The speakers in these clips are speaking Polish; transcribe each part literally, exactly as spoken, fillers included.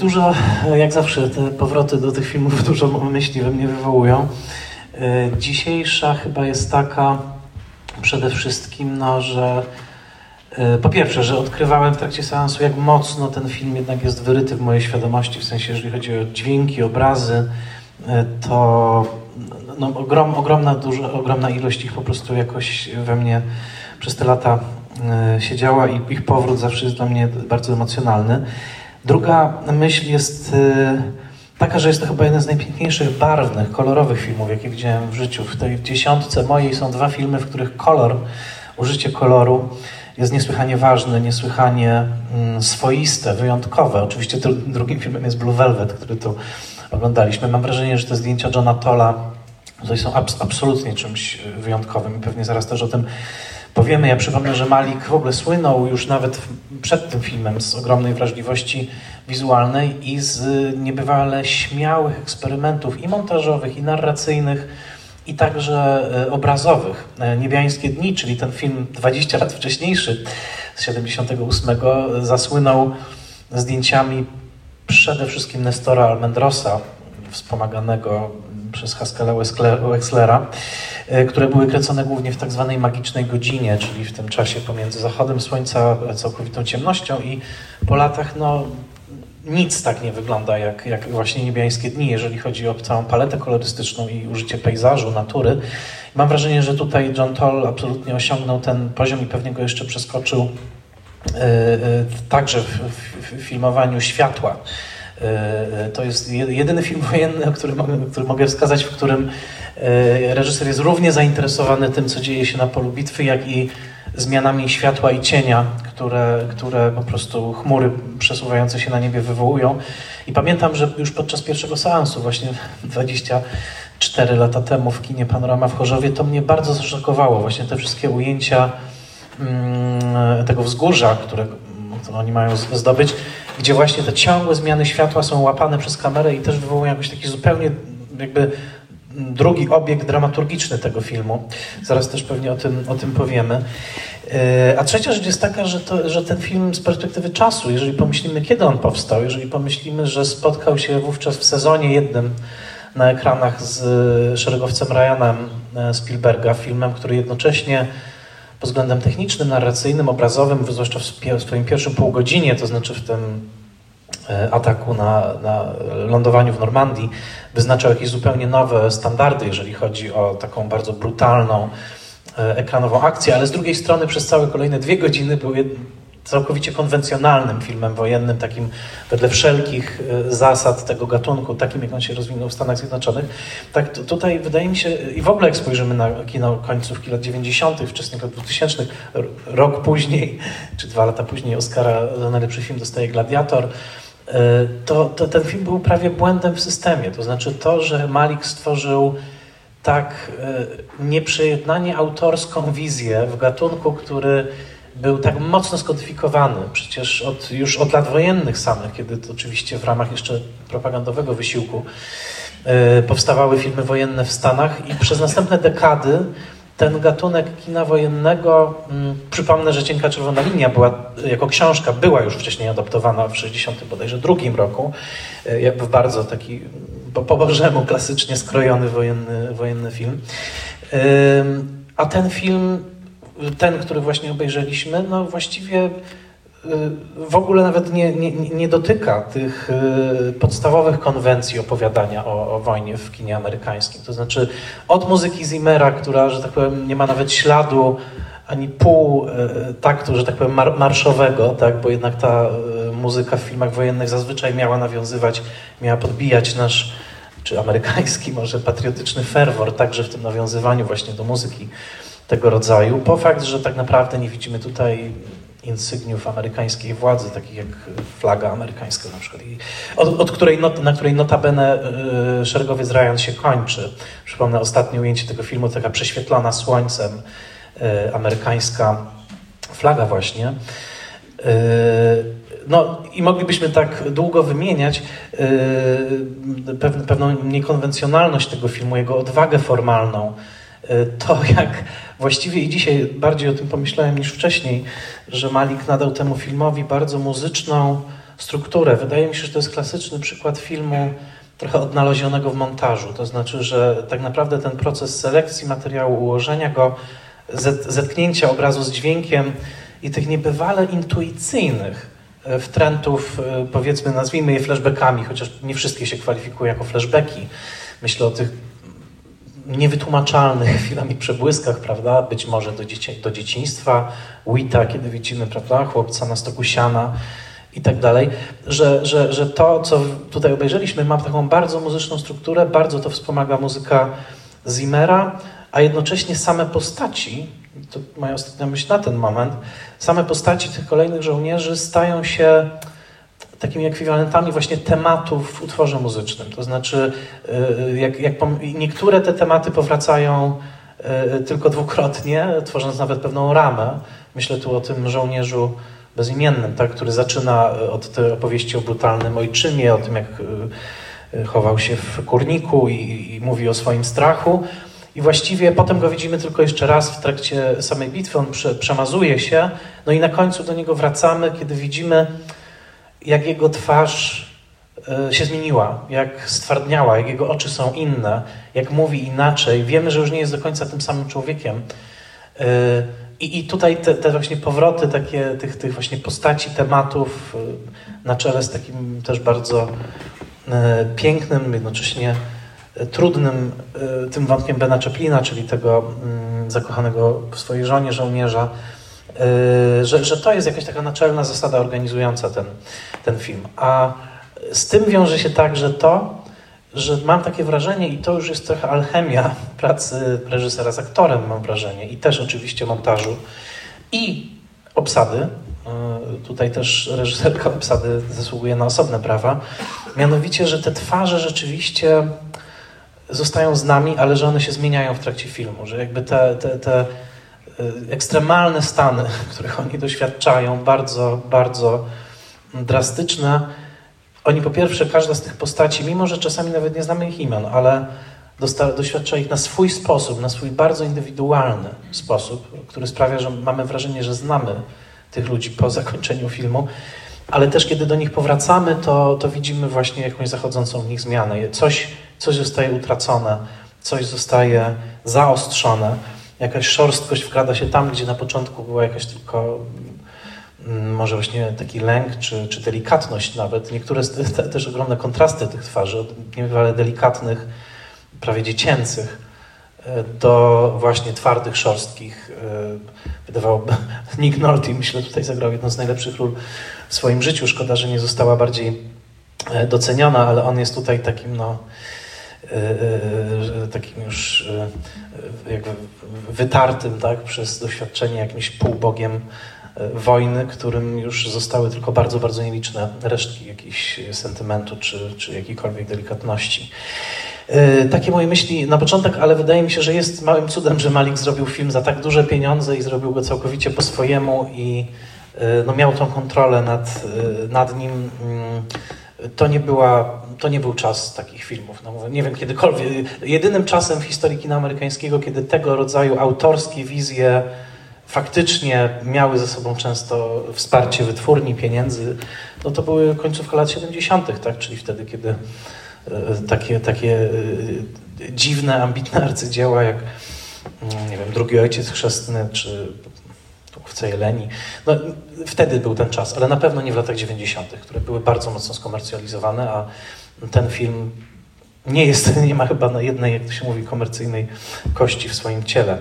Dużo, jak zawsze, te powroty do tych filmów dużo myśli we mnie wywołują. Dzisiejsza chyba jest taka przede wszystkim, no, że po pierwsze, że odkrywałem w trakcie seansu, jak mocno ten film jednak jest wyryty w mojej świadomości, w sensie, jeżeli chodzi o dźwięki, obrazy, to no, ogrom, ogromna, duża, ogromna ilość ich po prostu jakoś we mnie przez te lata siedziała i ich powrót zawsze jest dla mnie bardzo emocjonalny. Druga myśl jest taka, że jest to chyba jeden z najpiękniejszych, barwnych, kolorowych filmów, jakie widziałem w życiu. W tej dziesiątce mojej są dwa filmy, w których kolor, użycie koloru jest niesłychanie ważne, niesłychanie mm, swoiste, wyjątkowe. Oczywiście dru drugim filmem jest Blue Velvet, który tu oglądaliśmy. Mam wrażenie, że te zdjęcia Johna Tolla tutaj są abs absolutnie czymś wyjątkowym i pewnie zaraz też o tym powiemy. Ja przypomnę, że Malik w ogóle słynął już nawet przed tym filmem z ogromnej wrażliwości wizualnej i z niebywale śmiałych eksperymentów i montażowych, i narracyjnych, i także obrazowych. Niebiańskie dni, czyli ten film dwadzieścia lat wcześniejszy, z siedemdziesiątego ósmego, zasłynął zdjęciami przede wszystkim Nestora Almendrosa, wspomaganego przez Haskella Wexlera, które były kręcone głównie w tak zwanej magicznej godzinie, czyli w tym czasie pomiędzy zachodem słońca a całkowitą ciemnością, i po latach no, nic tak nie wygląda jak, jak właśnie Niebiańskie dni, jeżeli chodzi o całą paletę kolorystyczną i użycie pejzażu, natury. Mam wrażenie, że tutaj John Toll absolutnie osiągnął ten poziom i pewnie go jeszcze przeskoczył yy, yy, także w, w, w filmowaniu światła. To jest jedyny film wojenny, o którym, który mogę wskazać, w którym reżyser jest równie zainteresowany tym, co dzieje się na polu bitwy, jak i zmianami światła i cienia, które, które po prostu chmury przesuwające się na niebie wywołują. I pamiętam, że już podczas pierwszego seansu, właśnie dwadzieścia cztery lata temu w kinie Panorama w Chorzowie, to mnie bardzo zaszokowało. Właśnie te wszystkie ujęcia mm, tego wzgórza, które, które oni mają zdobyć, gdzie właśnie te ciągłe zmiany światła są łapane przez kamerę i też wywołują jakiś taki zupełnie jakby drugi obieg dramaturgiczny tego filmu. Zaraz też pewnie o tym, o tym powiemy. A trzecia rzecz jest taka, że, to, że ten film z perspektywy czasu, jeżeli pomyślimy, kiedy on powstał, jeżeli pomyślimy, że spotkał się wówczas w sezonie jednym na ekranach z szeregowcem Ryanem Spielberga, filmem, który jednocześnie pod względem technicznym, narracyjnym, obrazowym, zwłaszcza w swoim pierwszym półgodzinie, to znaczy w tym ataku na, na lądowaniu w Normandii, wyznaczał jakieś zupełnie nowe standardy, jeżeli chodzi o taką bardzo brutalną ekranową akcję, ale z drugiej strony przez całe kolejne dwie godziny był całkowicie konwencjonalnym filmem wojennym, takim wedle wszelkich zasad tego gatunku, takim jak on się rozwinął w Stanach Zjednoczonych. Tak tutaj wydaje mi się, i w ogóle jak spojrzymy na kino końcówki lat dziewięćdziesiątych, wczesnych lat dwutysięcznych, rok później, czy dwa lata później Oscara za najlepszy film dostaje Gladiator, to, to ten film był prawie błędem w systemie. To znaczy to, że Malik stworzył tak nieprzejednanie autorską wizję w gatunku, który był tak mocno skodyfikowany, przecież od, już od lat wojennych samych, kiedy to oczywiście w ramach jeszcze propagandowego wysiłku yy, powstawały filmy wojenne w Stanach, i przez następne dekady ten gatunek kina wojennego, yy, przypomnę, że Cienka czerwona linia była, jako książka była już wcześniej adaptowana w sześćdziesiątym bodajże drugim roku, yy, jakby w bardzo taki po, po bożemu klasycznie skrojony wojenny, wojenny film. Yy, a ten film, ten, który właśnie obejrzeliśmy, no właściwie w ogóle nawet nie, nie, nie dotyka tych podstawowych konwencji opowiadania o, o wojnie w kinie amerykańskim. To znaczy od muzyki Zimmera, która, że tak powiem, nie ma nawet śladu ani pół taktu, że tak powiem, mar marszowego, tak? Bo jednak ta muzyka w filmach wojennych zazwyczaj miała nawiązywać, miała podbijać nasz, czy amerykański może patriotyczny ferwor, także w tym nawiązywaniu właśnie do muzyki tego rodzaju, po fakt, że tak naprawdę nie widzimy tutaj insygniów amerykańskiej władzy, takich jak flaga amerykańska na przykład, i od, od której not, na której notabene y, szeregowiec Ryan się kończy. Przypomnę ostatnie ujęcie tego filmu, taka prześwietlona słońcem y, amerykańska flaga właśnie. Y, no i moglibyśmy tak długo wymieniać y, pew, pewną niekonwencjonalność tego filmu, jego odwagę formalną, to jak właściwie i dzisiaj bardziej o tym pomyślałem niż wcześniej, że Malik nadał temu filmowi bardzo muzyczną, strukturę. Wydaje mi się, że to jest klasyczny przykład filmu trochę odnalezionego w montażu. To znaczy, że tak naprawdę ten proces selekcji materiału, ułożenia go, zetknięcia obrazu z dźwiękiem i tych niebywale intuicyjnych wtrętów, powiedzmy, nazwijmy je flashbackami, chociaż nie wszystkie się kwalifikują jako flashbacki. Myślę o tych niewytłumaczalnych chwilami przebłyskach, prawda? Być może do, dzieci, do dzieciństwa, Wita, kiedy widzimy, prawda, chłopca na stoku siana i tak dalej, że, że, że to, co tutaj obejrzeliśmy, ma taką bardzo muzyczną strukturę, bardzo to wspomaga muzyka Zimmera, a jednocześnie same postaci, to moja ostatnia myśl na ten moment, same postaci tych kolejnych żołnierzy stają się takimi ekwiwalentami właśnie tematów w utworze muzycznym. To znaczy, jak, jak niektóre te tematy powracają tylko dwukrotnie, tworząc nawet pewną ramę. Myślę tu o tym żołnierzu bezimiennym, tak, który zaczyna od tej opowieści o brutalnym ojczymie, o tym, jak chował się w kurniku i, i mówi o swoim strachu. I właściwie potem go widzimy tylko jeszcze raz w trakcie samej bitwy, on prze, przemazuje się, no i na końcu do niego wracamy, kiedy widzimy, jak jego twarz y, się zmieniła, jak stwardniała, jak jego oczy są inne, jak mówi inaczej. Wiemy, że już nie jest do końca tym samym człowiekiem. Y, i, I tutaj te, te właśnie powroty takie, tych, tych właśnie postaci, tematów y, na czele z takim też bardzo y, pięknym, jednocześnie trudnym y, tym wątkiem Bena Chaplina, czyli tego y, zakochanego w swojej żonie żołnierza, y, że, że to jest jakaś taka naczelna zasada organizująca ten, ten film. A z tym wiąże się także to, że mam takie wrażenie, i to już jest trochę alchemia pracy reżysera z aktorem, mam wrażenie, i też oczywiście montażu i obsady. Y, tutaj też reżyserka obsady zasługuje na osobne brawa. Mianowicie, że te twarze rzeczywiście zostają z nami, ale że one się zmieniają w trakcie filmu, że jakby te, te, te ekstremalne stany, których oni doświadczają, bardzo, bardzo drastyczne, oni po pierwsze, każda z tych postaci, mimo że czasami nawet nie znamy ich imion, ale dosta- doświadcza ich na swój sposób, na swój bardzo indywidualny sposób, który sprawia, że mamy wrażenie, że znamy tych ludzi po zakończeniu filmu, ale też kiedy do nich powracamy, to, to widzimy właśnie jakąś zachodzącą w nich zmianę. Coś, coś zostaje utracone, coś zostaje zaostrzone, jakaś szorstkość wkrada się tam, gdzie na początku była jakaś tylko może właśnie taki lęk, czy, czy delikatność nawet. Niektóre te, też ogromne kontrasty tych twarzy, od niebywale delikatnych, prawie dziecięcych, do właśnie twardych, szorstkich. Wydawałoby, Nick Nolte, myślę, tutaj zagrał jedną z najlepszych ról w swoim życiu. Szkoda, że nie została bardziej doceniona, ale on jest tutaj takim, no, takim już jakby wytartym, tak, przez doświadczenie jakimś półbogiem wojny, którym już zostały tylko bardzo, bardzo nieliczne resztki jakichś sentymentu czy, czy jakiejkolwiek delikatności. Takie moje myśli na początek, ale wydaje mi się, że jest małym cudem, że Malik zrobił film za tak duże pieniądze i zrobił go całkowicie po swojemu i no, miał tą kontrolę nad, nad nim. To nie, była, to nie był czas takich filmów. No, nie wiem, kiedykolwiek. Jedynym czasem w historii kina amerykańskiego, kiedy tego rodzaju autorskie wizje faktycznie miały ze sobą często wsparcie wytwórni, pieniędzy, no to były końcówka lat siedemdziesiątych, tak? Czyli wtedy, kiedy takie, takie dziwne, ambitne arcydzieła jak, nie wiem, Drugi Ojciec Chrzestny czy Łowca Jeleni, no wtedy był ten czas, ale na pewno nie w latach dziewięćdziesiątych, które były bardzo mocno skomercjalizowane, a ten film nie jest, nie ma chyba na jednej, jak to się mówi, komercyjnej kości w swoim ciele.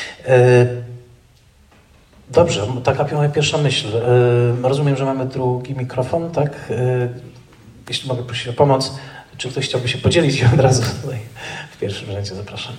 Dobrze, taka moja pierwsza myśl. Rozumiem, że mamy drugi mikrofon, tak? Jeśli mogę prosić o pomoc, czy ktoś chciałby się podzielić od razu tutaj w pierwszym rzędzie, zapraszam.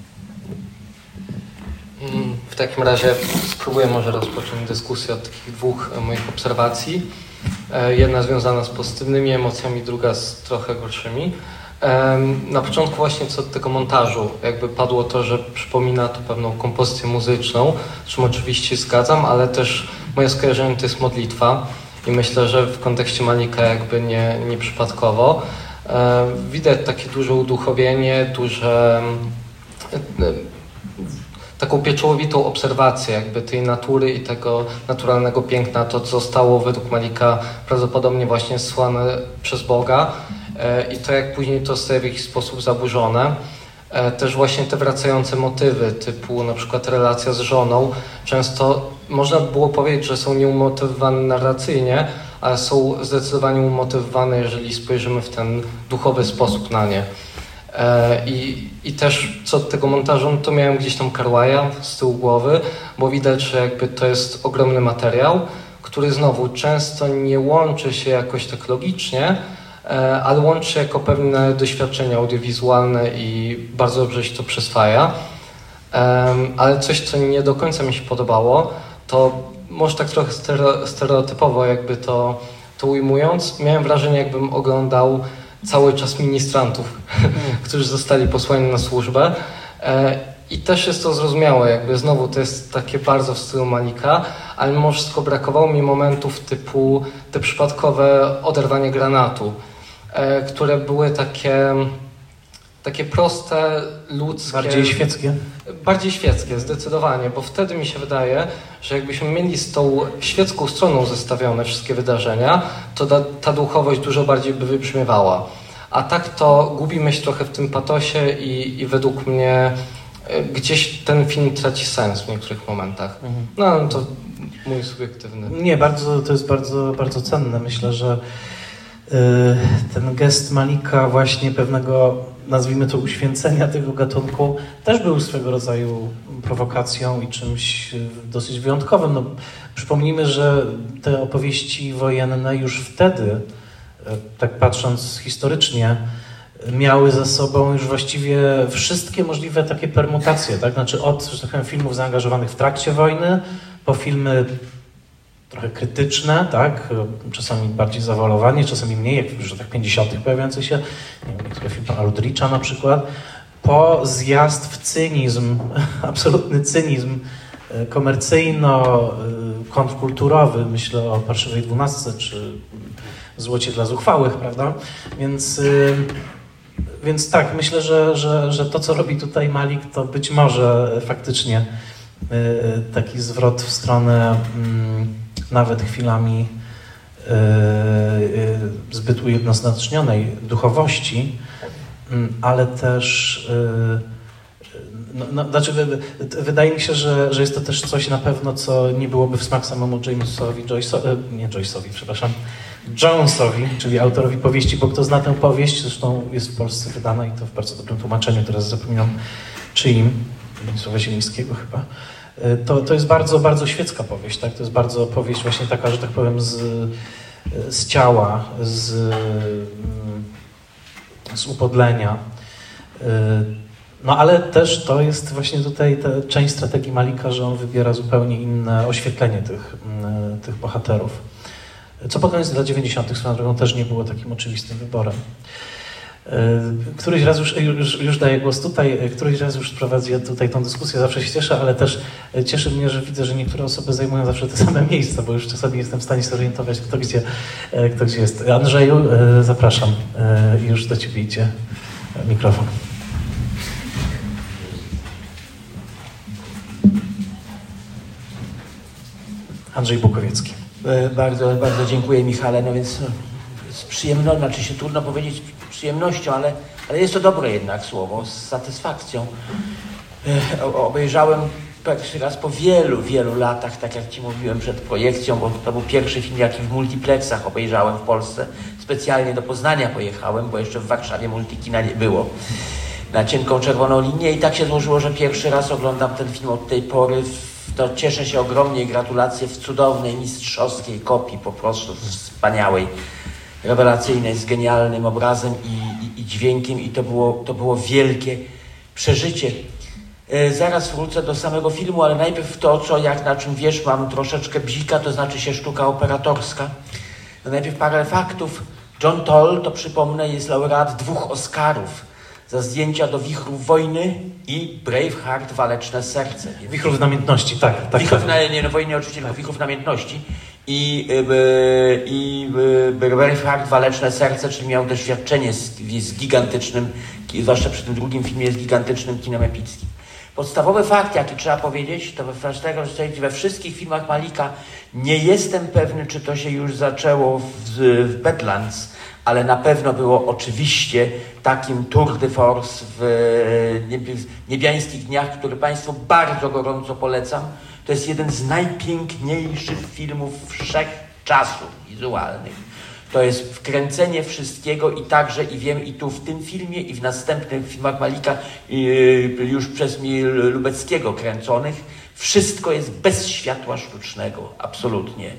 W takim razie spróbuję może rozpocząć dyskusję od takich dwóch moich obserwacji. Jedna związana z pozytywnymi emocjami, druga z trochę gorszymi. Na początku właśnie co do tego montażu, jakby padło to, że przypomina to pewną kompozycję muzyczną, z czym oczywiście zgadzam, ale też moje skojarzenie to jest modlitwa i myślę, że w kontekście Malika jakby nie, nie przypadkowo. Widać takie duże uduchowienie, duże taką pieczołowitą obserwację jakby tej natury i tego naturalnego piękna, to co zostało według Malika prawdopodobnie właśnie zsłane przez Boga i to jak później to zostaje w jakiś sposób zaburzone. Też właśnie te wracające motywy, typu na przykład relacja z żoną, często można było powiedzieć, że są nieumotywowane narracyjnie, ale są zdecydowanie umotywowane, jeżeli spojrzymy w ten duchowy sposób na nie. I, i też co do tego montażu, no to miałem gdzieś tam Carlyle'a z tyłu głowy, bo widać, że jakby to jest ogromny materiał, który znowu często nie łączy się jakoś tak logicznie, ale łączy jako pewne doświadczenia audiowizualne i bardzo dobrze się to przyswaja. Ale coś, co nie do końca mi się podobało, to może tak trochę stereotypowo jakby to, to ujmując, miałem wrażenie, jakbym oglądał cały czas ministrantów, którzy zostali posłani na służbę. I też jest to zrozumiałe, jakby znowu to jest takie bardzo w stylu Malika, ale mimo wszystko brakowało mi momentów typu te przypadkowe oderwanie granatu, które były takie, takie proste, ludzkie. Bardziej świeckie? Bardziej świeckie, zdecydowanie, bo wtedy mi się wydaje, że jakbyśmy mieli z tą świecką stroną zestawione wszystkie wydarzenia, to ta, ta duchowość dużo bardziej by wybrzmiewała. A tak to gubimy się trochę w tym patosie i, i według mnie gdzieś ten film traci sens w niektórych momentach. Mhm. No to mój subiektywny. Nie, bardzo, to jest bardzo, bardzo cenne. Myślę, że yy, ten gest Malika właśnie pewnego, nazwijmy to, uświęcenia tego gatunku też był swego rodzaju prowokacją i czymś dosyć wyjątkowym. No, przypomnijmy, że te opowieści wojenne już wtedy, tak patrząc historycznie, miały ze sobą już właściwie wszystkie możliwe takie permutacje, tak? Znaczy od, że tak powiem, filmów zaangażowanych w trakcie wojny, po filmy trochę krytyczne, tak? Czasami bardziej zawalowanie, czasami mniej, jak w latach pięćdziesiątych pojawiające się, nie wiem, niektóre filmy Aldricha na przykład, po zjazd w cynizm, absolutny cynizm komercyjno-kontrkulturowy, myślę o Parszywej dwunastce czy Złocie dla zuchwałych, prawda? Więc, więc tak, myślę, że, że, że to, co robi tutaj Malik, to być może faktycznie taki zwrot w stronę nawet chwilami zbyt ujednoznacznionej duchowości, ale też no, no, znaczy, wydaje mi się, że, że jest to też coś na pewno, co nie byłoby w smak samemu Jamesowi Joyce'owi, nie Joyce'owi, przepraszam, Jonesowi, czyli autorowi powieści, bo kto zna tę powieść, zresztą jest w Polsce wydana i to w bardzo dobrym tłumaczeniu, teraz zapominam czyim, Słowa Zielińskiego chyba. To, to jest bardzo, bardzo świecka powieść, tak? To jest bardzo powieść właśnie taka, że tak powiem, z, z ciała, z, z upodlenia. No ale też to jest właśnie tutaj ta część strategii Malika, że on wybiera zupełnie inne oświetlenie tych, tych bohaterów. Co pod koniec lat dziewięćdziesiątych swoją drogą też nie było takim oczywistym wyborem. Któryś raz już, już, już daję głos tutaj, któryś raz już prowadzę tutaj tą dyskusję, zawsze się cieszę, ale też cieszy mnie, że widzę, że niektóre osoby zajmują zawsze te same miejsca, bo już czasami jestem w stanie zorientować, kto gdzie, kto gdzie jest. Andrzeju, zapraszam, już do Ciebie idzie mikrofon. Andrzej Bukowiecki. Bardzo, bardzo dziękuję, Michale. No więc z przyjemnością, znaczy się trudno powiedzieć przyjemnością, ale, ale jest to dobre jednak słowo, z satysfakcją. O, obejrzałem pierwszy raz po wielu, wielu latach, tak jak Ci mówiłem przed projekcją, bo to był pierwszy film, jaki w multiplexach obejrzałem w Polsce. Specjalnie do Poznania pojechałem, bo jeszcze w Warszawie multikina nie było. Na cienką czerwoną linię i tak się złożyło, że pierwszy raz oglądam ten film od tej pory. To cieszę się ogromnie, gratulacje w cudownej, mistrzowskiej kopii, po prostu wspaniałej, rewelacyjnej, z genialnym obrazem i, i, i dźwiękiem i to było, to było wielkie przeżycie. E, zaraz wrócę do samego filmu, ale najpierw to, co jak na czym wiesz, mam troszeczkę bzika, to znaczy się sztuka operatorska. No najpierw parę faktów. John Toll, to przypomnę, jest laureat dwóch Oscarów za zdjęcia do Wichrów Wojny i Braveheart, Waleczne Serce. Wichrów Namiętności, tak. tak Wichrów tak. na, nie, no wojnie oczywiście, tylko Wichrów Namiętności i, y, i y, Braveheart, Waleczne Serce, czyli miał doświadczenie z, z gigantycznym, zwłaszcza przy tym drugim filmie, z gigantycznym kinem epickim. Podstawowy fakt, jaki trzeba powiedzieć, to że we wszystkich filmach Malika nie jestem pewny, czy to się już zaczęło w, w Badlands, ale na pewno było oczywiście takim tour de force w Niebiańskich Dniach, który Państwu bardzo gorąco polecam. To jest jeden z najpiękniejszych filmów wszechczasów wizualnych. To jest wkręcenie wszystkiego i także, i wiem, i tu w tym filmie, i w następnych filmach Malika, już przez mnie Lubeckiego kręconych, wszystko jest bez światła sztucznego, absolutnie.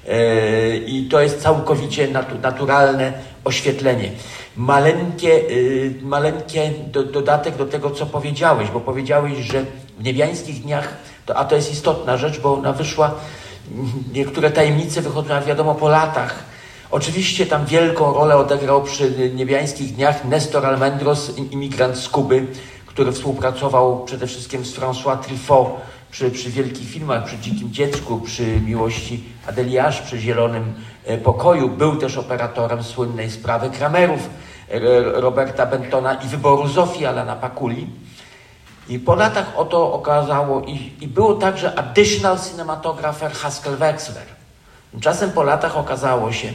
I to jest całkowicie naturalne oświetlenie. Maleńkie, maleńkie do, dodatek do tego, co powiedziałeś, bo powiedziałeś, że w Niebiańskich Dniach, to, a to jest istotna rzecz, bo ona wyszła, niektóre tajemnice wychodzą, jak wiadomo, po latach. Oczywiście tam wielką rolę odegrał przy Niebiańskich Dniach Nestor Almendros, imigrant z Kuby, który współpracował przede wszystkim z François Truffaut przy, przy wielkich filmach, przy Dzikim Dziecku, przy Miłości Adeliasz, przy Zielonym Pokoju. Był też operatorem słynnej Sprawy Kramerów Roberta Bentona i Wyboru Zofii Alana Pakuli. I po latach oto okazało, i, i było także additional cinematographer Haskell Wexler. Tymczasem po latach okazało się,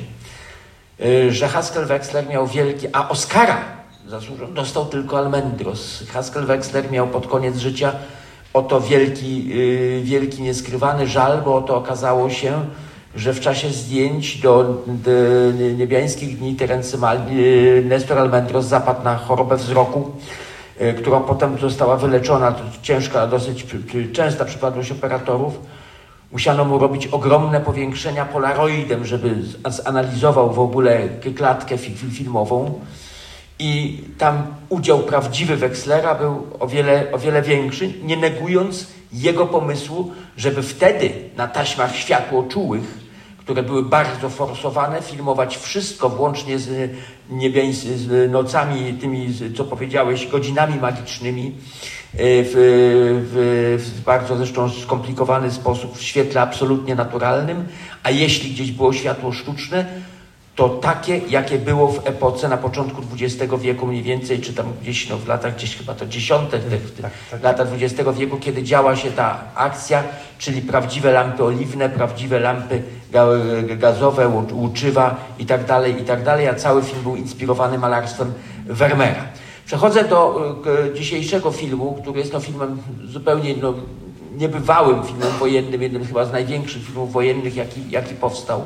że Haskell Wexler miał wielki, a Oscara zasłużony dostał tylko Almendros. Haskell Wexler miał pod koniec życia oto wielki, wielki nieskrywany żal, bo oto okazało się, że w czasie zdjęć do, do Niebiańskich Dni Terency Nestor Almendros zapadł na chorobę wzroku, która potem została wyleczona. To ciężka, dosyć częsta przypadłość operatorów. Musiano mu robić ogromne powiększenia polaroidem, żeby zanalizował w ogóle klatkę filmową. I tam udział prawdziwy Wexlera był o wiele, o wiele większy, nie negując jego pomysłu, żeby wtedy na taśmach światłoczułych, które były bardzo forsowane, filmować wszystko, włącznie z, niebiań, z nocami, tymi, co powiedziałeś, godzinami magicznymi, w, w, w bardzo zresztą skomplikowany sposób, w świetle absolutnie naturalnym, a jeśli gdzieś było światło sztuczne, to takie, jakie było w epoce na początku dwudziestego wieku mniej więcej, czy tam gdzieś no, w latach, gdzieś chyba to dziesiąte, w tak, tak. lata dwudziestego wieku, kiedy działa się ta akcja, czyli prawdziwe lampy oliwne, prawdziwe lampy gazowe, łuczywa i tak dalej, i tak dalej, a cały film był inspirowany malarstwem Vermeera. Przechodzę do y, dzisiejszego filmu, który jest no, filmem zupełnie no, niebywałym filmem wojennym, jednym chyba z największych filmów wojennych, jaki, jaki powstał.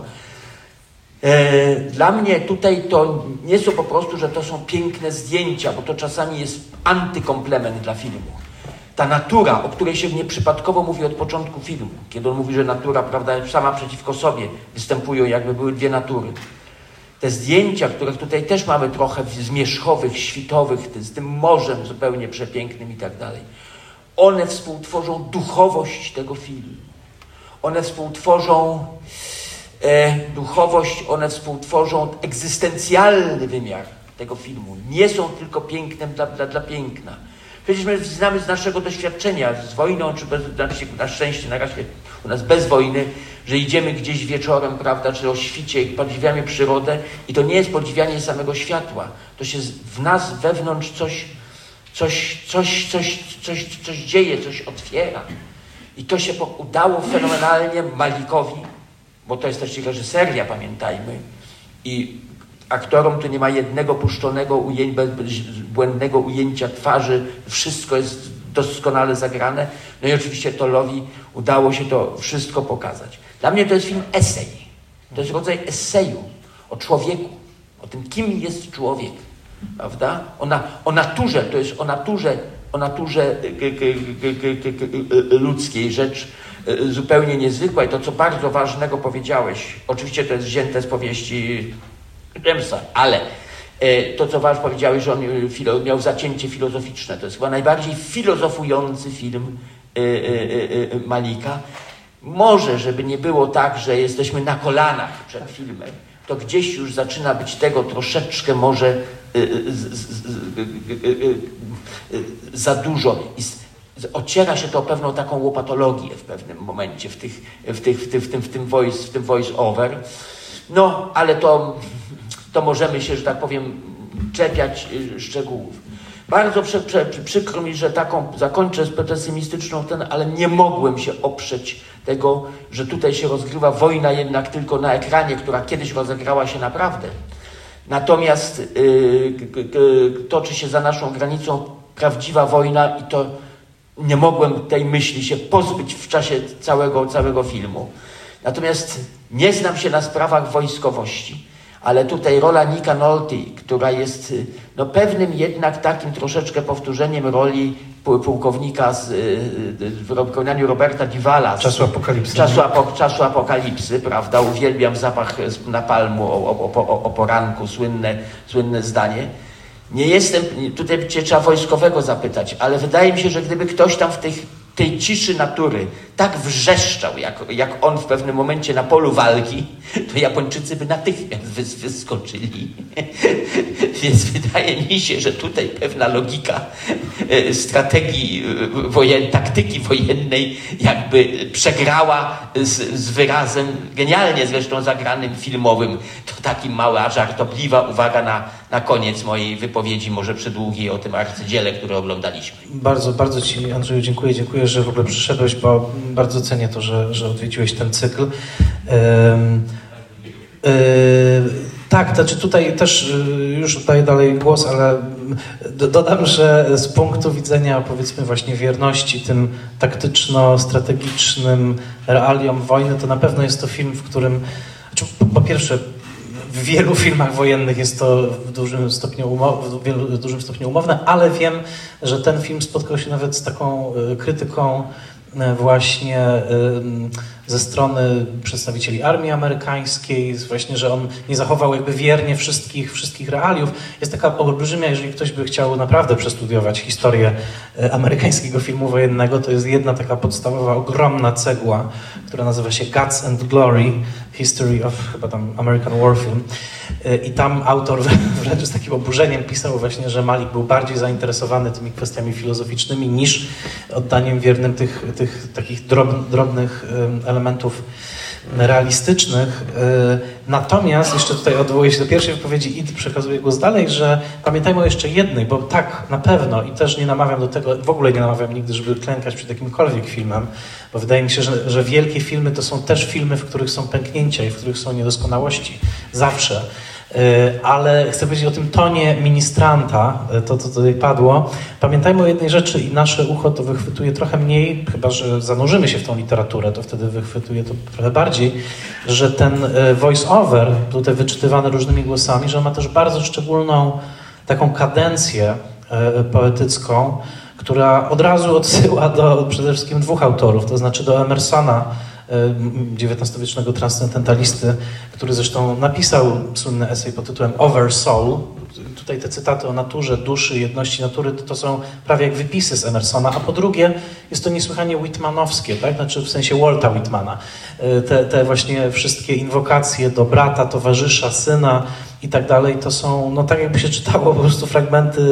E, dla mnie tutaj to nie są po prostu, że to są piękne zdjęcia, bo to czasami jest antykomplement dla filmu. Ta natura, o której się nieprzypadkowo mówi od początku filmu, kiedy on mówi, że natura, prawda, sama przeciwko sobie występują, jakby były dwie natury. Te zdjęcia, których tutaj też mamy trochę zmierzchowych, świtowych, z tym morzem zupełnie przepięknym i tak dalej, one współtworzą duchowość tego filmu. One współtworzą e, duchowość, one współtworzą egzystencjalny wymiar tego filmu. Nie są tylko pięknem dla, dla, dla piękna. Przecież my znamy z naszego doświadczenia, z wojną, czy bez, na szczęście na razie u nas bez wojny, że idziemy gdzieś wieczorem, prawda, czy o świcie, podziwiamy przyrodę i to nie jest podziwianie samego światła. To się w nas wewnątrz coś, coś, coś, coś, coś, coś dzieje, coś otwiera. I to się udało fenomenalnie Malikowi, bo to jest też reżyseria, pamiętajmy. I aktorom tu nie ma jednego puszczonego ujęcia, błędnego ujęcia twarzy. Wszystko jest doskonale zagrane. No i oczywiście Tollowi udało się to wszystko pokazać. Dla mnie to jest film esej. To jest rodzaj eseju o człowieku, o tym, kim jest człowiek, prawda? O, na, o naturze, to jest o naturze, o naturze ludzkiej, rzecz zupełnie niezwykła. I to, co bardzo ważnego powiedziałeś, oczywiście to jest wzięte z powieści Jamesa, ale to, co ważne powiedziałeś, że on miał zacięcie filozoficzne. To jest chyba najbardziej filozofujący film Malika. Może, żeby nie było tak, że jesteśmy na kolanach przed filmem, to gdzieś już zaczyna być tego troszeczkę może za dużo. I ociera się to o pewną taką łopatologię w pewnym momencie w, tych, w, tych, w, tym, w, tym, w, tym voice, w tym voice over. No, ale to, to możemy się, że tak powiem, czepiać szczegółów. Bardzo prze, prze, przykro mi, że taką zakończę pesymistyczną ten, ale nie mogłem się oprzeć tego, że tutaj się rozgrywa wojna jednak tylko na ekranie, która kiedyś rozegrała się naprawdę. Natomiast yy, toczy się za naszą granicą prawdziwa wojna i to nie mogłem tej myśli się pozbyć w czasie całego, całego filmu. Natomiast nie znam się na sprawach wojskowości, ale tutaj rola Nicka Nolte, która jest no, pewnym jednak takim troszeczkę powtórzeniem roli pułkownika z, w wykonaniu Roberta Duvala. Z Czasu apokalipsy. Czasu, apo, czasu apokalipsy, prawda? Uwielbiam zapach napalmu o, o, o, o poranku, słynne, słynne zdanie. Nie jestem, tutaj cię trzeba wojskowego zapytać, ale wydaje mi się, że gdyby ktoś tam w tych, tej ciszy natury tak wrzeszczał, jak, jak on w pewnym momencie na polu walki, to Japończycy by natychmiast wys, wyskoczyli. Więc wydaje mi się, że tutaj pewna logika strategii wojen, taktyki wojennej jakby przegrała z, z wyrazem genialnie zresztą zagranym filmowym. To taki mała, żartobliwa uwaga na, na koniec mojej wypowiedzi, może przydługiej, o tym arcydziele, które oglądaliśmy. Bardzo, bardzo Ci, Andrzeju, dziękuję. Dziękuję, że w ogóle przyszedłeś, bo bardzo cenię to, że, że odwiedziłeś ten cykl. Um, Yy, tak, znaczy tutaj też yy, już daję dalej głos, ale do, dodam, że z punktu widzenia powiedzmy właśnie wierności tym taktyczno-strategicznym realiom wojny, to na pewno jest to film, w którym znaczy, po, po pierwsze w wielu filmach wojennych jest to w dużym stopniu umow- w wielu, w dużym stopniu umowne, ale wiem, że ten film spotkał się nawet z taką yy, krytyką właśnie ze strony przedstawicieli armii amerykańskiej, właśnie, że on nie zachował jakby wiernie wszystkich, wszystkich realiów. Jest taka olbrzymia, jeżeli ktoś by chciał naprawdę przestudiować historię amerykańskiego filmu wojennego, to jest jedna taka podstawowa, ogromna cegła, która nazywa się Guts and Glory, History of chyba tam American War Film. I tam autor wręcz z takim oburzeniem pisał właśnie, że Malik był bardziej zainteresowany tymi kwestiami filozoficznymi niż oddaniem wiernym tych, tych takich drob, drobnych elementów realistycznych. Natomiast jeszcze tutaj odwołuję się do pierwszej wypowiedzi i przekazuję głos dalej, że pamiętajmy o jeszcze jednej, bo tak, na pewno i też nie namawiam do tego, w ogóle nie namawiam nigdy, żeby klękać przed jakimkolwiek filmem, bo wydaje mi się, że, że wielkie filmy to są też filmy, w których są pęknięcia i w których są niedoskonałości. Zawsze. Ale chcę powiedzieć o tym tonie ministranta, to co tutaj padło. Pamiętajmy o jednej rzeczy i nasze ucho to wychwytuje trochę mniej, chyba że zanurzymy się w tą literaturę, to wtedy wychwytuje to trochę bardziej, że ten voice-over, tutaj wyczytywany różnymi głosami, że on ma też bardzo szczególną taką kadencję poetycką, która od razu odsyła do przede wszystkim dwóch autorów, to znaczy do Emersona, dziewiętnastowiecznego transcendentalisty, który zresztą napisał słynny esej pod tytułem Over Soul. Tutaj te cytaty o naturze, duszy, jedności natury to są prawie jak wypisy z Emersona, a po drugie jest to niesłychanie whitmanowskie, tak? Znaczy w sensie Walta Whitmana. Te, te właśnie wszystkie inwokacje do brata, towarzysza, syna i tak dalej, to są, no tak jakby się czytało po prostu fragmenty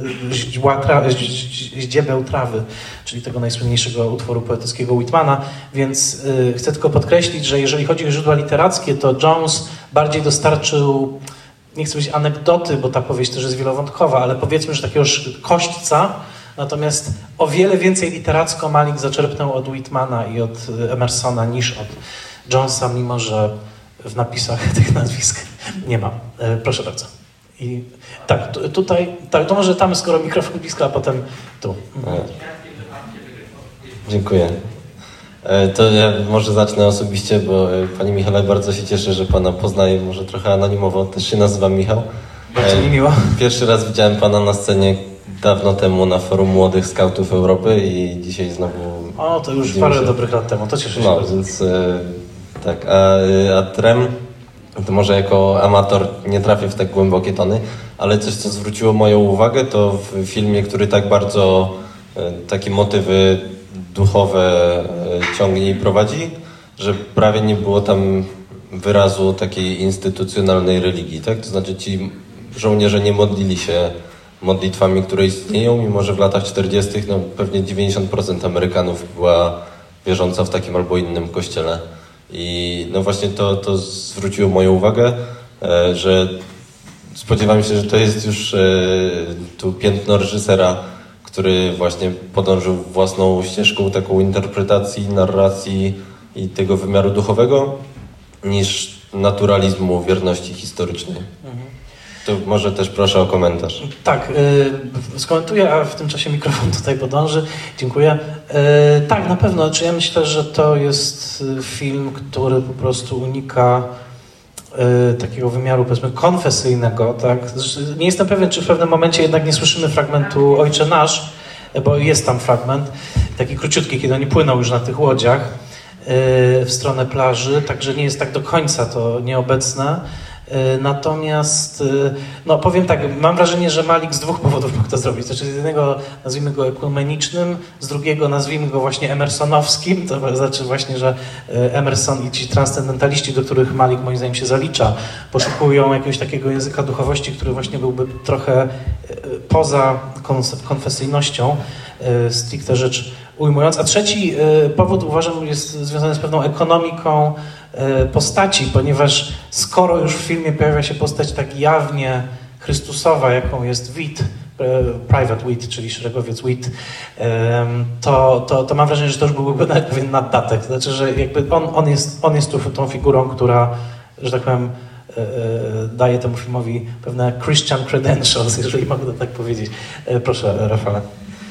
ździebeł trawy, czyli tego najsłynniejszego utworu poetyckiego Whitmana, więc y, chcę tylko podkreślić, że jeżeli chodzi o źródła literackie, to Jones bardziej dostarczył, nie chcę powiedzieć anegdoty, bo ta powieść też jest wielowątkowa, ale powiedzmy, że takiego kośćca, natomiast o wiele więcej literacko Malik zaczerpnął od Whitmana i od Emersona niż od Jonesa, mimo że w napisach tych nazwisk nie ma. E, proszę bardzo. I tak, t- tutaj, tak, to może tam, skoro mikrofon blisko, a potem tu. Mhm. Dziękuję. E, to ja może zacznę osobiście, bo e, Panie Michale, bardzo się cieszę, że Pana poznaję, może trochę anonimowo, też się nazywam Michał. Bardzo mi miło. Pierwszy raz widziałem Pana na scenie dawno temu na Forum Młodych Skautów Europy i dzisiaj znowu... O, to już parę się. dobrych lat temu, to cieszę się no, bardzo. Więc, e, tak, a, a Trem, to może jako amator nie trafię w tak głębokie tony, ale coś, co zwróciło moją uwagę, to w filmie, który tak bardzo e, takie motywy duchowe e, ciągnie i prowadzi, że prawie nie było tam wyrazu takiej instytucjonalnej religii, tak? To znaczy ci żołnierze nie modlili się modlitwami, które istnieją, mimo że w latach czterdziestych no, pewnie dziewięćdziesiąt procent Amerykanów była wierząca w takim albo innym kościele. I no właśnie to, to zwróciło moją uwagę, że spodziewam się, że to jest już e, tu piętno reżysera, który właśnie podążył własną ścieżką taką interpretacji, narracji i tego wymiaru duchowego, niż naturalizmu wierności historycznej. Mhm. To może też proszę o komentarz. Tak, yy, skomentuję, a w tym czasie mikrofon tutaj podąży. Dziękuję. Yy, tak, na pewno. Znaczy ja myślę, że to jest film, który po prostu unika yy, takiego wymiaru, powiedzmy, konfesyjnego. Tak? Nie jestem pewien, czy w pewnym momencie jednak nie słyszymy fragmentu Ojcze Nasz, bo jest tam fragment, taki króciutki, kiedy oni płyną już na tych łodziach yy, w stronę plaży, także nie jest tak do końca to nieobecne. Natomiast, no powiem tak, mam wrażenie, że Malik z dwóch powodów mógł to zrobić. Znaczy z jednego nazwijmy go ekumenicznym, z drugiego nazwijmy go właśnie emersonowskim. To znaczy właśnie, że Emerson i ci transcendentaliści, do których Malik moim zdaniem się zalicza, poszukują jakiegoś takiego języka duchowości, który właśnie byłby trochę poza konfesyjnością, stricte rzecz ujmując. A trzeci powód, uważam, jest związany z pewną ekonomiką postaci, ponieważ skoro już w filmie pojawia się postać tak jawnie chrystusowa, jaką jest Witt, Private Witt, czyli szeregowiec Witt, to, to, to mam wrażenie, że to już byłby nawet pewien naddatek. Znaczy, że jakby on, on, jest, on jest tu tą figurą, która, że tak powiem, daje temu filmowi pewne Christian credentials, jeżeli mogę to tak powiedzieć. Proszę, Rafale.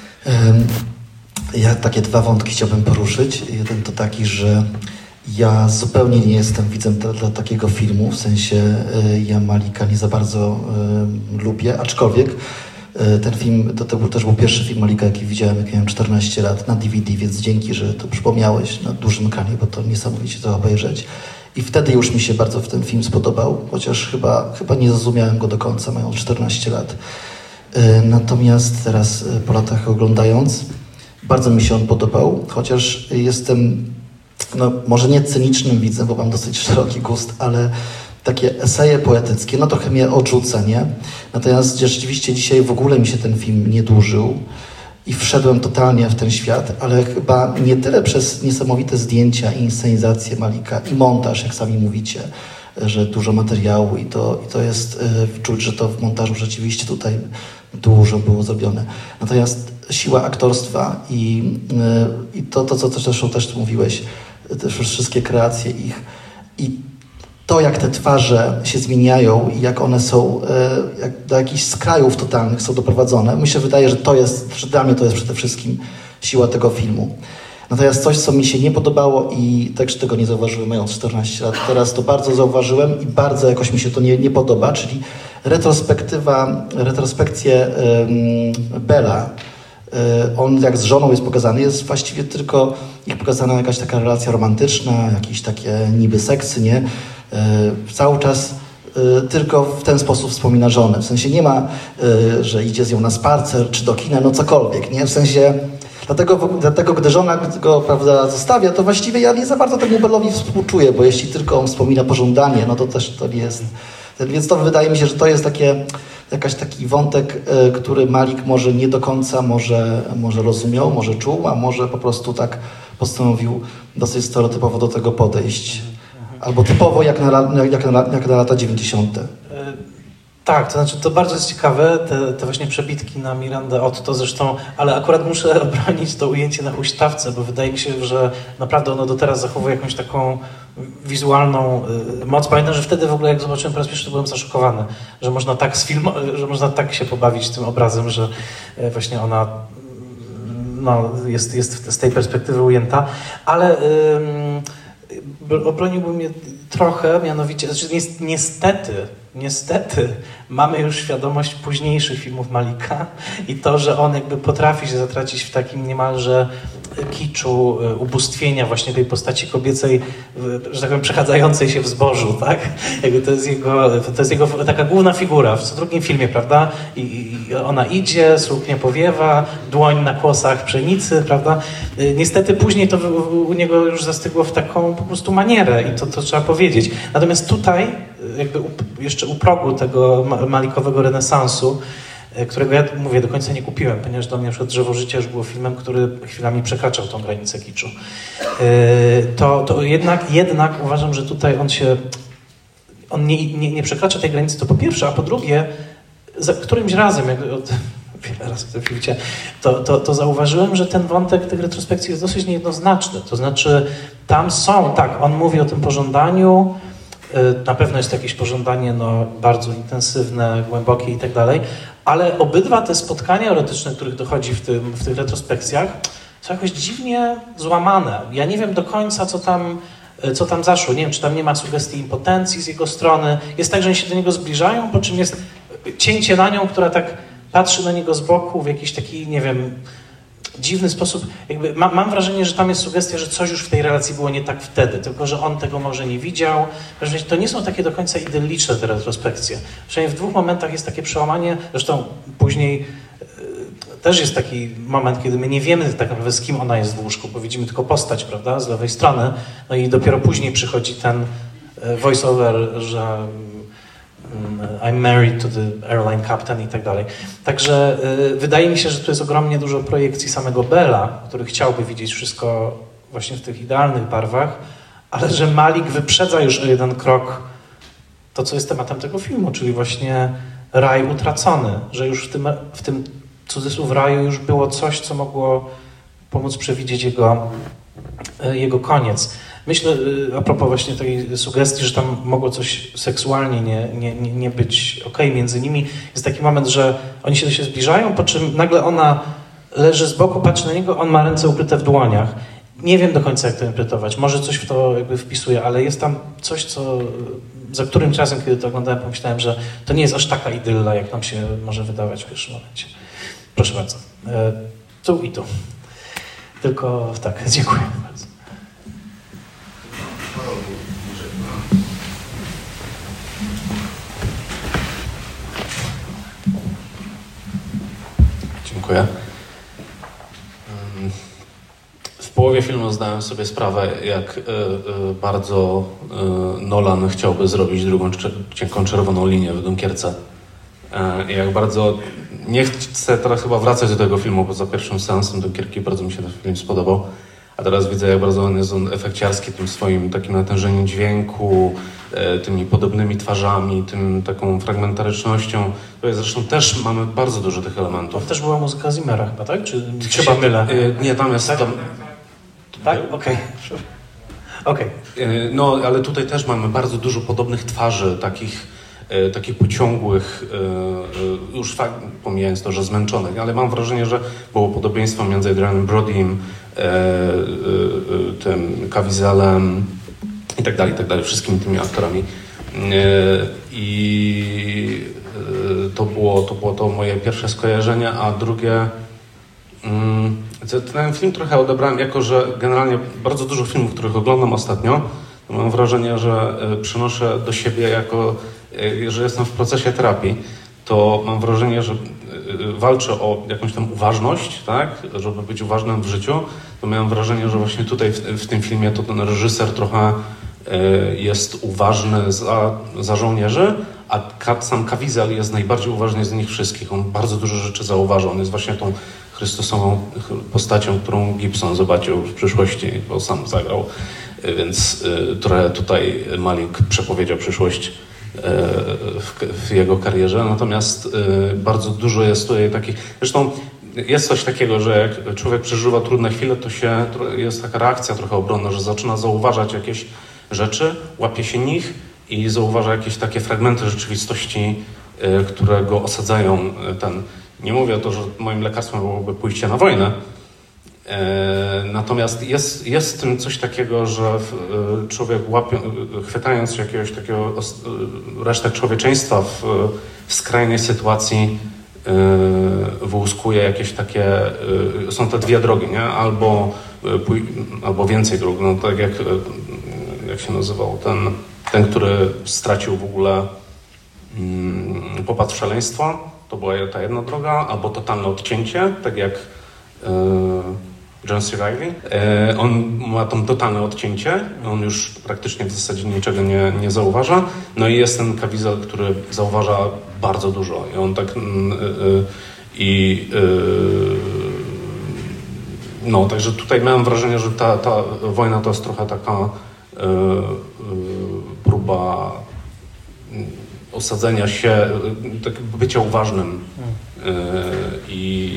Ja takie dwa wątki chciałbym poruszyć. Jeden to taki, że ja zupełnie nie jestem widzem dla, dla takiego filmu, w sensie y, ja Malika nie za bardzo y, lubię, aczkolwiek y, ten film, to, to był, też był pierwszy film Malika, jaki widziałem, jak miałem czternaście lat na D V D, więc dzięki, że to przypomniałeś na dużym ekranie, bo to niesamowicie to obejrzeć. I wtedy już mi się bardzo w ten film spodobał, chociaż chyba, chyba nie zrozumiałem go do końca, mając czternaście lat. Y, natomiast teraz y, po latach oglądając, bardzo mi się on podobał, chociaż jestem, no może nie cynicznym widzem, bo mam dosyć szeroki gust, ale takie eseje poetyckie, no trochę mnie odrzuca, nie? Natomiast rzeczywiście dzisiaj w ogóle mi się ten film nie dłużył i wszedłem totalnie w ten świat, ale chyba nie tyle przez niesamowite zdjęcia i inscenizację Malika i montaż, jak sami mówicie, że dużo materiału i to, i to jest, yy, czuć, że to w montażu rzeczywiście tutaj dużo było zrobione. Natomiast siła aktorstwa i, yy, i to, to, co zresztą też tu mówiłeś, też wszystkie kreacje ich i to, jak te twarze się zmieniają i jak one są yy, jak do jakichś skrajów totalnych są doprowadzone, mi się wydaje, że to jest, że dla mnie to jest przede wszystkim siła tego filmu. Natomiast coś, co mi się nie podobało i też tego nie zauważyłem, mając czternaście lat, teraz to bardzo zauważyłem i bardzo jakoś mi się to nie, nie podoba, czyli retrospektywa, retrospekcje um, Bella. On jak z żoną jest pokazany, jest właściwie tylko ich pokazana jakaś taka relacja romantyczna, jakieś takie niby seksy, nie? Cały czas tylko w ten sposób wspomina żonę. W sensie nie ma, że idzie z nią na spacer czy do kina, no cokolwiek, nie? W sensie dlatego, dlatego gdy żona go, prawda, zostawia, to właściwie ja nie za bardzo temu Bellowi współczuję, bo jeśli tylko on wspomina pożądanie, no to też to nie jest... Więc to wydaje mi się, że to jest takie, jakaś taki wątek, y, który Malik może nie do końca może, może rozumiał, może czuł, a może po prostu tak postanowił dosyć stereotypowo do tego podejść. Albo typowo jak na, jak na, jak na lata dziewięćdziesiąte. Tak, to znaczy to bardzo jest ciekawe, te, te właśnie przebitki na Mirandę Otto zresztą, ale akurat muszę obronić to ujęcie na huśtawce, bo wydaje mi się, że naprawdę ono do teraz zachowuje jakąś taką wizualną y, moc. Pamiętam, że wtedy w ogóle jak zobaczyłem po raz pierwszy, to byłem zaszokowany, że można tak sfilmo- że można tak się pobawić tym obrazem, że y, właśnie ona no, jest, jest z tej perspektywy ujęta, ale y, obroniłbym mnie trochę, mianowicie, znaczy niestety, niestety mamy już świadomość późniejszych filmów Malika i to, że on jakby potrafi się zatracić w takim niemalże kiczu, ubóstwienia właśnie tej postaci kobiecej, że tak powiem, przechadzającej się w zbożu, tak? Jakby to jest jego, to jest jego taka główna figura w co drugim filmie, prawda? I, i ona idzie, suknia powiewa, dłoń na kłosach pszenicy, prawda? Niestety później to u niego już zastygło w taką po prostu manierę i to, to trzeba powiedzieć. Natomiast tutaj, jakby u, jeszcze u progu tego malikowego renesansu, którego ja, mówię, do końca nie kupiłem, ponieważ dla mnie na przykład Drzewo Życia już było filmem, który chwilami przekraczał tą granicę kiczu. To, to jednak, jednak uważam, że tutaj on się, on nie, nie, nie przekracza tej granicy, to po pierwsze, a po drugie, za którymś razem, jak od, wiele razy w tym filmie, to, to, to zauważyłem, że ten wątek tych retrospekcji jest dosyć niejednoznaczny. To znaczy, tam są, tak, on mówi o tym pożądaniu, na pewno jest to jakieś pożądanie no, bardzo intensywne, głębokie i tak dalej, ale obydwa te spotkania erotyczne, których dochodzi w, tym, w tych retrospekcjach, są jakoś dziwnie złamane. Ja nie wiem do końca, co tam, co tam zaszło. Nie wiem, czy tam nie ma sugestii impotencji z jego strony. Jest tak, że oni się do niego zbliżają, po czym jest cięcie na nią, która tak patrzy na niego z boku w jakiś taki, nie wiem, dziwny sposób. Jakby ma, mam wrażenie, że tam jest sugestia, że coś już w tej relacji było nie tak wtedy, tylko że on tego może nie widział. To nie są takie do końca idylliczne te retrospekcje. Przynajmniej w dwóch momentach jest takie przełamanie, zresztą później też jest taki moment, kiedy my nie wiemy tak naprawdę, z kim ona jest w łóżku, bo widzimy tylko postać, prawda, z lewej strony, no i dopiero później przychodzi ten voice-over, że I'm married to the airline captain i tak dalej. Także y, wydaje mi się, że tu jest ogromnie dużo projekcji samego Bella, który chciałby widzieć wszystko właśnie w tych idealnych barwach, ale że Malik wyprzedza już o jeden krok to, co jest tematem tego filmu, czyli właśnie raj utracony, że już w tym, w tym cudzysłów raju już było coś, co mogło pomóc przewidzieć jego, jego koniec. Myślę, a propos właśnie tej sugestii, że tam mogło coś seksualnie nie, nie, nie być okej między nimi, jest taki moment, że oni się do siebie zbliżają, po czym nagle ona leży z boku, patrzy na niego, on ma ręce ukryte w dłoniach. Nie wiem do końca, jak to interpretować. Może coś w to jakby wpisuje, ale jest tam coś, co za którymś razem, kiedy to oglądałem, pomyślałem, że to nie jest aż taka idylla, jak nam się może wydawać w pierwszym momencie. Proszę bardzo. Tu i tu. Tylko tak, dziękuję bardzo. Dziękuję. W połowie filmu zdałem sobie sprawę, jak bardzo Nolan chciałby zrobić drugą cienką czerwoną linię w Dunkierce. I jak bardzo nie chcę teraz chyba wracać do tego filmu, bo za pierwszym seansem Dunkierki bardzo mi się ten film spodobał. A teraz widzę, jak bardzo on jest on efekciarski tym swoim takim natężeniem dźwięku, tymi podobnymi twarzami, tym taką fragmentarycznością. Zresztą też mamy bardzo dużo tych elementów. To też była muzyka Zimmera chyba, tak? Czy chyba mylę? Nie, tam jest... Tak? Tam... Tak? Okej. Okay. Okay. No, ale tutaj też mamy bardzo dużo podobnych twarzy, takich, takich pociągłych, już fakt, pomijając to, że zmęczonych, ale mam wrażenie, że było podobieństwo między Adrianem Brodym, tym Caviezelem i tak dalej, i tak dalej, wszystkimi tymi aktorami. I to było, to było to moje pierwsze skojarzenie, a drugie... Ten film trochę odebrałem jako, że generalnie bardzo dużo filmów, których oglądam ostatnio, to mam wrażenie, że przenoszę do siebie jako, że jestem w procesie terapii, to mam wrażenie, że walczę o jakąś tam uważność, tak, żeby być uważnym w życiu, to miałem wrażenie, że właśnie tutaj w, w tym filmie to ten reżyser trochę jest uważny za, za żołnierzy, a sam Caviezel jest najbardziej uważny z nich wszystkich. On bardzo dużo rzeczy zauważa. On jest właśnie tą Chrystusową postacią, którą Gibson zobaczył w przyszłości, bo sam zagrał. Więc trochę tutaj Malik przepowiedział przyszłość w, w jego karierze. Natomiast bardzo dużo jest tutaj takich... Zresztą jest coś takiego, że jak człowiek przeżywa trudne chwile, to się jest taka reakcja trochę obronna, że zaczyna zauważać jakieś rzeczy, łapie się nich i zauważa jakieś takie fragmenty rzeczywistości, które go osadzają. Ten, nie mówię o to, że moim lekarstwem byłoby pójście na wojnę, natomiast jest, jest w tym coś takiego, że człowiek łapie, chwytając się jakiegoś takiego resztek człowieczeństwa w, w skrajnej sytuacji, wyłuskuje jakieś takie, są te dwie drogi, nie? Albo, albo więcej dróg, no tak jak, jak się nazywał ten, ten, który stracił w ogóle mm, popadł w szaleństwo, to była ta jedna droga, albo totalne odcięcie, tak jak yy, John C. Reilly. Yy, on ma tam totalne odcięcie, on już praktycznie w zasadzie niczego nie, nie zauważa, no i jest ten Caviezel, który zauważa bardzo dużo i on tak yy, yy, i yy, no, także tutaj miałem wrażenie, że ta, ta wojna to jest trochę taka yy, yy, próba osadzenia się, tak bycia uważnym. I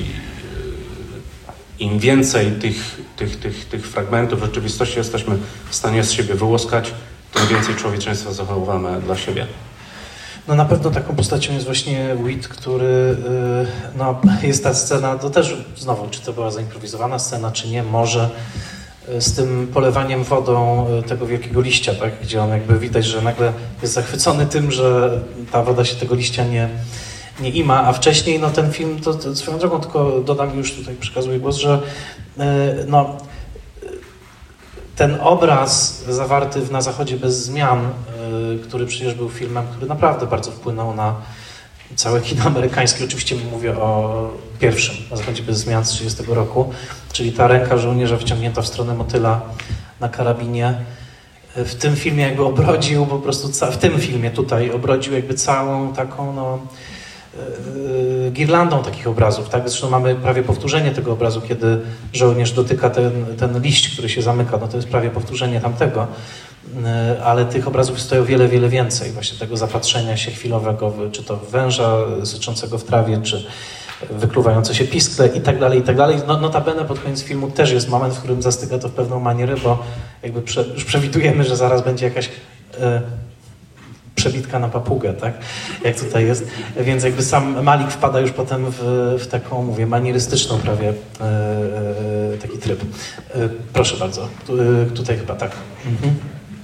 im więcej tych, tych, tych, tych fragmentów rzeczywistości jesteśmy w stanie z siebie wyłuskać, tym więcej człowieczeństwa zachowamy dla siebie. No na pewno taką postacią jest właśnie Whit, który, no jest ta scena, to też znowu, czy to była zaimprowizowana scena, czy nie, może z tym polewaniem wodą tego wielkiego liścia, tak, gdzie on jakby widać, że nagle jest zachwycony tym, że ta woda się tego liścia nie, nie ima, a wcześniej no ten film, to, to swoją drogą tylko dodam, już tutaj przekazuję głos, że no ten obraz zawarty w Na zachodzie bez zmian, który przecież był filmem, który naprawdę bardzo wpłynął na całe kino amerykańskie. Oczywiście mówię o pierwszym, Na zachodzie bez zmian z trzydziestego roku, czyli ta ręka żołnierza wyciągnięta w stronę motyla na karabinie. W tym filmie jakby obrodził po prostu, w tym filmie tutaj obrodził jakby całą taką no, yy, girlandą takich obrazów, tak? Zresztą mamy prawie powtórzenie tego obrazu, kiedy żołnierz dotyka ten, ten liść, który się zamyka, no to jest prawie powtórzenie tamtego, yy, ale tych obrazów jest tutaj o wiele, wiele więcej, właśnie tego zapatrzenia się chwilowego, w, czy to w węża syczącego w trawie, czy wykluwające się piskle i tak dalej, i tak dalej. No, notabene pod koniec filmu też jest moment, w którym zastyga to w pewną manierę, bo jakby prze, już przewidujemy, że zaraz będzie jakaś e, przebitka na papugę, tak? Jak tutaj jest. Więc jakby sam Malik wpada już potem w, w taką, mówię, manierystyczną prawie e, e, taki tryb. E, proszę bardzo. Tu, e, tutaj chyba tak. Mhm.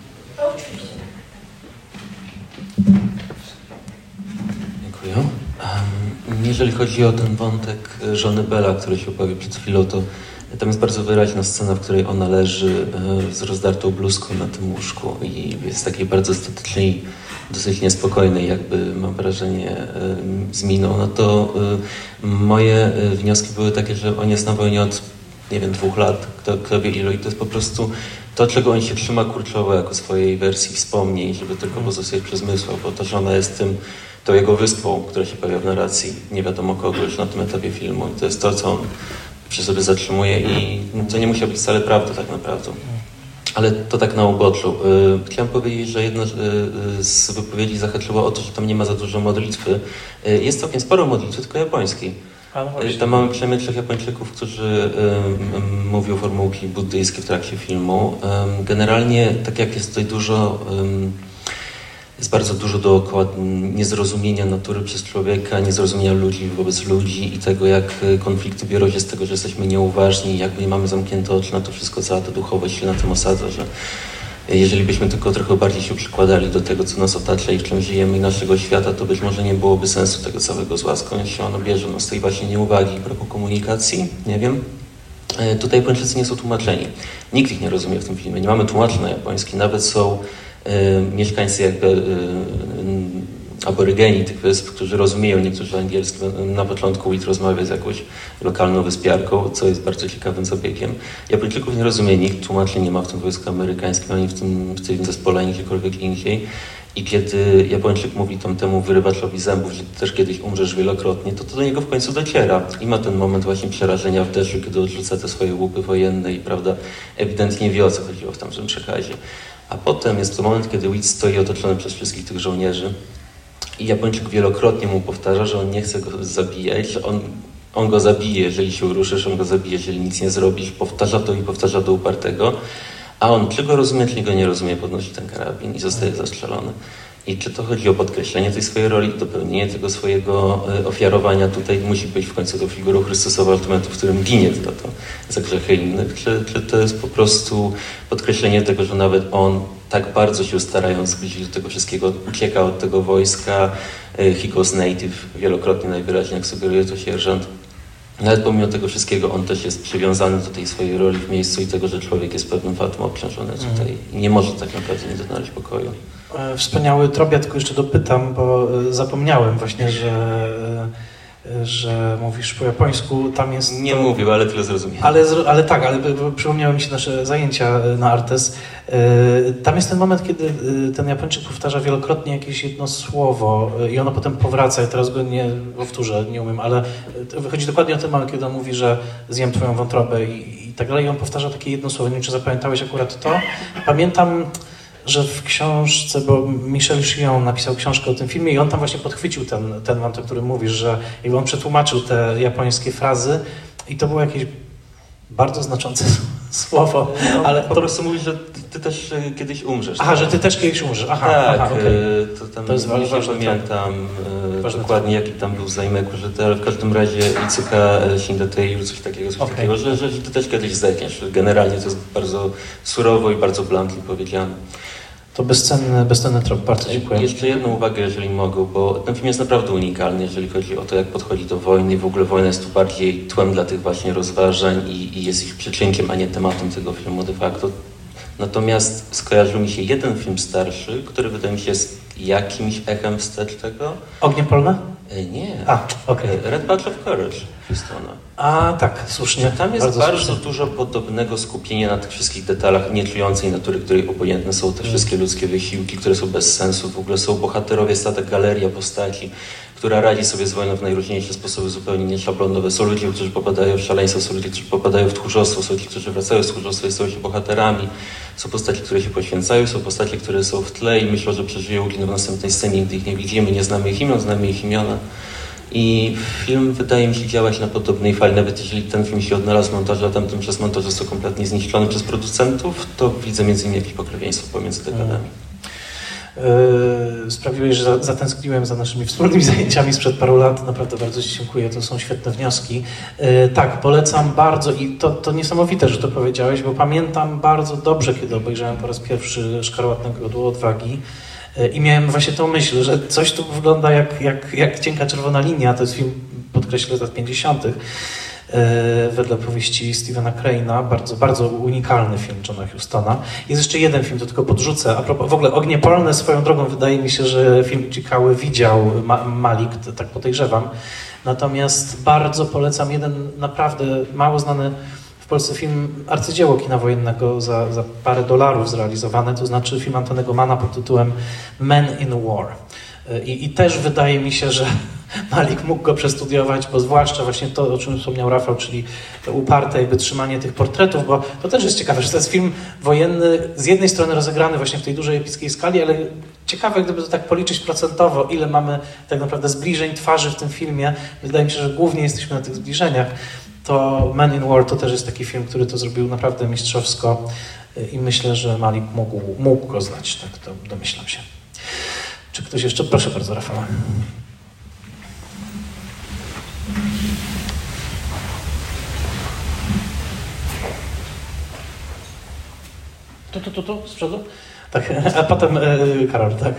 Dziękuję. Um, jeżeli chodzi o ten wątek żony Bella, który się pojawił przed chwilą, to tam jest bardzo wyraźna scena, w której ona leży e, z rozdartą bluzką na tym łóżku i jest takiej bardzo statycznej, dosyć niespokojnej, jakby mam wrażenie, e, z miną. No to e, moje e, wnioski były takie, że on jest na wojnie od, nie wiem, dwóch lat, kto, kto wie ilu, i to jest po prostu to, czego on się trzyma kurczowo jako swojej wersji wspomnień, żeby tylko pozostać przy zmysłach, bo to, że ona jest tym, tą jego wyspą, która się pojawia w narracji, nie wiadomo kogo już na tym etapie filmu, i to jest to, co on przy sobie zatrzymuje, i to nie musiał być wcale prawda tak naprawdę. Ale to tak na uboczu. Yy, chciałem powiedzieć, że jedna yy, z wypowiedzi zahaczyła o to, że tam nie ma za dużo modlitwy. Yy, jest całkiem sporo modlitwy, tylko japońskiej. Yy, tam mamy przynajmniej trzech Japończyków, którzy yy, yy, mówią formułki buddyjskie w trakcie filmu. Yy, generalnie, tak jak jest tutaj dużo... Yy, Jest bardzo dużo dookoła niezrozumienia natury przez człowieka, niezrozumienia ludzi wobec ludzi i tego, jak konflikty biorą się z tego, że jesteśmy nieuważni, jakby nie mamy zamknięte oczy na to wszystko, cała ta duchowość się na tym osadza, że jeżeli byśmy tylko trochę bardziej się przykładali do tego, co nas otacza i w czym żyjemy i naszego świata, to być może nie byłoby sensu tego całego zła, skąd się ono bierze, no z tej właśnie nieuwagi i braku komunikacji, nie wiem. Tutaj Japończycy nie są tłumaczeni. Nikt ich nie rozumie w tym filmie. Nie mamy tłumaczy na japoński, nawet są Y, mieszkańcy jakby y, y, aborygeni tych wysp, którzy rozumieją niektórzy angielski. Na początku Whit rozmawia z jakąś lokalną wyspiarką, co jest bardzo ciekawym zabiegiem. Japończyków nie rozumie nikt, tłumaczy nie ma w tym wojsku amerykańskim, ani w tym, w tym zespole, ani gdziekolwiek indziej. I kiedy Japończyk mówi tam temu wyrywaczowi zębów, że też kiedyś umrzesz wielokrotnie, to to do niego w końcu dociera. I ma ten moment właśnie przerażenia w deszczu, kiedy odrzuca te swoje łupy wojenne i, prawda, ewidentnie wie, o co chodziło w tamtym przekazie. A potem jest to moment, kiedy Whit stoi otoczony przez wszystkich tych żołnierzy i Japończyk wielokrotnie mu powtarza, że on nie chce go zabijać, że on, on go zabije, jeżeli się uruszysz, on go zabije, jeżeli nic nie zrobisz. Powtarza to i powtarza do upartego, a on czy go rozumie, czy go nie rozumie, podnosi ten karabin i zostaje zastrzelony. I czy to chodzi o podkreślenie tej swojej roli, dopełnienie tego swojego y, ofiarowania tutaj, musi być w końcu tą figurą Chrystusowa ultimatu, w którym ginie za to, za grzechy innych, czy, czy to jest po prostu podkreślenie tego, że nawet on tak bardzo się starając zbliżyć do tego wszystkiego, ucieka od tego wojska, y, he goes native, wielokrotnie najwyraźniej, jak sugeruje to sierżant. Nawet pomimo tego wszystkiego on też jest przywiązany do tej swojej roli w miejscu i tego, że człowiek jest pewnym fatum obciążony tutaj i nie może tak naprawdę nie znaleźć pokoju. Wspaniały trop, ja tylko jeszcze dopytam, bo zapomniałem właśnie, że, że mówisz po japońsku, tam jest... Nie to... mówił, ale tyle zrozumiałem. Ale, ale tak, ale przypomniały mi się nasze zajęcia na Artes. Tam jest ten moment, kiedy ten Japończyk powtarza wielokrotnie jakieś jedno słowo i ono potem powraca. Ja teraz go nie powtórzę, nie umiem, ale wychodzi dokładnie o ten moment, kiedy on mówi, że zjem twoją wątrobę i, i tak dalej. I on powtarza takie jedno słowo. Nie wiem, czy zapamiętałeś akurat to. Pamiętam że w książce, bo Michel Chillon napisał książkę o tym filmie i on tam właśnie podchwycił ten, ten wątek, o którym mówisz, że jakby on przetłumaczył te japońskie frazy i to było jakieś bardzo znaczące słowo, no, ale po to... prostu mówisz, że ty, ty też kiedyś umrzesz. Aha, tak? że ty też kiedyś umrzesz. Aha, tak, aha, okay. to, tam, to jest nie ważne, pamiętam to... dokładnie jaki tam był zajmek, że ale w każdym razie Itsuka Shindateiru, coś takiego, coś okay. takiego, że, że ty też kiedyś zdechniesz. Generalnie to jest bardzo surowo i bardzo bluntly powiedziane. To bezcenny, bezcenny trop, bardzo dziękuję. Jeszcze jedną uwagę, jeżeli mogę, bo ten film jest naprawdę unikalny, jeżeli chodzi o to, jak podchodzi do wojny i w ogóle wojna jest tu bardziej tłem dla tych właśnie rozważań i, i jest ich przyczynkiem, a nie tematem tego filmu de facto. Natomiast skojarzył mi się jeden film starszy, który wydaje mi się jest jakimś echem wstecz tego. Ognie polne? E, nie. A, okej. Okay. Red Badge of Courage Houstona. A, tak, słusznie. Tam jest bardzo, bardzo słusznie. dużo podobnego skupienia na tych wszystkich detalach nieczującej natury, której obojętne są te wszystkie ludzkie wysiłki, które są bez sensu. W ogóle są bohaterowie, statek, galeria postaci, która radzi sobie z wojną w najróżniejsze sposoby zupełnie nieszablonowe. Są ludzie, którzy popadają w szaleństwo, są ludzie, którzy popadają w tchórzostwo, są ci, którzy wracają z tchórzostwa i stają się bohaterami. Są postaci, które się poświęcają, są postaci, które są w tle i myślą, że przeżyją, ginął w następnej scenie, gdy ich nie widzimy, nie znamy ich imion, znamy ich imiona. I film wydaje mi się działać na podobnej fali, nawet jeżeli ten film się odnalazł w montażu, a tamten przez montaż został kompletnie zniszczony przez producentów, to widzę między innymi jakieś pokrewieństwo pomiędzy dekadami. Yy, sprawiłeś, że zatęskniłem za naszymi wspólnymi zajęciami sprzed paru lat. Naprawdę bardzo Ci dziękuję, to są świetne wnioski. Yy, tak, polecam bardzo i to, to niesamowite, że to powiedziałeś, bo pamiętam bardzo dobrze, kiedy obejrzałem po raz pierwszy Szkarłatnego Godła Odwagi yy, i miałem właśnie tą myśl, że coś tu wygląda jak, jak, jak Cienka Czerwona Linia, to jest film, podkreślę, z lat pięćdziesiątych. Wedle powieści Stephena Crane'a, bardzo, bardzo unikalny film Johna Hustona. Jest jeszcze jeden film, to tylko podrzucę. A propos, w ogóle Ognie Polne swoją drogą wydaje mi się, że film Ciekały widział Ma Malik, tak podejrzewam. Natomiast bardzo polecam jeden naprawdę mało znany w Polsce film, arcydzieło kina wojennego za, za parę dolarów zrealizowane, to znaczy film Antonego Manna pod tytułem Men in War. I, I też wydaje mi się, że Malik mógł go przestudiować, bo zwłaszcza właśnie to, o czym wspomniał Rafał, czyli to uparte jakby trzymanie tych portretów, bo to też jest ciekawe, że to jest film wojenny, z jednej strony rozegrany właśnie w tej dużej epickiej skali, ale ciekawe, gdyby to tak policzyć procentowo, ile mamy tak naprawdę zbliżeń twarzy w tym filmie. Wydaje mi się, że głównie jesteśmy na tych zbliżeniach. To Men in War to też jest taki film, który to zrobił naprawdę mistrzowsko i myślę, że Malik mógł, mógł go znać, tak to domyślam się. Czy ktoś jeszcze? Proszę bardzo, Rafał. Tu, tu, tu, tu, z przodu? Tak, a potem e, Karol, tak.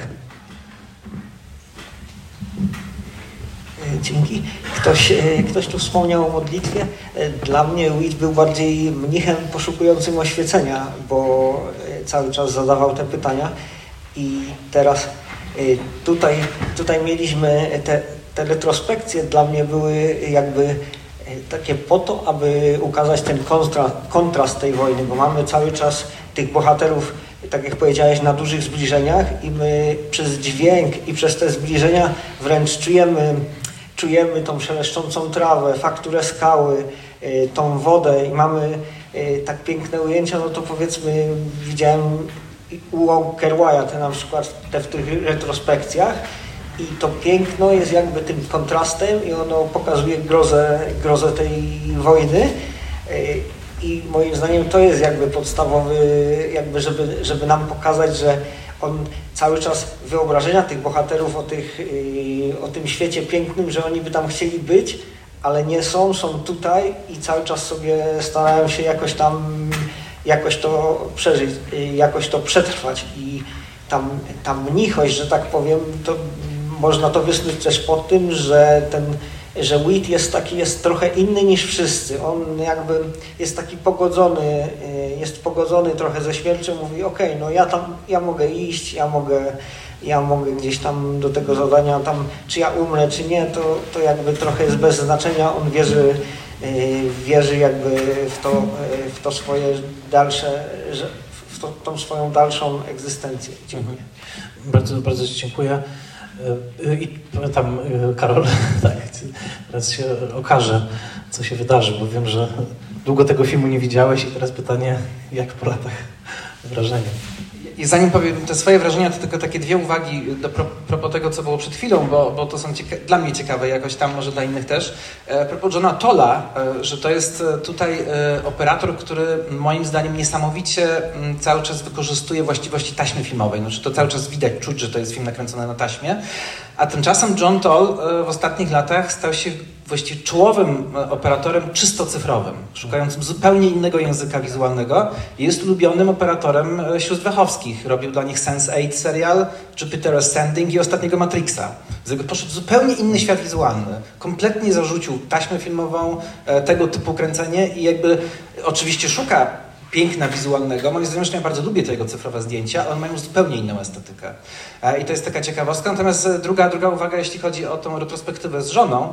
Dzięki. Ktoś, ktoś tu wspomniał o modlitwie. Dla mnie Witt był bardziej mnichem poszukującym oświecenia, bo cały czas zadawał te pytania i teraz tutaj, tutaj mieliśmy te, te retrospekcje, dla mnie były jakby takie po to, aby ukazać ten kontrast, kontrast tej wojny, bo mamy cały czas tych bohaterów, tak jak powiedziałeś, na dużych zbliżeniach i my przez dźwięk i przez te zbliżenia wręcz czujemy, czujemy tą szeleszczącą trawę, fakturę skały, tą wodę i mamy tak piękne ujęcia, no to powiedzmy widziałem u Walker te na przykład te w tych retrospekcjach i to piękno jest jakby tym kontrastem i ono pokazuje grozę, grozę tej wojny i moim zdaniem to jest jakby podstawowy, jakby żeby, żeby nam pokazać, że on cały czas wyobrażenia tych bohaterów o, tych, o tym świecie pięknym, że oni by tam chcieli być, ale nie są, są tutaj i cały czas sobie starają się jakoś tam jakoś to przeżyć, jakoś to przetrwać i tam, ta mnichość, że tak powiem, to można to wysnuć też po tym, że ten, że Witt jest taki, jest trochę inny niż wszyscy. On jakby jest taki pogodzony, jest pogodzony trochę ze śmiercią, mówi okej, okay, no ja tam, ja mogę iść, ja mogę, ja mogę gdzieś tam do tego zadania, tam czy ja umrę, czy nie, to, to jakby trochę jest bez znaczenia, on wierzy, wierzy jakby w to, w to swoje dalsze, w to, tą swoją dalszą egzystencję. Dziękuję. Bardzo, bardzo Ci dziękuję. I tam Karol, tak, teraz się okaże, co się wydarzy, bo wiem, że długo tego filmu nie widziałeś i teraz pytanie, jak po latach wrażenie? I zanim powiem te swoje wrażenia, to tylko takie dwie uwagi do pro, propos tego, co było przed chwilą, bo, bo to są cieka- dla mnie ciekawe, jakoś tam może dla innych też. E, propos Johna Tolla, e, że to jest tutaj e, operator, który moim zdaniem niesamowicie m, cały czas wykorzystuje właściwości taśmy filmowej. Znaczy to cały czas widać, czuć, że to jest film nakręcony na taśmie. A tymczasem John Toll e, w ostatnich latach stał się właściwie czołowym operatorem czysto cyfrowym, szukającym zupełnie innego języka wizualnego. Jest ulubionym operatorem sióstr Wachowskich. Robił dla nich sense eight serial, Jupiter Ascending i ostatniego Matrixa. Poszedł w zupełnie inny świat wizualny. Kompletnie zarzucił taśmę filmową, tego typu kręcenie i jakby oczywiście szuka piękna wizualnego. Moim zdaniem, ja bardzo lubię te jego cyfrowe zdjęcia, ale one mają zupełnie inną estetykę. I to jest taka ciekawostka. Natomiast druga, druga uwaga, jeśli chodzi o tą retrospektywę z żoną.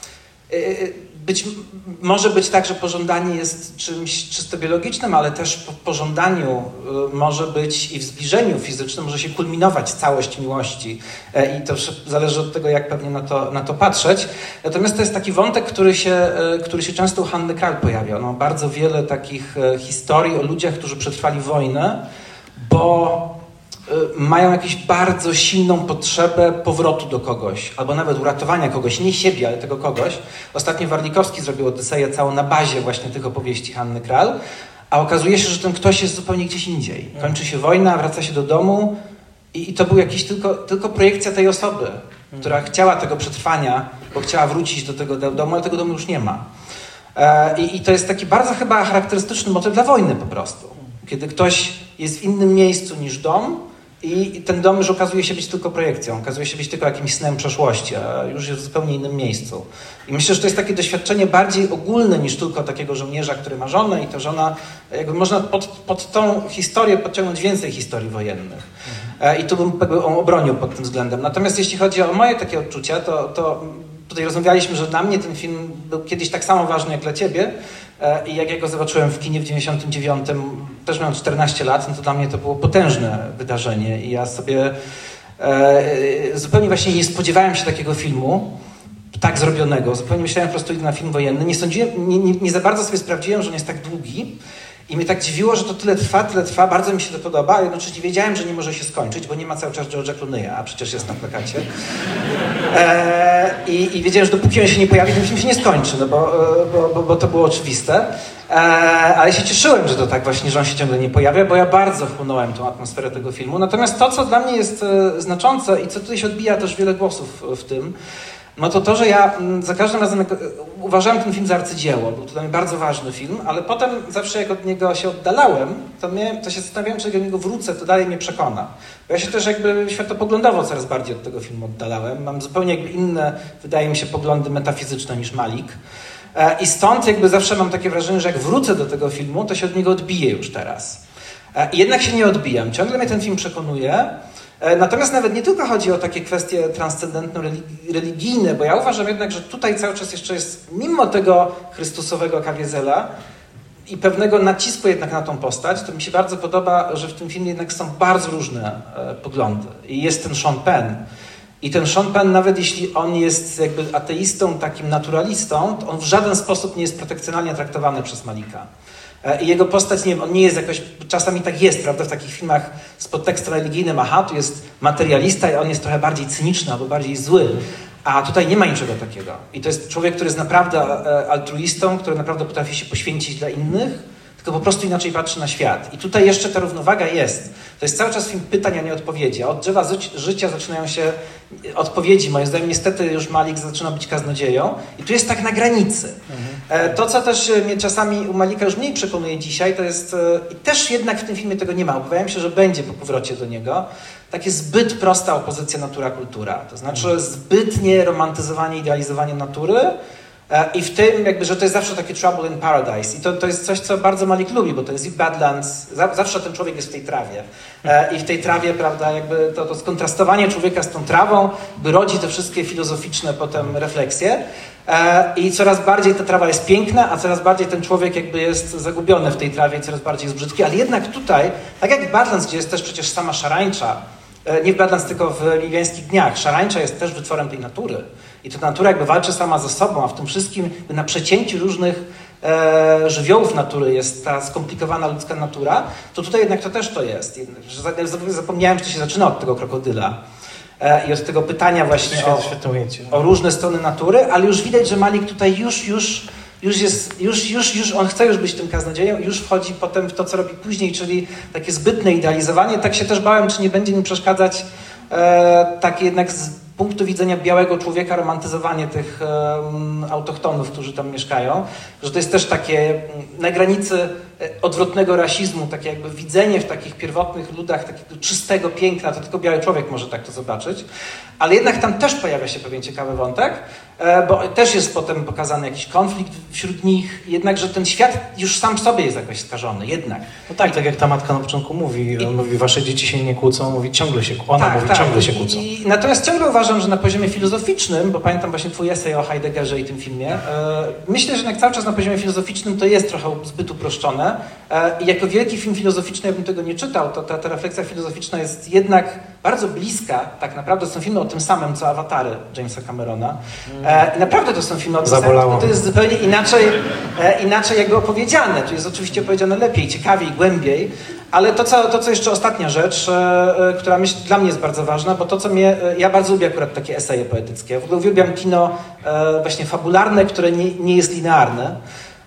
Być, może być tak, że pożądanie jest czymś czysto biologicznym, ale też po pożądaniu może być i w zbliżeniu fizycznym może się kulminować całość miłości i to zależy od tego, jak pewnie na to, na to patrzeć. Natomiast to jest taki wątek, który się, który się często u Hanny Karl pojawia. No, bardzo wiele takich historii o ludziach, którzy przetrwali wojnę, bo mają jakąś bardzo silną potrzebę powrotu do kogoś, albo nawet uratowania kogoś, nie siebie, ale tego kogoś. Ostatnio Warlikowski zrobił Odyseję całą na bazie właśnie tych opowieści Hanny Karl, a okazuje się, że ten ktoś jest zupełnie gdzieś indziej. Kończy się wojna, wraca się do domu i, i to był jakiś tylko, tylko projekcja tej osoby, która chciała tego przetrwania, bo chciała wrócić do tego domu, ale tego domu już nie ma. E, i, I to jest taki bardzo chyba charakterystyczny motyw dla wojny po prostu. Kiedy ktoś jest w innym miejscu niż dom, i ten dom już okazuje się być tylko projekcją, okazuje się być tylko jakimś snem przeszłości, a już jest w zupełnie innym miejscu. I myślę, że to jest takie doświadczenie bardziej ogólne niż tylko takiego żołnierza, który ma żonę i ta żona, jakby można pod, pod tą historię podciągnąć więcej historii wojennych. Mhm. I tu bym jakby obronił pod tym względem. Natomiast jeśli chodzi o moje takie odczucia, to, to tutaj rozmawialiśmy, że dla mnie ten film był kiedyś tak samo ważny jak dla ciebie. I jak ja go zobaczyłem w kinie w dziewięćdziesiątym dziewiątym, też miałem czternaście lat, no to dla mnie to było potężne wydarzenie i ja sobie e, zupełnie właśnie nie spodziewałem się takiego filmu, tak zrobionego. Zupełnie myślałem po prostu idę na film wojenny. Nie sądziłem, nie, nie, nie za bardzo sobie sprawdziłem, że on jest tak długi i mnie tak dziwiło, że to tyle trwa, tyle trwa. Bardzo mi się to podoba, ale jednocześnie wiedziałem, że nie może się skończyć, bo nie ma cały czas George'a Clooney'a, a przecież jest na plakacie. E, i, I wiedziałem, że dopóki on się nie pojawi, ten film się nie skończy, no bo, bo, bo, bo to było oczywiste. E, ale się cieszyłem, że to tak właśnie, że on się ciągle nie pojawia, bo ja bardzo wchłonąłem tą atmosferę tego filmu. Natomiast to, co dla mnie jest e, znaczące i co tutaj się odbija też wiele głosów w tym, no to to, że ja za każdym razem jak, uważałem ten film za arcydzieło. Był to dla mnie bardzo ważny film, ale potem zawsze jak od niego się oddalałem, to, mnie, to się zastanawiałem, czy jak do niego wrócę, to dalej mnie przekona. Bo ja się też jakby światopoglądowo coraz bardziej od tego filmu oddalałem. Mam zupełnie jakby inne, wydaje mi się, poglądy metafizyczne niż Malik. I stąd jakby zawsze mam takie wrażenie, że jak wrócę do tego filmu, to się od niego odbiję już teraz. I jednak się nie odbijam. Ciągle mnie ten film przekonuje. Natomiast nawet nie tylko chodzi o takie kwestie transcendentno-religijne, bo ja uważam jednak, że tutaj cały czas jeszcze jest, mimo tego chrystusowego Caviezel'a i pewnego nacisku jednak na tą postać, to mi się bardzo podoba, że w tym filmie jednak są bardzo różne e, poglądy. I jest ten Sean Penn. I ten Sean Penn, nawet jeśli on jest jakby ateistą, takim naturalistą, to on w żaden sposób nie jest protekcjonalnie traktowany przez Malika. I jego postać, nie wiem, on nie jest jakoś, czasami tak jest, prawda, w takich filmach z podtekstem religijnym, aha, tu jest materialista i on jest trochę bardziej cyniczny albo bardziej zły, a tutaj nie ma niczego takiego. I to jest człowiek, który jest naprawdę altruistą, który naprawdę potrafi się poświęcić dla innych, tylko po prostu inaczej patrzy na świat. I tutaj jeszcze ta równowaga jest. To jest cały czas film pytań, a nie odpowiedzi. A od drzewa życia zaczynają się odpowiedzi. Moim zdaniem niestety już Malik zaczyna być kaznodzieją. I tu jest tak na granicy. Mhm. To, co też mnie czasami u Malika już mniej przekonuje dzisiaj, to jest, i też jednak w tym filmie tego nie ma. Obawiam się, że będzie po powrocie do niego, takie zbyt prosta opozycja natura-kultura. To znaczy zbytnie romantyzowanie, idealizowanie natury, i w tym jakby, że to jest zawsze takie trouble in paradise. I to, to jest coś, co bardzo Malik lubi, bo to jest i Badlands, zawsze ten człowiek jest w tej trawie. I w tej trawie, prawda, jakby to, to skontrastowanie człowieka z tą trawą by rodzi te wszystkie filozoficzne potem refleksje. I coraz bardziej ta trawa jest piękna, a coraz bardziej ten człowiek jakby jest zagubiony w tej trawie i coraz bardziej jest brzydki. Ale jednak tutaj, tak jak w Badlands, gdzie jest też przecież sama szarańcza, nie w Badlands, tylko w Liliańskich Dniach, szarańcza jest też wytworem tej natury. I ta natura jakby walczy sama ze sobą, a w tym wszystkim na przecięciu różnych e, żywiołów natury jest ta skomplikowana ludzka natura, to tutaj jednak to też to jest. Zapomniałem, że to się zaczyna od tego krokodyla e, i od tego pytania właśnie o, o różne strony natury, ale już widać, że Malik tutaj już, już, już jest, już, już, już on chce już być tym kaznodzieją i już wchodzi potem w to, co robi później, czyli takie zbytne idealizowanie. Tak się też bałem, czy nie będzie mi przeszkadzać e, takie jednak z punktu widzenia białego człowieka romantyzowanie tych um, autochtonów, którzy tam mieszkają, że to jest też takie na granicy odwrotnego rasizmu, takie jakby widzenie w takich pierwotnych ludach takiego czystego piękna, to tylko biały człowiek może tak to zobaczyć, ale jednak tam też pojawia się pewien ciekawy wątek, bo też jest potem pokazany jakiś konflikt wśród nich, jednak, że ten świat już sam w sobie jest jakoś skażony, jednak. No tak, tak jak ta matka na początku mówi, I... on mówi, wasze dzieci się nie kłócą, mówi ciągle się, ona tak, mówi tak. ciągle się kłócą. I, i, natomiast ciągle uważam, że na poziomie filozoficznym, bo pamiętam właśnie twój esej o Heideggerze i tym filmie, e, myślę, że jednak cały czas na poziomie filozoficznym to jest trochę zbyt uproszczone e, i jako wielki film filozoficzny, jakbym tego nie czytał, to ta, ta refleksja filozoficzna jest jednak bardzo bliska, tak naprawdę są filmy o tym samym, co Awatary Jamesa Camerona. E, I naprawdę to są filmy o tym Zabolało. samym, to jest zupełnie inaczej, e, inaczej jakby opowiedziane. Tu jest oczywiście opowiedziane lepiej, ciekawiej, głębiej, ale to co, to, co jeszcze ostatnia rzecz, e, która myślę, dla mnie jest bardzo ważna, bo to, co mnie, e, ja bardzo lubię akurat takie eseje poetyckie. W ogóle uwielbiam kino e, właśnie fabularne, które nie, nie jest linearne.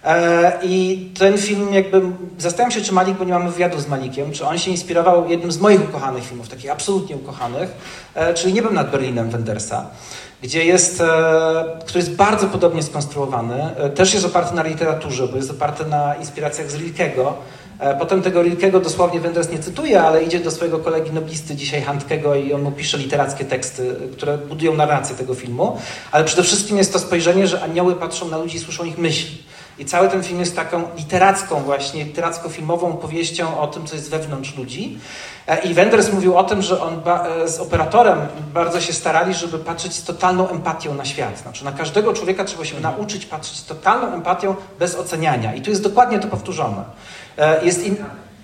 I ten film jakby, zastanawiam się, czy Malik, bo nie mamy wywiadu z Malikiem, czy on się inspirował jednym z moich ukochanych filmów, takich absolutnie ukochanych, czyli Niebem nad Berlinem Wendersa, gdzie jest, który jest bardzo podobnie skonstruowany, też jest oparty na literaturze, bo jest oparty na inspiracjach z Rilkego. Potem tego Rilkego dosłownie Wenders nie cytuje, ale idzie do swojego kolegi noblisty, dzisiaj Handkego, i on mu pisze literackie teksty, które budują narrację tego filmu. Ale przede wszystkim jest to spojrzenie, że anioły patrzą na ludzi i słyszą ich myśli. I cały ten film jest taką literacką właśnie, literacko-filmową opowieścią o tym, co jest wewnątrz ludzi. I Wenders mówił o tym, że on z operatorem bardzo się starali, żeby patrzeć z totalną empatią na świat. Znaczy na każdego człowieka trzeba się nauczyć patrzeć z totalną empatią, bez oceniania. I tu jest dokładnie to powtórzone. Jest in...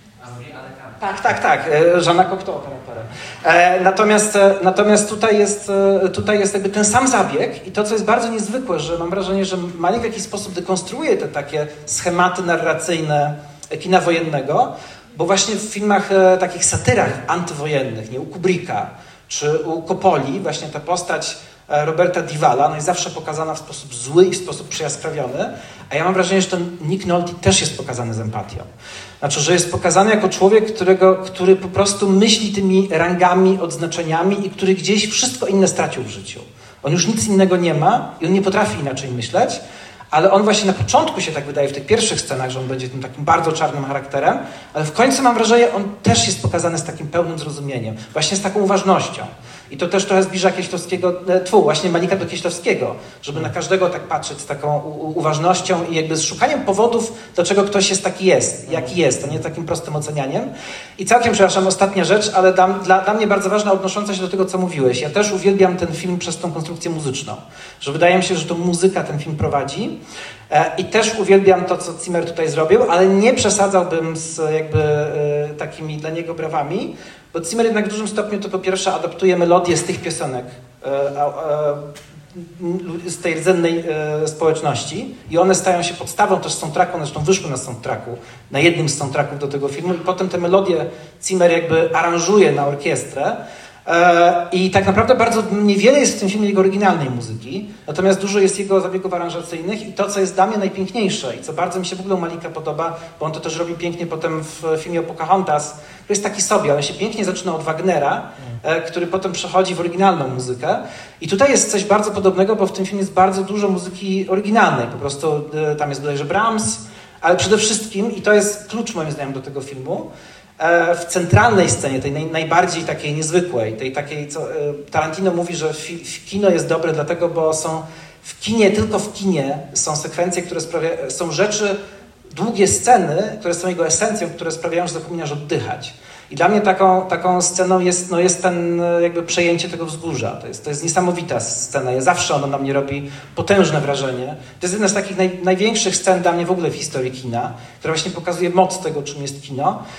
Tak, tak, tak. Żana Cocteau operatorem. Natomiast, natomiast tutaj jest, tutaj jest jakby ten sam zabieg i to, co jest bardzo niezwykłe, że mam wrażenie, że Malik w jakiś sposób dekonstruuje te takie schematy narracyjne kina wojennego, bo właśnie w filmach, takich satyrach antywojennych, nie, u Kubricka czy u Coppoli, właśnie ta postać Roberta Duvala, no jest zawsze pokazana w sposób zły i w sposób przyjaskrawiony, a ja mam wrażenie, że ten Nick Nolte też jest pokazany z empatią. Znaczy, że jest pokazany jako człowiek, którego, który po prostu myśli tymi rangami, odznaczeniami i który gdzieś wszystko inne stracił w życiu. On już nic innego nie ma i on nie potrafi inaczej myśleć, ale on właśnie na początku się tak wydaje w tych pierwszych scenach, że on będzie tym takim bardzo czarnym charakterem, ale w końcu mam wrażenie, on też jest pokazany z takim pełnym zrozumieniem, właśnie z taką uważnością. I to też trochę zbliża Kieślowskiego, tfu, właśnie Malika do Kieślowskiego, żeby na każdego tak patrzeć z taką u- uważnością i jakby z szukaniem powodów, dlaczego ktoś jest taki jest, jaki jest, a nie takim prostym ocenianiem. I całkiem, przepraszam, ostatnia rzecz, ale dla, dla, dla mnie bardzo ważna, odnosząca się do tego, co mówiłeś. Ja też uwielbiam ten film przez tą konstrukcję muzyczną, że wydaje mi się, że to muzyka ten film prowadzi. E, I też uwielbiam to, co Zimmer tutaj zrobił, ale nie przesadzałbym z jakby e, takimi dla niego brawami, bo Zimmer jednak w dużym stopniu to po pierwsze adaptuje melodię z tych piosenek, e, e, z tej rdzennej e, społeczności i one stają się podstawą też soundtracku, one zresztą wyszły na soundtracku, na jednym z soundtracków do tego filmu i potem te melodie Zimmer jakby aranżuje na orkiestrę. I tak naprawdę bardzo niewiele jest w tym filmie jego oryginalnej muzyki, natomiast dużo jest jego zabiegów aranżacyjnych i to, co jest dla mnie najpiękniejsze i co bardzo mi się w ogóle u Malika podoba, bo on to też robi pięknie potem w filmie o Pocahontas, to jest taki sobie, ale się pięknie zaczyna od Wagnera, który potem przechodzi w oryginalną muzykę i tutaj jest coś bardzo podobnego, bo w tym filmie jest bardzo dużo muzyki oryginalnej, po prostu tam jest bodajże Brahms, ale przede wszystkim, i to jest klucz moim zdaniem do tego filmu, w centralnej scenie, tej naj, najbardziej takiej niezwykłej, tej takiej, co Tarantino mówi, że fi, kino jest dobre dlatego, bo są w kinie, tylko w kinie są sekwencje, które sprawia, są rzeczy, długie sceny, które są jego esencją, które sprawiają, że zapominasz oddychać. I dla mnie taką, taką sceną jest, no jest ten jakby przejęcie tego wzgórza. To jest, to jest niesamowita scena. Ja zawsze ona na mnie robi potężne wrażenie. To jest jedna z takich naj, największych scen dla mnie w ogóle w historii kina, która właśnie pokazuje moc tego, czym jest kino.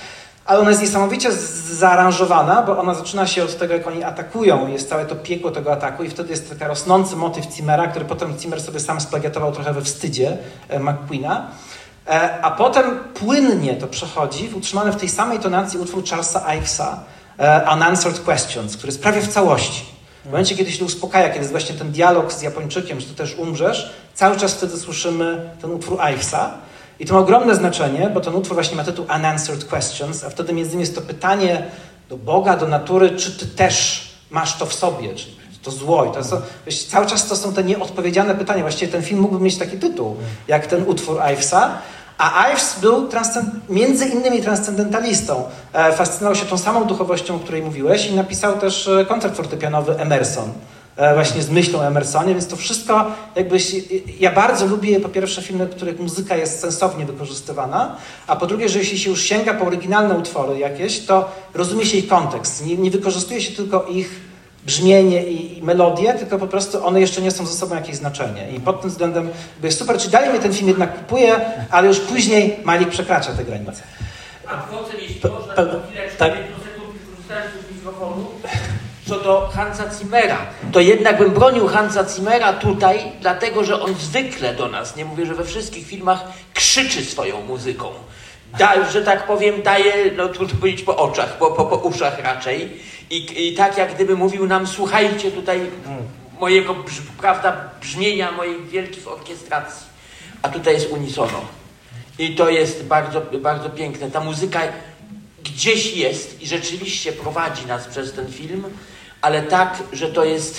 Ale ona jest niesamowicie zaaranżowana, bo ona zaczyna się od tego, jak oni atakują. Jest całe to piekło tego ataku i wtedy jest taki rosnący motyw Zimmera, który potem Zimmer sobie sam splagiatował trochę we wstydzie McQueena. A potem płynnie to przechodzi w utrzymany w tej samej tonacji utwór Charlesa Ivesa Unanswered Questions, który jest prawie w całości. W momencie, kiedy się to uspokaja, kiedy jest właśnie ten dialog z Japończykiem, że ty też umrzesz, cały czas wtedy słyszymy ten utwór Ivesa. I to ma ogromne znaczenie, bo ten utwór właśnie ma tytuł Unanswered Questions, a wtedy między innymi jest to pytanie do Boga, do natury, czy ty też masz to w sobie, czy to zło. I to jest, wiesz, cały czas to są te nieodpowiedziane pytania. Właściwie ten film mógłby mieć taki tytuł, jak ten utwór Ivesa. A Ives był między innymi transcendentalistą. E, fascynował się tą samą duchowością, o której mówiłeś i napisał też koncert fortepianowy Emerson. Właśnie z myślą o Emersonie, więc to wszystko jakbyś... Ja bardzo lubię po pierwsze filmy, w których muzyka jest sensownie wykorzystywana, a po drugie, że jeśli się już sięga po oryginalne utwory jakieś, to rozumie się ich kontekst. Nie, nie wykorzystuje się tylko ich brzmienie i, i melodię, tylko po prostu one jeszcze niosą ze sobą jakieś znaczenie. I pod tym względem jest super. Czy dalej mnie ten film jednak kupuje, ale już później Malik przekracza te granice. A potem, jeśli można, to chwilę, cztery sekund korzystając z mikrofonu. Co do Hansa Zimmera, to jednak bym bronił Hansa Zimmera tutaj, dlatego że on zwykle do nas, nie mówię, że we wszystkich filmach, krzyczy swoją muzyką. Da, że tak powiem, daje, no trudno powiedzieć po oczach, po, po, po uszach raczej. I, I tak jak gdyby mówił nam, słuchajcie tutaj mojego, brz, prawda, brzmienia moich wielkich orkiestracji. A tutaj jest unisono. I to jest bardzo, bardzo piękne. Ta muzyka gdzieś jest i rzeczywiście prowadzi nas przez ten film, ale tak, że to jest,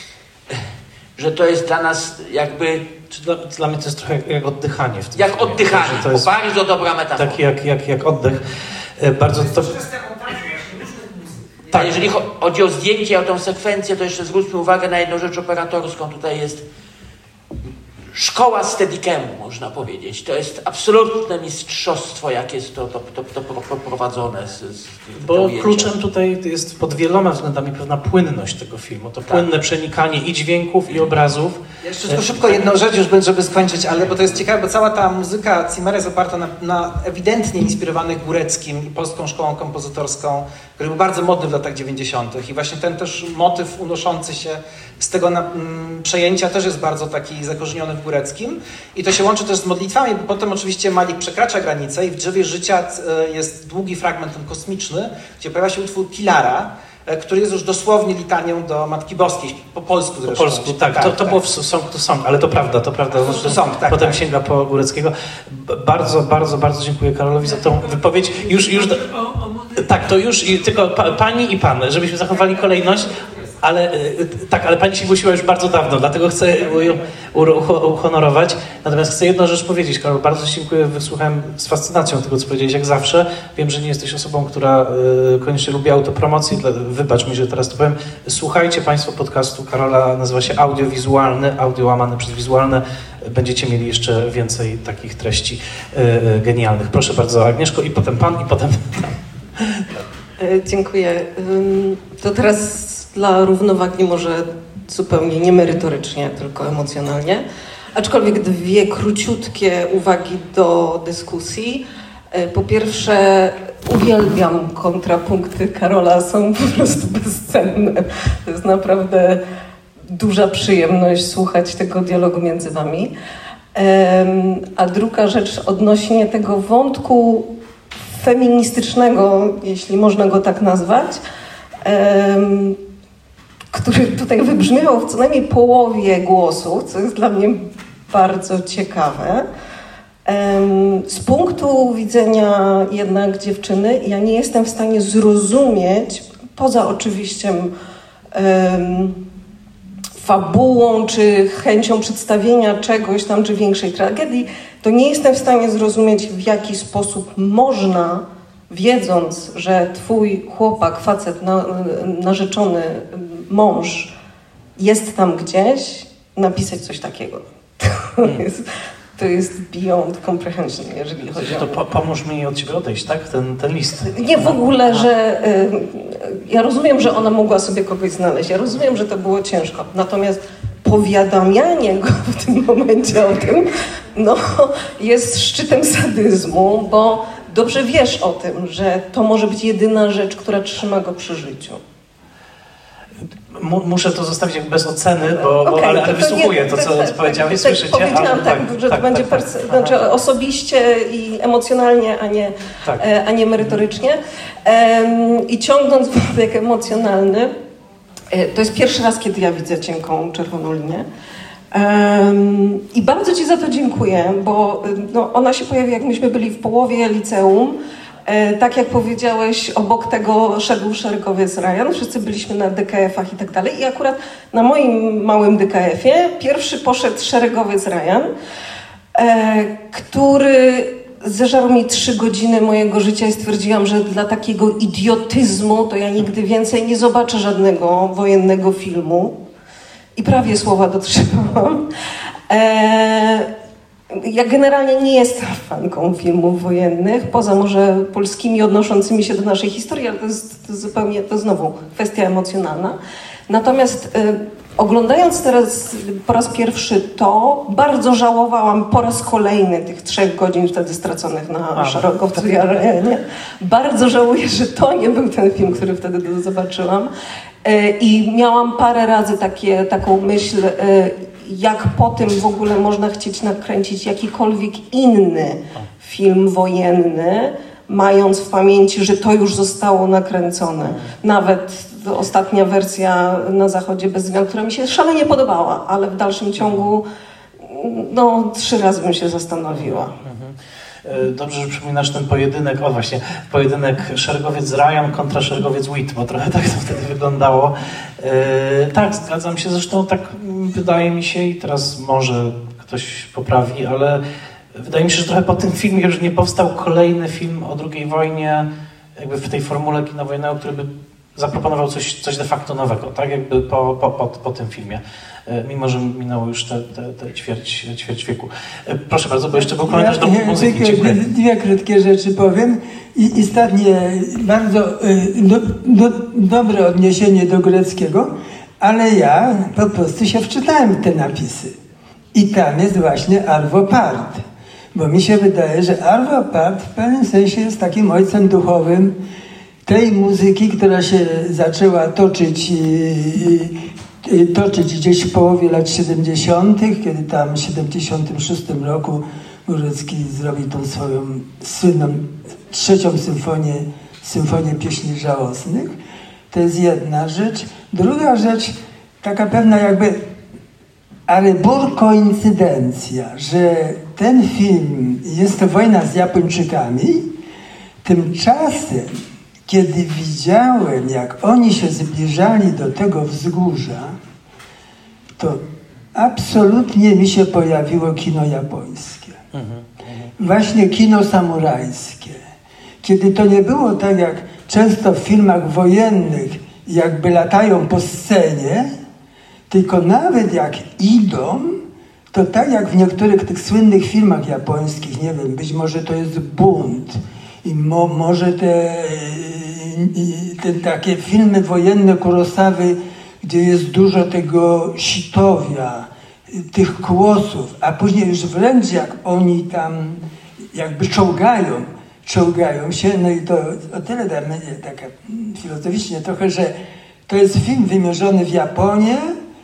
że to jest dla nas jakby... Dla, dla mnie to jest trochę jak oddychanie w tym Jak filmie. oddychanie, to jest bardzo dobra metafora. Taki jak, jak, jak oddech. Bardzo to... Tak. A jeżeli chodzi o zdjęcie, o tą sekwencję, to jeszcze zwróćmy uwagę na jedną rzecz operatorską. Tutaj jest szkoła Steadicamu, można powiedzieć. To jest absolutne mistrzostwo, jak jest to, to, to, to prowadzone. Z, z Bo kluczem tutaj jest pod wieloma względami pewna płynność tego filmu. To tak. Płynne przenikanie i dźwięków, i obrazów. Jeszcze tylko szybko jedną rzecz już, żeby skończyć, ale bo to jest ciekawe, bo cała ta muzyka Zimmera jest oparta na, na ewidentnie inspirowanych Góreckim i polską szkołą kompozytorską, który był bardzo modny w latach dziewięćdziesiątych. I właśnie ten też motyw unoszący się z tego na, m, przejęcia też jest bardzo taki zakorzeniony w Góreckim. I to się łączy też z modlitwami, bo potem oczywiście Malik przekracza granicę i w Drzewie Życia jest długi fragment, ten kosmiczny, gdzie pojawia się utwór Kilara, który jest już dosłownie litanią do Matki Boskiej, po polsku zresztą. Po polsku, tak. tak. To, to tak. było w Song to Song, ale to prawda, to prawda. To song, tak, potem tak. sięga po Góreckiego. Bardzo, bardzo, bardzo dziękuję Karolowi za tą wypowiedź. Już, już, tak, to już, tylko pa, pani i pan, żebyśmy zachowali kolejność. Ale tak, ale pani się głosiła już bardzo dawno, dlatego chcę ją uhonorować. Natomiast chcę jedną rzecz powiedzieć, Karol, bardzo dziękuję, wysłuchałem z fascynacją tego, co powiedziałeś, jak zawsze. Wiem, że nie jesteś osobą, która y, koniecznie lubi autopromocję, wybacz mi, że teraz to powiem. Słuchajcie państwo podcastu Karola, nazywa się Audiowizualny, audio łamane przez wizualne. Będziecie mieli jeszcze więcej takich treści y, y, genialnych. Proszę bardzo, Agnieszko, i potem pan, i potem tam. Dziękuję. To teraz dla równowagi może zupełnie nie merytorycznie, tylko emocjonalnie. Aczkolwiek dwie króciutkie uwagi do dyskusji. Po pierwsze, uwielbiam kontrapunkty Karola, są po prostu bezcenne. To jest naprawdę duża przyjemność słuchać tego dialogu między wami. A druga rzecz odnośnie tego wątku feministycznego, jeśli można go tak nazwać, um, który tutaj wybrzmiewał w co najmniej połowie głosu, co jest dla mnie bardzo ciekawe. Um, z punktu widzenia jednak dziewczyny, ja nie jestem w stanie zrozumieć, poza oczywiście um, fabułą, czy chęcią przedstawienia czegoś tam, czy większej tragedii, to nie jestem w stanie zrozumieć, w jaki sposób można, wiedząc, że twój chłopak, facet, na, narzeczony, mąż jest tam gdzieś, napisać coś takiego. To jest, to jest beyond comprehension, jeżeli chodzi o... To po, pomóż mi od ciebie odejść, tak? Ten, ten list. Nie w ogóle, że... Y, ja rozumiem, że ona mogła sobie kogoś znaleźć. Ja rozumiem, że to było ciężko. Natomiast powiadamianie go w tym momencie o tym, no, jest szczytem sadyzmu, bo dobrze wiesz o tym, że to może być jedyna rzecz, która trzyma go przy życiu? M- muszę to zostawić jak bez oceny, bo, okay, bo ale, ale to, to wysłuchuję nie, to, co tak, tak, powiedziałeś, tak, słyszycie? Powiedziałam a, tak, tak, że tak, to będzie tak, perce- tak, znaczy osobiście i emocjonalnie, a nie, tak. e, a nie merytorycznie. Um, I ciągnąc wątek emocjonalny, e, to jest pierwszy raz, kiedy ja widzę cienką czerwoną linię. Um, I bardzo Ci za to dziękuję, bo no, ona się pojawi, jak myśmy byli w połowie liceum. E, tak jak powiedziałeś, obok tego szedł szeregowiec Ryan, wszyscy byliśmy na D K F-ach i tak dalej. I akurat na moim małym D K F-ie pierwszy poszedł szeregowiec Ryan, e, który zeżarł mi trzy godziny mojego życia i stwierdziłam, że dla takiego idiotyzmu to ja nigdy więcej nie zobaczę żadnego wojennego filmu. I prawie słowa dotrzymałam. E, Ja generalnie nie jestem fanką filmów wojennych, poza może polskimi odnoszącymi się do naszej historii, ale to jest, to zupełnie, to znowu kwestia emocjonalna. Natomiast y, oglądając teraz po raz pierwszy to, bardzo żałowałam po raz kolejny tych trzech godzin wtedy straconych na Szeregowcu i Ryanie. Bardzo żałuję, że to nie był ten film, który wtedy zobaczyłam. Y, I miałam parę razy takie, taką myśl, y, jak po tym w ogóle można chcieć nakręcić jakikolwiek inny film wojenny, mając w pamięci, że to już zostało nakręcone. Nawet ostatnia wersja Na Zachodzie bez zmian, która mi się szalenie podobała, ale w dalszym ciągu no, trzy razy bym się zastanowiła. Dobrze, że przypominasz ten pojedynek, o właśnie, pojedynek szeregowiec Ryan kontra szeregowiec Witt, bo trochę tak to wtedy wyglądało. Yy, tak, zgadzam się, zresztą tak wydaje mi się i teraz może ktoś poprawi, ale wydaje mi się, że trochę po tym filmie już nie powstał kolejny film o drugiej wojnie, jakby w tej formule kina wojennego, który by zaproponował coś, coś de facto nowego, tak jakby po, po, po, po tym filmie. Mimo, że minęło już te, te, te ćwierć, ćwierć wieku. Proszę bardzo, bo jeszcze był komentarz do muzyki. Ja, Dziękuję. Dwie krótkie rzeczy powiem. I ostatnie bardzo do, do, dobre odniesienie do greckiego, ale ja po prostu się wczytałem w te napisy. I tam jest właśnie Arvo Part. Bo mi się wydaje, że Arvo Part w pewnym sensie jest takim ojcem duchowym tej muzyki, która się zaczęła toczyć toczyć gdzieś w połowie lat siedemdziesiątych, kiedy tam w siedemdziesiątym szóstym roku Górecki zrobił tą swoją słynną trzecią symfonię, symfonię pieśni żałosnych. To jest jedna rzecz. Druga rzecz, taka pewna jakby ale bur koincydencja, że ten film jest to wojna z Japończykami, tymczasem kiedy widziałem, jak oni się zbliżali do tego wzgórza, to absolutnie mi się pojawiło kino japońskie. Mhm, Właśnie kino samurajskie. Kiedy to nie było tak, jak często w filmach wojennych, jakby latają po scenie, tylko nawet jak idą, to tak jak w niektórych tych słynnych filmach japońskich, nie wiem, być może to jest Bunt, i mo, może te, te takie filmy wojenne Kurosawy, gdzie jest dużo tego sitowia, tych kłosów, a później już wręcz jak oni tam jakby czołgają, czołgają się, no i to o tyle dla mnie tak filozoficznie trochę, że to jest film wymierzony w Japonię,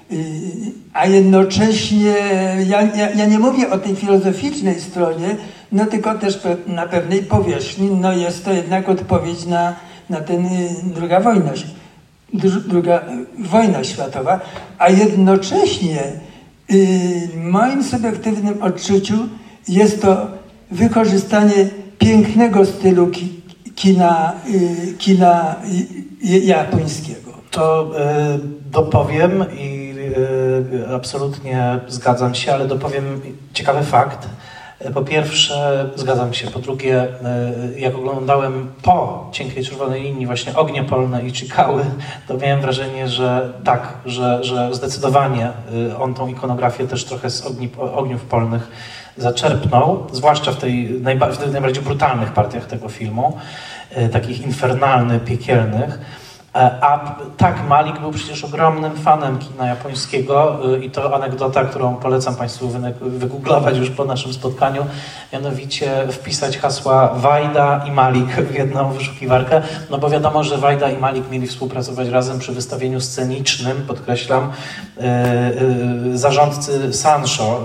a jednocześnie ja, ja, ja nie mówię o tej filozoficznej stronie, no tylko też na pewnej powierzchni, no jest to jednak odpowiedź na, na ten druga wojna, druga wojna światowa, a jednocześnie w moim subiektywnym odczuciu jest to wykorzystanie pięknego stylu ki, kina, kina japońskiego. To y, dopowiem i y, absolutnie zgadzam się, ale dopowiem ciekawy fakt. Po pierwsze, zgadzam się. Po drugie, jak oglądałem po cienkiej czerwonej linii właśnie Ognie Polne i Chikały, to miałem wrażenie, że tak, że, że zdecydowanie on tą ikonografię też trochę z ogni, ogniów polnych zaczerpnął, zwłaszcza w, tej najba, w tych najbardziej brutalnych partiach tego filmu, takich infernalnych, piekielnych. A tak, Malik był przecież ogromnym fanem kina japońskiego i to anegdota, którą polecam Państwu wygooglować już po naszym spotkaniu, mianowicie wpisać hasła Wajda i Malik w jedną wyszukiwarkę, no bo wiadomo, że Wajda i Malik mieli współpracować razem przy wystawieniu scenicznym, podkreślam, zarządcy Sansho.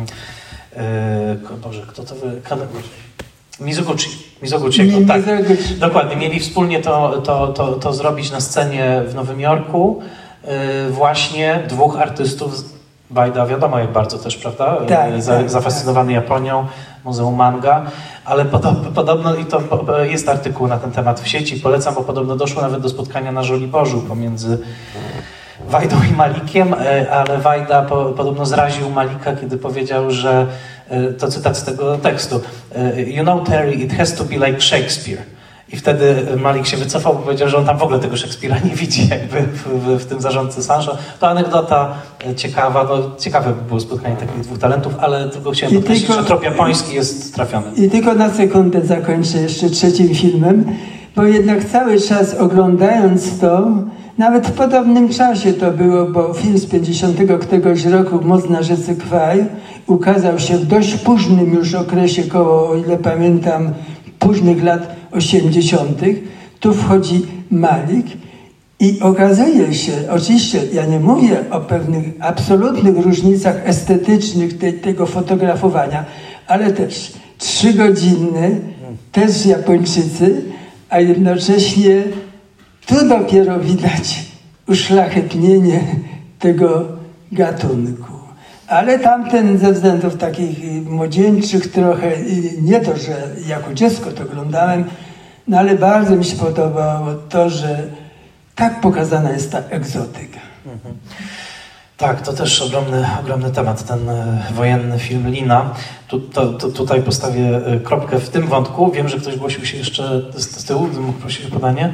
Boże, kto to wy... Mizoguchi. Mizoguchiego, tak. Dokładnie. Mieli wspólnie to, to, to, to zrobić na scenie w Nowym Jorku. Yy, właśnie dwóch artystów. Wajda wiadomo jak bardzo też, prawda? Tak, Za, tak, zafascynowany tak. Japonią, Muzeum Manga. Ale podobno, podobno i to jest artykuł na ten temat w sieci. Polecam, bo podobno doszło nawet do spotkania na Żoliborzu pomiędzy Wajdą i Malikiem, ale Wajda po, podobno zraził Malika, kiedy powiedział, że to cytat z tego tekstu. You know, Terry, it has to be like Shakespeare. I wtedy Malik się wycofał, bo powiedział, że on tam w ogóle tego Szekspira nie widzi jakby w, w, w tym zarządcy Sansho. To anegdota ciekawa, no ciekawe by było spotkanie takich dwóch talentów, ale tylko chciałem podkreślić, że trop japoński jest trafiony. I tylko na sekundę zakończę jeszcze trzecim filmem, bo jednak cały czas oglądając to, nawet w podobnym czasie to było, bo film z pięćdziesiątego któregoś roku, Moc na rzece Kwaj, ukazał się w dość późnym już okresie, koło, o ile pamiętam, późnych lat osiemdziesiątych. Tu wchodzi Malik i okazuje się, oczywiście ja nie mówię o pewnych absolutnych różnicach estetycznych te, tego fotografowania, ale też trzygodzinne, też Japończycy, a jednocześnie tu dopiero widać uszlachetnienie tego gatunku. Ale tamten ze względów takich młodzieńczych trochę, nie to, że jako dziecko to oglądałem, no ale bardzo mi się podobało to, że tak pokazana jest ta egzotyka. Mhm. Tak, to też ogromny, ogromny temat, ten wojenny film Lina. Tu, to, to, tutaj postawię kropkę w tym wątku. Wiem, że ktoś głosił się jeszcze z, z tyłu, gdybym mógł prosić o podanie.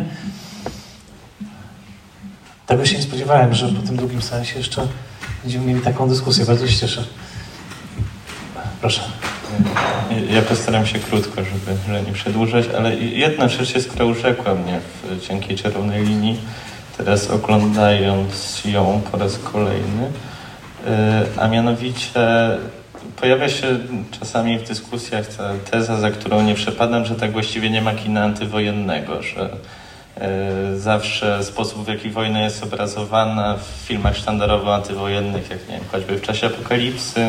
Tego się nie spodziewałem, że po tym drugim seansie jeszcze będziemy mieli taką dyskusję. Bardzo się cieszę. Proszę. Ja postaram się krótko, żeby, żeby nie przedłużać, ale jedna rzecz jest, która urzekła mnie w Cienkiej Czerwonej Linii, teraz oglądając ją po raz kolejny, a mianowicie pojawia się czasami w dyskusjach ta teza, za którą nie przepadam, że tak właściwie nie ma kina antywojennego, że zawsze sposób, w jaki wojna jest obrazowana w filmach sztandarowo antywojennych, jak nie wiem, choćby w Czasie Apokalipsy,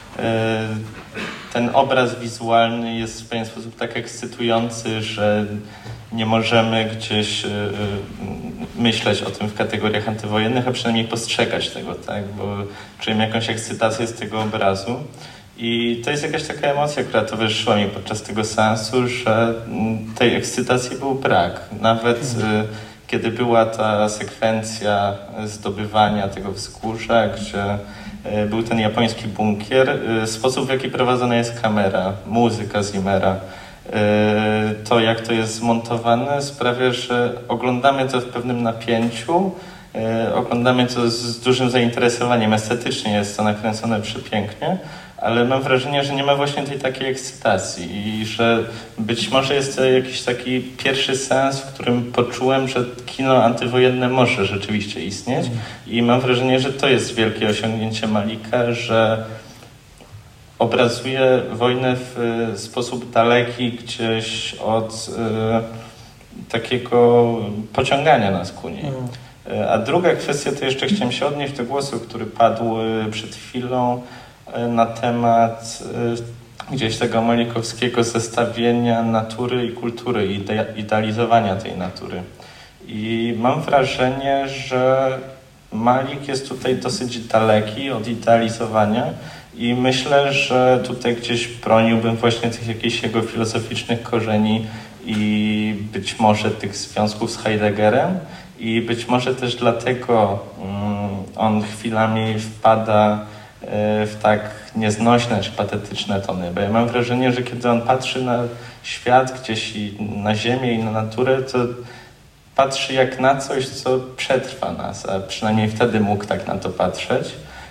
ten obraz wizualny jest w pewien sposób tak ekscytujący, że nie możemy gdzieś myśleć o tym w kategoriach antywojennych, a przynajmniej postrzegać tego, tak? Bo czujemy jakąś ekscytację z tego obrazu. I to jest jakaś taka emocja, która towarzyszyła mi podczas tego seansu, że tej ekscytacji był brak. Nawet mhm. kiedy była ta sekwencja zdobywania tego wzgórza, gdzie był ten japoński bunkier, sposób, w jaki prowadzona jest kamera, muzyka Zimmera, to jak to jest zmontowane sprawia, że oglądamy to w pewnym napięciu, oglądamy to z dużym zainteresowaniem. Estetycznie jest to nakręcone przepięknie, ale mam wrażenie, że nie ma właśnie tej takiej ekscytacji i że być może jest to jakiś taki pierwszy seans, w którym poczułem, że kino antywojenne może rzeczywiście istnieć i mam wrażenie, że to jest wielkie osiągnięcie Malika, że obrazuje wojnę w sposób daleki gdzieś od y, takiego pociągania nas ku niej. A druga kwestia, to jeszcze chciałem się odnieść do głosu, który padł przed chwilą na temat gdzieś tego malikowskiego zestawienia natury i kultury, i idealizowania tej natury. I mam wrażenie, że Malik jest tutaj dosyć daleki od idealizowania i myślę, że tutaj gdzieś broniłbym właśnie tych jakichś jego filozoficznych korzeni i być może tych związków z Heideggerem i być może też dlatego um, on chwilami wpada w tak nieznośne czy patetyczne tony, bo ja mam wrażenie, że kiedy on patrzy na świat gdzieś i na ziemię i na naturę, to patrzy jak na coś, co przetrwa nas, a przynajmniej wtedy mógł tak na to patrzeć.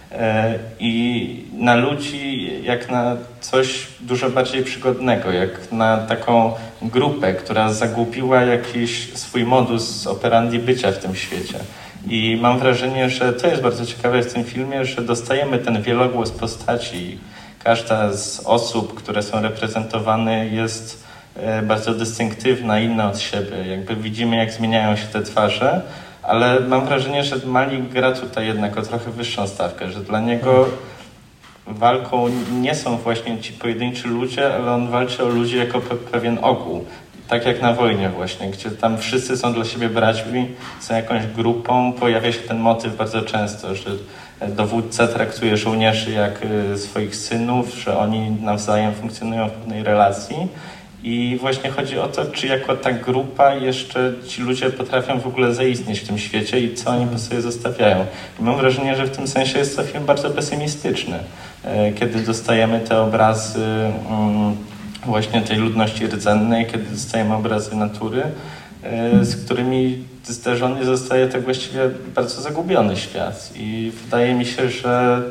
i na ludzi jak na coś dużo bardziej przygodnego, jak na taką grupę, która zagłupiła jakiś swój modus operandi bycia w tym świecie. I mam wrażenie, że to jest bardzo ciekawe w tym filmie, że dostajemy ten wielogłos postaci. Każda z osób, które są reprezentowane, jest bardzo dystynktywna, inna od siebie. Jakby widzimy, jak zmieniają się te twarze, ale mam wrażenie, że Malik gra tutaj jednak o trochę wyższą stawkę, że dla niego walką nie są właśnie ci pojedynczy ludzie, ale on walczy o ludzi jako pe- pewien ogół. Tak jak na wojnie właśnie, gdzie tam wszyscy są dla siebie braćmi, są jakąś grupą, pojawia się ten motyw bardzo często, że dowódca traktuje żołnierzy jak swoich synów, że oni nawzajem funkcjonują w pewnej relacji. I właśnie chodzi o to, czy jako ta grupa jeszcze ci ludzie potrafią w ogóle zaistnieć w tym świecie i co oni po sobie zostawiają. I mam wrażenie, że w tym sensie jest to film bardzo pesymistyczny, kiedy dostajemy te obrazy właśnie tej ludności rdzennej, kiedy dostajemy obrazy natury, z którymi zderzony zostaje tak właściwie bardzo zagubiony świat. I wydaje mi się, że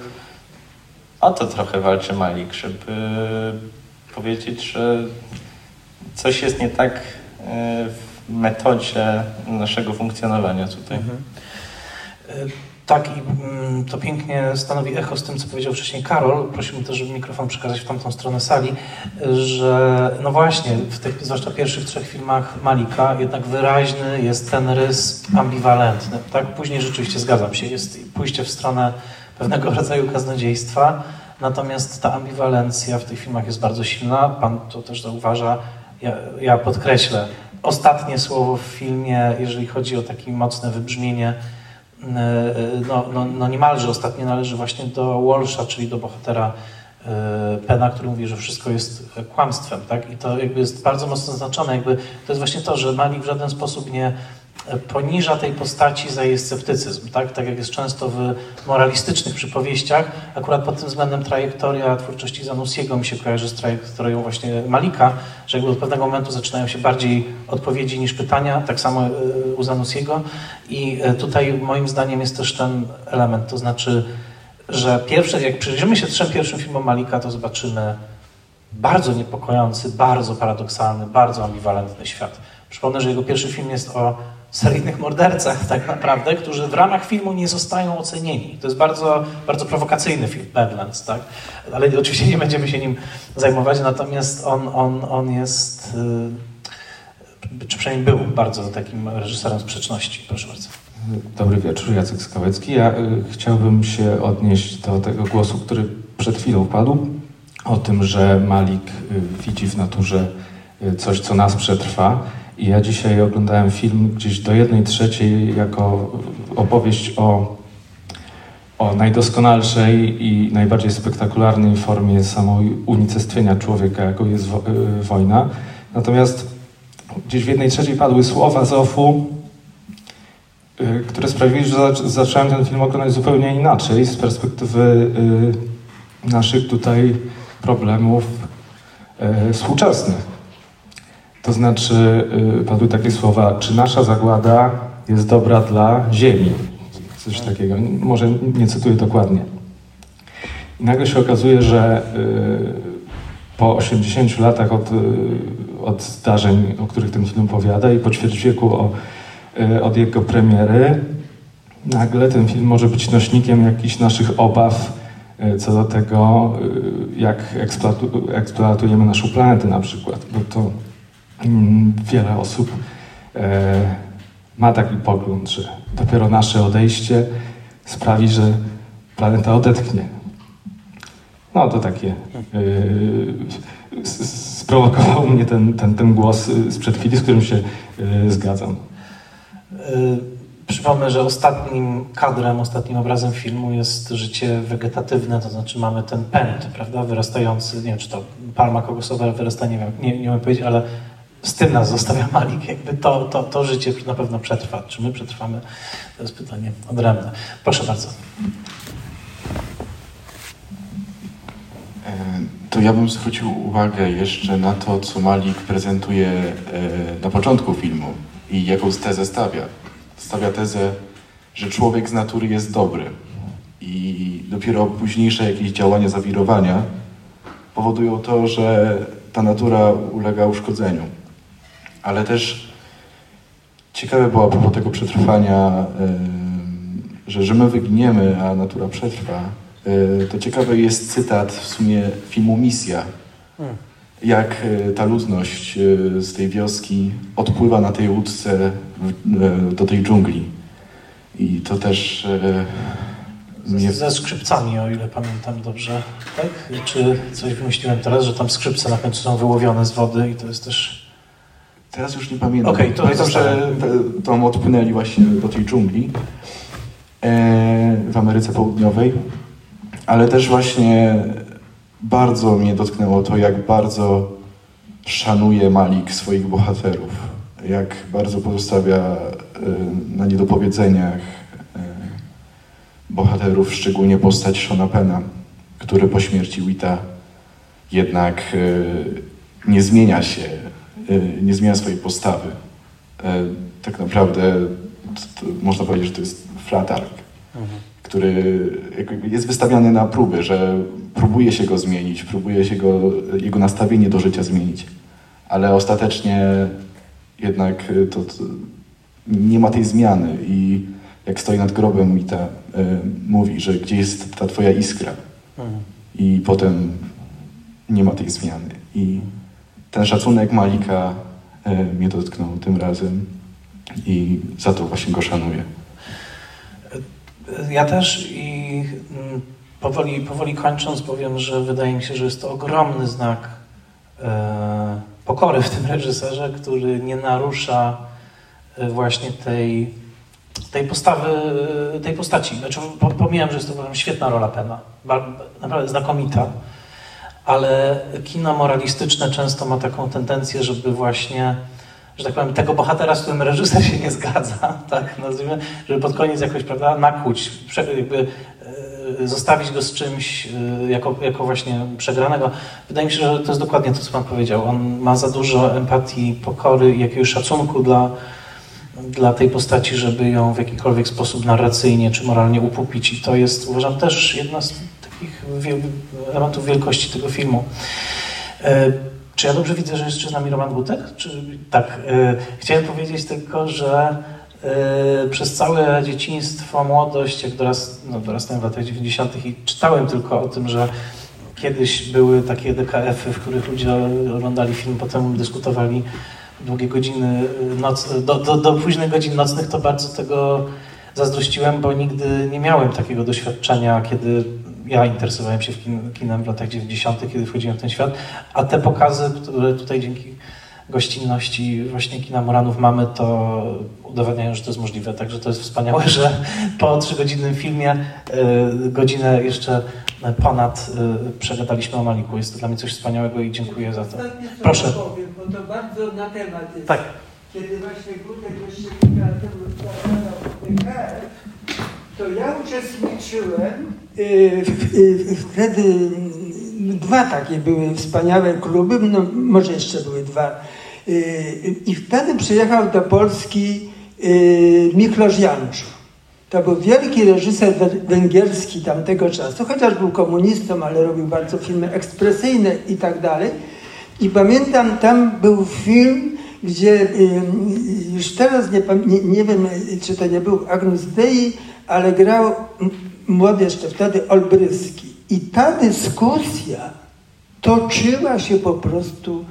o to trochę walczy Malik, żeby powiedzieć, że coś jest nie tak w metodzie naszego funkcjonowania tutaj. Mhm. Tak, i to pięknie stanowi echo z tym, co powiedział wcześniej Karol. Prosiłbym też, żeby mikrofon przekazać w tamtą stronę sali, że no właśnie, w tych zwłaszcza pierwszych trzech filmach Malika jednak wyraźny jest ten rys ambiwalentny. Tak? Później rzeczywiście zgadzam się, jest pójście w stronę pewnego rodzaju kaznodziejstwa, natomiast ta ambiwalencja w tych filmach jest bardzo silna. Pan to też zauważa. Ja, ja podkreślę, ostatnie słowo w filmie, jeżeli chodzi o takie mocne wybrzmienie, no, no, no niemalże ostatnie należy właśnie do Walsha, czyli do bohatera Pena, który mówi, że wszystko jest kłamstwem, tak? I to jakby jest bardzo mocno zaznaczone, jakby to jest właśnie to, że Malik w żaden sposób nie poniża tej postaci za jej sceptycyzm, tak? Tak jak jest często w moralistycznych przypowieściach. Akurat pod tym względem trajektoria twórczości Zanussiego mi się kojarzy z trajektorią właśnie Malika, że jakby od pewnego momentu zaczynają się bardziej odpowiedzi niż pytania, tak samo u Zanussiego. I tutaj moim zdaniem jest też ten element, to znaczy, że pierwsze, jak przyjrzymy się trzem pierwszym filmom Malika, to zobaczymy bardzo niepokojący, bardzo paradoksalny, bardzo ambiwalentny świat. Przypomnę, że jego pierwszy film jest o seryjnych mordercach tak naprawdę, którzy w ramach filmu nie zostają ocenieni. To jest bardzo, bardzo prowokacyjny film, Badlands, tak? Ale oczywiście nie będziemy się nim zajmować, natomiast on, on, on jest, czy przynajmniej był bardzo takim reżyserem sprzeczności. Proszę bardzo. Dobry wieczór, Jacek Skałecki. Ja y, chciałbym się odnieść do tego głosu, który przed chwilą padł, o tym, że Malik y, widzi w naturze y, coś, co nas przetrwa. I ja dzisiaj oglądałem film gdzieś do jednej trzeciej jako opowieść o, o najdoskonalszej i najbardziej spektakularnej formie samounicestwienia człowieka, jaką jest wo, y, wojna. Natomiast gdzieś w jednej trzeciej padły słowa z ofu, y, które sprawiły, że zac zacząłem ten film oglądać zupełnie inaczej, z perspektywy y, naszych tutaj problemów y, współczesnych. To znaczy, y, padły takie słowa, czy nasza zagłada jest dobra dla ziemi? Coś takiego, może nie cytuję dokładnie. I nagle się okazuje, że y, po osiemdziesięciu latach od, y, od zdarzeń, o których ten film opowiada i po ćwierć wieku o, y, od jego premiery, nagle ten film może być nośnikiem jakichś naszych obaw y, co do tego, y, jak eksploatu eksploatujemy naszą planetę na przykład, bo to wiele osób e, ma taki pogląd, że dopiero nasze odejście sprawi, że planeta odetchnie. No to takie e, sprowokował mnie ten, ten, ten głos sprzed chwili, z którym się e, zgadzam. Przypomnę, że ostatnim kadrem, ostatnim obrazem filmu jest życie wegetatywne, to znaczy mamy ten pęd, prawda, wyrastający, nie wiem, czy to palma kokosowa wyrasta, nie wiem, nie, nie umiem powiedzieć, ale z tym nas zostawia Malik, jakby to, to, to życie na pewno przetrwa. Czy my przetrwamy? To jest pytanie odrębne. Proszę bardzo. To ja bym zwrócił uwagę jeszcze na to, co Malik prezentuje na początku filmu i jaką tezę stawia. Stawia tezę, że człowiek z natury jest dobry i i dopiero późniejsze jakieś działania, zawirowania powodują to, że ta natura ulega uszkodzeniu. Ale też ciekawe było a propos tego przetrwania, że, że my wyginiemy, a natura przetrwa. To ciekawy jest cytat w sumie filmu Misja. Jak ta ludność z tej wioski odpływa na tej łódce do tej dżungli. I to też... Mnie... Ze skrzypcami, o ile pamiętam dobrze, tak? Czy coś wymyśliłem teraz, że tam skrzypce na końcu są wyłowione z wody i to jest też... Teraz już nie pamiętam. Okay, to pamiętam, że tam odpłynęli właśnie do tej dżungli e, w Ameryce Południowej, ale też właśnie bardzo mnie dotknęło to, jak bardzo szanuje Malik swoich bohaterów, jak bardzo pozostawia e, na niedopowiedzeniach bohaterów, szczególnie postać Seana Penna, który po śmierci Wheata jednak y, nie zmienia się, y, nie zmienia swojej postawy. Y, tak naprawdę to, to można powiedzieć, że to jest flat arc, mhm. który jest wystawiany na próby, że próbuje się go zmienić, próbuje się go, jego nastawienie do życia zmienić, ale ostatecznie jednak to, to nie ma tej zmiany i jak stoi nad grobem i ta y, mówi, że gdzie jest ta twoja iskra. Mhm. I potem nie ma tej zmiany. I ten szacunek Malika y, mnie dotknął tym razem i za to właśnie go szanuję. Ja też i powoli, powoli kończąc powiem, że wydaje mi się, że jest to ogromny znak y, pokory w tym reżyserze, który nie narusza y, właśnie tej tej postawy, tej postaci. Znaczy, pomijam, że jest to świetna rola Penna, naprawdę znakomita, ale kino moralistyczne często ma taką tendencję, żeby właśnie, że tak powiem, tego bohatera, z którym reżyser się nie zgadza, tak nazwijmy, żeby pod koniec jakoś, prawda, nakłuć, jakby zostawić go z czymś jako, jako właśnie przegranego. Wydaje mi się, że to jest dokładnie to, co pan powiedział. On ma za dużo empatii, pokory i jakiegoś szacunku dla dla tej postaci, żeby ją w jakikolwiek sposób narracyjnie czy moralnie upupić. I to jest, uważam, też jedna z takich elementów wielkości tego filmu. E, czy ja dobrze widzę, że jest z nami Roman Gutek? Czy, tak. E, chciałem powiedzieć tylko, że e, przez całe dzieciństwo, młodość, jak dorast, no, dorastałem w latach dziewięćdziesiątych i czytałem tylko o tym, że kiedyś były takie D K F-y, w których ludzie oglądali film, potem dyskutowali długie godziny, noc, do, do, do późnych godzin nocnych, to bardzo tego zazdrościłem, bo nigdy nie miałem takiego doświadczenia, kiedy ja interesowałem się kin, kinem w latach dziewięćdziesiątych, kiedy wchodziłem w ten świat, a te pokazy, które tutaj dzięki gościnności właśnie kina Moranów mamy, to udowadniają, że to jest możliwe. Także to jest wspaniałe, że po trzygodzinnym filmie y, godzinę jeszcze ponad y, przegadaliśmy o Maliku. Jest to dla mnie coś wspaniałego i dziękuję za to. Proszę. Powiem, bo to bardzo na temat jest. Tak. Kiedy właśnie Gutek jeszcze kilka lat temu zakładał D K F, to ja uczestniczyłem yy, yy, wtedy dwa takie były wspaniałe kluby, no może jeszcze były dwa. Yy, I wtedy przyjechał do Polski yy, Miklosz Janusz. To był wielki reżyser węgierski tamtego czasu, chociaż był komunistą, ale robił bardzo filmy ekspresyjne i tak dalej. I pamiętam, tam był film, gdzie y, już teraz nie, nie, nie wiem, czy to nie był Agnus Dei, ale grał młody jeszcze wtedy Olbryski. I ta dyskusja toczyła się po prostu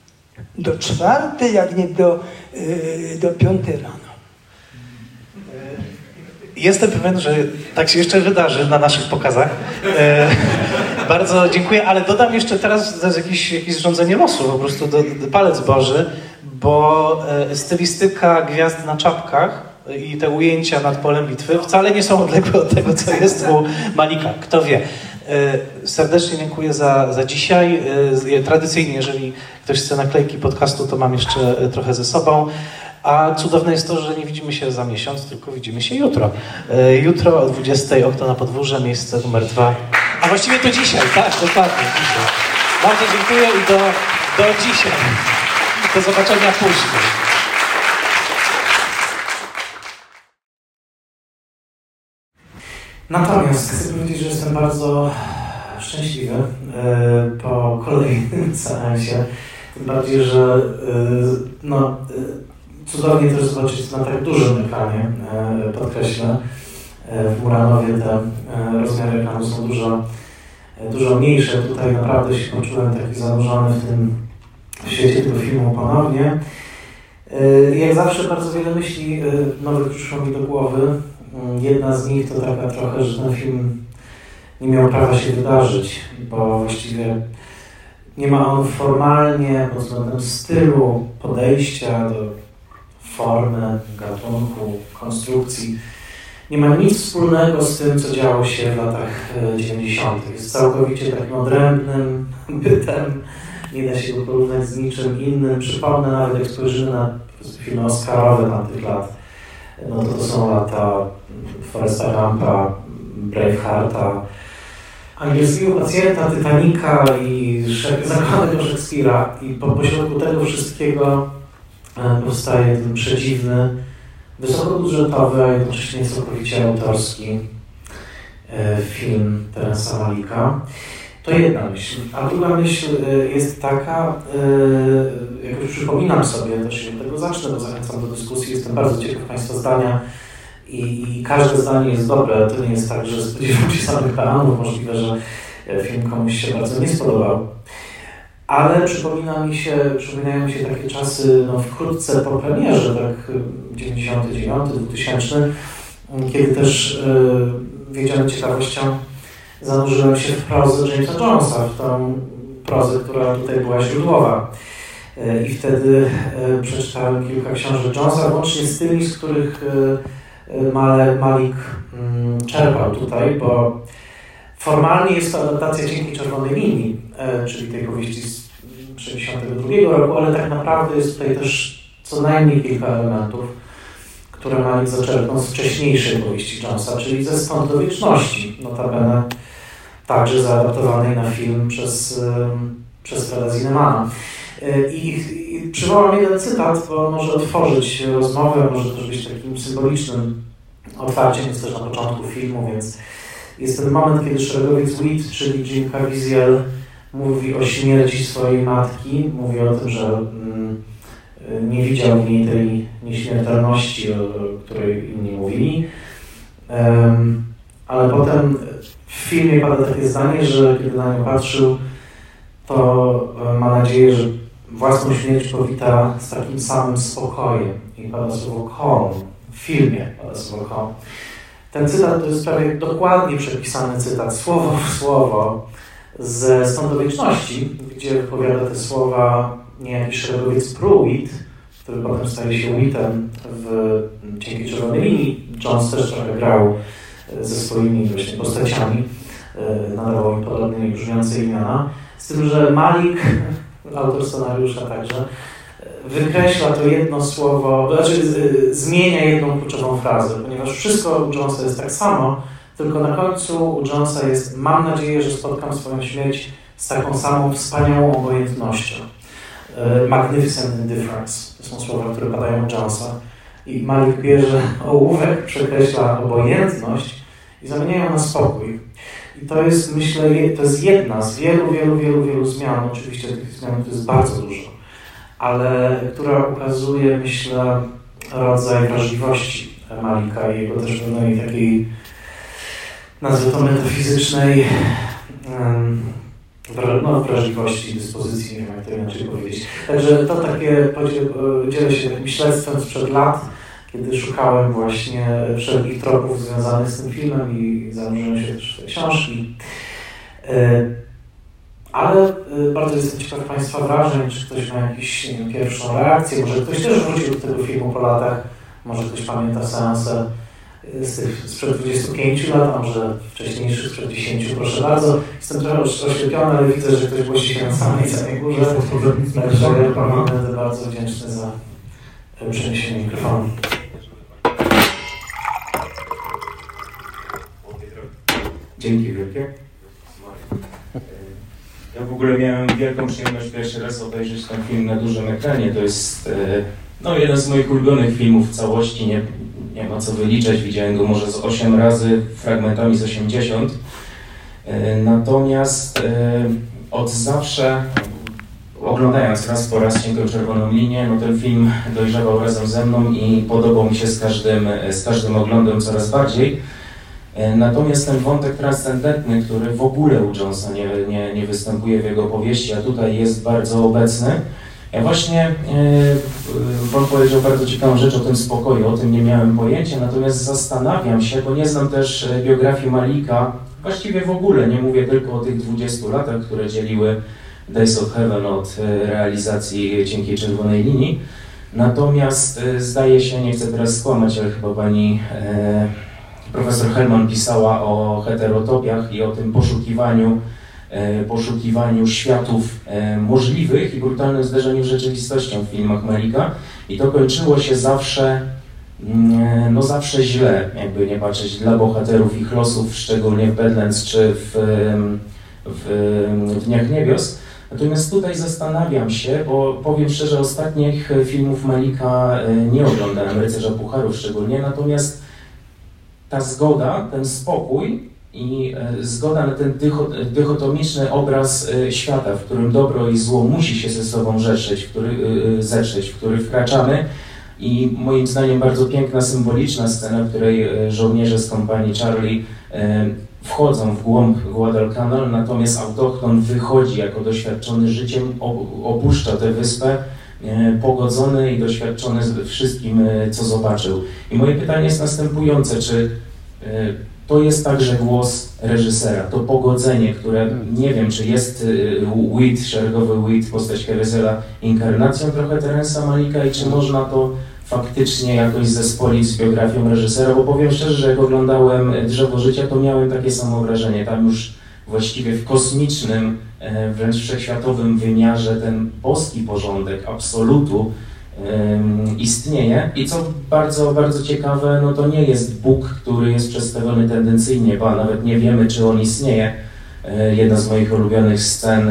do czwartej, jak nie do, y, do piątej rano. Jestem pewien, że tak się jeszcze wydarzy na naszych pokazach. E, bardzo dziękuję, ale dodam jeszcze teraz, to jest jakieś, jakieś zrządzenie losu, po prostu do, do palec Boży, bo e, stylistyka gwiazd na czapkach i te ujęcia nad polem bitwy wcale nie są odległe od tego, co jest u Malika. Kto wie. E, serdecznie dziękuję za, za dzisiaj. E, tradycyjnie, jeżeli ktoś chce naklejki podcastu, to mam jeszcze trochę ze sobą. A cudowne jest to, że nie widzimy się za miesiąc, tylko widzimy się jutro. E, jutro o dwudziestej okno na podwórze, miejsce numer dwa. A właściwie to dzisiaj, tak, dokładnie, dzisiaj. Bardzo dziękuję i do, do dzisiaj. Do zobaczenia później. Natomiast chcę powiedzieć, że jestem bardzo szczęśliwy e, po kolejnym seansie. Tym bardziej, że e, no, e, cudownie też zobaczyć na tak dużym ekranie, e, podkreślę. E, w Muranowie te e, rozmiary ekranu są dużo, e, dużo mniejsze. Tutaj naprawdę się poczułem taki zanurzony w tym w świecie tego filmu ponownie. E, jak zawsze bardzo wiele myśli e, nowych przyszło mi do głowy. Jedna z nich to taka trochę, że ten film nie miał prawa się wydarzyć, bo właściwie nie ma on formalnie pod względem stylu, podejścia do formy, gatunku, konstrukcji. Nie ma nic wspólnego z tym, co działo się w latach dziewięćdziesiątych. Jest całkowicie takim odrębnym bytem, nie da się go porównać z niczym innym. Przypomnę nawet, jak spojrzymy na filmy oscarowe tamtych lat, no to to są lata Foresta Gumpa, Bravehearta, Angielskiego Pacjenta, Titanica i Zakochanego Szekspira. I po pośrodku tego wszystkiego powstaje ten przedziwny, wysokobudżetowy, a jednocześnie całkowicie autorski film Terence'a Malicka. To jedna myśl. A druga myśl jest taka, jak już przypominam sobie, też od tego zacznę, bo zachęcam do dyskusji, jestem bardzo ciekaw Państwa zdania i, i każde zdanie jest dobre. To nie jest tak, że spodziewam się samych bananów, możliwe, że film komuś się bardzo nie spodobał. Ale przypomina mi się, przypominają mi się takie czasy no, wkrótce po premierze, tak dziewięćdziesiąty dziewiąty, dwutysięczny, kiedy też yy, wiedziałem ciekawością, zanurzyłem się w prozę Jamesa Jonesa, w tą prozę, która tutaj była źródłowa. I wtedy przeczytałem kilka książek Jonesa, łącznie z tymi, z których Malik czerpał tutaj, bo formalnie jest to adaptacja Cienkiej Czerwonej Linii, czyli tej powieści z sześćdziesiątego drugiego roku, ale tak naprawdę jest tutaj też co najmniej kilka elementów, które Malik zaczerpnął z wcześniejszej powieści Jonesa, czyli ze Stąd do wieczności, notabene także zaadaptowanej na film przez, przez Freda Zinnemana. I, I przywołam jeden cytat, bo może otworzyć rozmowę, może też być takim symbolicznym otwarciem, jest też na początku filmu, więc jest ten moment, kiedy szeregowiec Wheat, czyli Jim Caviezel, mówi o śmierci swojej matki, mówi o tym, że mm, nie widział w niej tej nieśmiertelności, o, o której inni mówili. Um, ale potem w filmie pada takie zdanie, że kiedy na nią patrzył, to ma nadzieję, że własną śmierć powita z takim samym spokojem. I pada słowo calm. W filmie pada słowo calm. Ten cytat to jest prawie dokładnie przepisany cytat, słowo w słowo, ze Stąd do wieczności, gdzie wypowiada te słowa niejaki szeregowiec Pruitt, który potem staje się Wheatem w Cienkiej Czerwonej Linii. Jones też trochę grał ze swoimi właśnie postaciami, nadawał im podobne i brzmiące imiona. Z tym, że Malik, autor scenariusza także, wykreśla to jedno słowo, znaczy zmienia jedną kluczową frazę, ponieważ wszystko u Jonesa jest tak samo, tylko na końcu u Jonesa jest: mam nadzieję, że spotkam swoją śmierć z taką samą wspaniałą obojętnością. Magnificent indifference. To są słowa, które padają u Jonesa. I Malik bierze ołówek, przekreśla obojętność i zamienia ją na spokój. I to jest, myślę, to jest jedna z wielu, wielu, wielu, wielu zmian. Oczywiście tych zmian to jest bardzo dużo, ale która ukazuje, myślę, rodzaj wrażliwości Malika i jego też pewnej takiej, nazwę to metafizycznej, no, wrażliwości, dyspozycji, nie wiem jak to inaczej powiedzieć. Także to takie, dzielę się takim śledztwem sprzed lat, kiedy szukałem właśnie wszelkich tropów związanych z tym filmem i zanurzyłem się też w te książki. Ale bardzo jestem ciekaw Państwa wrażeń, czy ktoś ma jakąś pierwszą reakcję, może ktoś też wrócił do tego filmu po latach, może ktoś pamięta seanse z tych sprzed dwudziestu pięciu lat, a może wcześniejszych, sprzed dziesięciu, proszę bardzo. Jestem trochę oślepiony, ale widzę, że ktoś głosi się na samej samej górze. Także ja będę bardzo wdzięczny za przeniesienie mikrofonu. Dzięki wielkie. Ja w ogóle miałem wielką przyjemność pierwszy raz obejrzeć ten film na dużym ekranie. To jest no, jeden z moich ulubionych filmów w całości. Nie, nie ma co wyliczać, widziałem go może z osiem razy, fragmentami z osiemdziesiąt. Natomiast od zawsze, oglądając raz po raz Cienką Czerwoną Linię, no ten film dojrzewał razem ze mną i podobał mi się z każdym, z każdym oglądem coraz bardziej. Natomiast ten wątek transcendentny, który w ogóle u Jonesa nie, nie, nie występuje w jego powieści, a tutaj jest bardzo obecny. Ja właśnie, Pan powiedział bardzo ciekawą rzecz o tym spokoju, o tym nie miałem pojęcia, natomiast zastanawiam się, bo nie znam też biografii Malika, właściwie w ogóle, nie mówię tylko o tych dwudziestu latach, które dzieliły Days of Heaven od realizacji Cienkiej Czerwonej Linii. Natomiast zdaje się, nie chcę teraz skłamać, ale chyba pani e, profesor Hellman pisała o heterotopiach i o tym poszukiwaniu, e, poszukiwaniu światów e, możliwych i brutalnym zderzeniu z rzeczywistością w filmach Malika. I to kończyło się zawsze, mm, no zawsze źle, jakby nie patrzeć, dla bohaterów ich losów, szczególnie w Badlands czy w, w, w Dniach Niebios. Natomiast tutaj zastanawiam się, bo powiem szczerze, ostatnich filmów Malika nie oglądałem, Rycerza Pucharów szczególnie, natomiast ta zgoda, ten spokój i zgoda na ten dychotomiczny obraz świata, w którym dobro i zło musi się ze sobą zetrzeć, w który, zetrzeć, w który wkraczamy, i moim zdaniem bardzo piękna, symboliczna scena, w której żołnierze z kompanii Charlie wchodzą w głąb Guadalcanal, natomiast autochton wychodzi jako doświadczony życiem, opuszcza tę wyspę, pogodzony i doświadczony wszystkim, co zobaczył. I moje pytanie jest następujące, czy to jest także głos reżysera, to pogodzenie, które nie wiem, czy jest Wheat, szeregowy Wheat, postać Caviezel, inkarnacją trochę Terence'a Malika i czy można to faktycznie jakoś zespolić z biografią reżysera, bo powiem szczerze, że jak oglądałem Drzewo Życia, to miałem takie samo wrażenie. Tam już właściwie w kosmicznym, wręcz wszechświatowym wymiarze ten boski porządek absolutu um, istnieje. I co bardzo, bardzo ciekawe, no to nie jest Bóg, który jest przedstawiony tendencyjnie, ba nawet nie wiemy, czy on istnieje. Jedna z moich ulubionych scen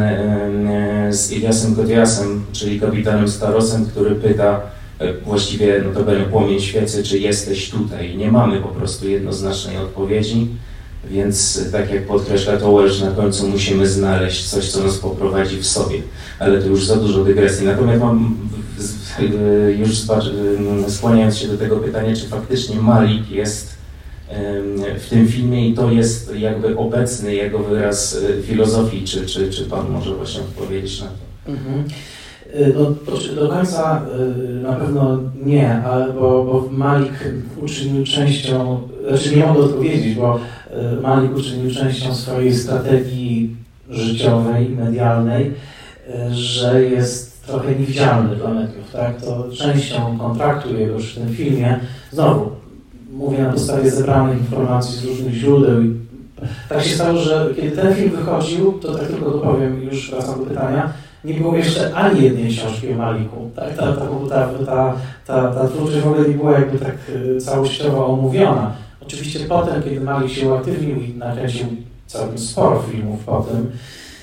z Iliasem Kodiasem, czyli kapitanem Starosem, który pyta, właściwie no to będzie płomień świecy, czy jesteś tutaj. Nie mamy po prostu jednoznacznej odpowiedzi, więc tak jak podkreśla to Welsh, na końcu musimy znaleźć coś, co nas poprowadzi w sobie. Ale to już za dużo dygresji. Natomiast mam, już skłaniając się do tego pytania, czy faktycznie Malik jest w tym filmie i to jest jakby obecny jego wyraz filozofii, czy, czy, czy Pan może właśnie odpowiedzieć na to? Mhm. No, do końca na pewno nie, ale bo, bo Malik uczynił częścią, znaczy nie mogę odpowiedzieć, bo Malik uczynił częścią swojej strategii życiowej, medialnej, że jest trochę niewidzialny dla mediów, tak? To częścią kontraktu jego już w tym filmie, znowu mówię na podstawie zebranych informacji z różnych źródeł i tak się stało, że kiedy ten film wychodził, to tak tylko dopowiem, już wracam do pytania, nie było jeszcze ani jednej książki o Maliku. Tak? Ta, ta, ta, ta, ta, ta twórczość w ogóle nie była jakby tak całościowo omówiona. Oczywiście potem, kiedy Malik się uaktywnił i nakręcił całkiem sporo filmów potem,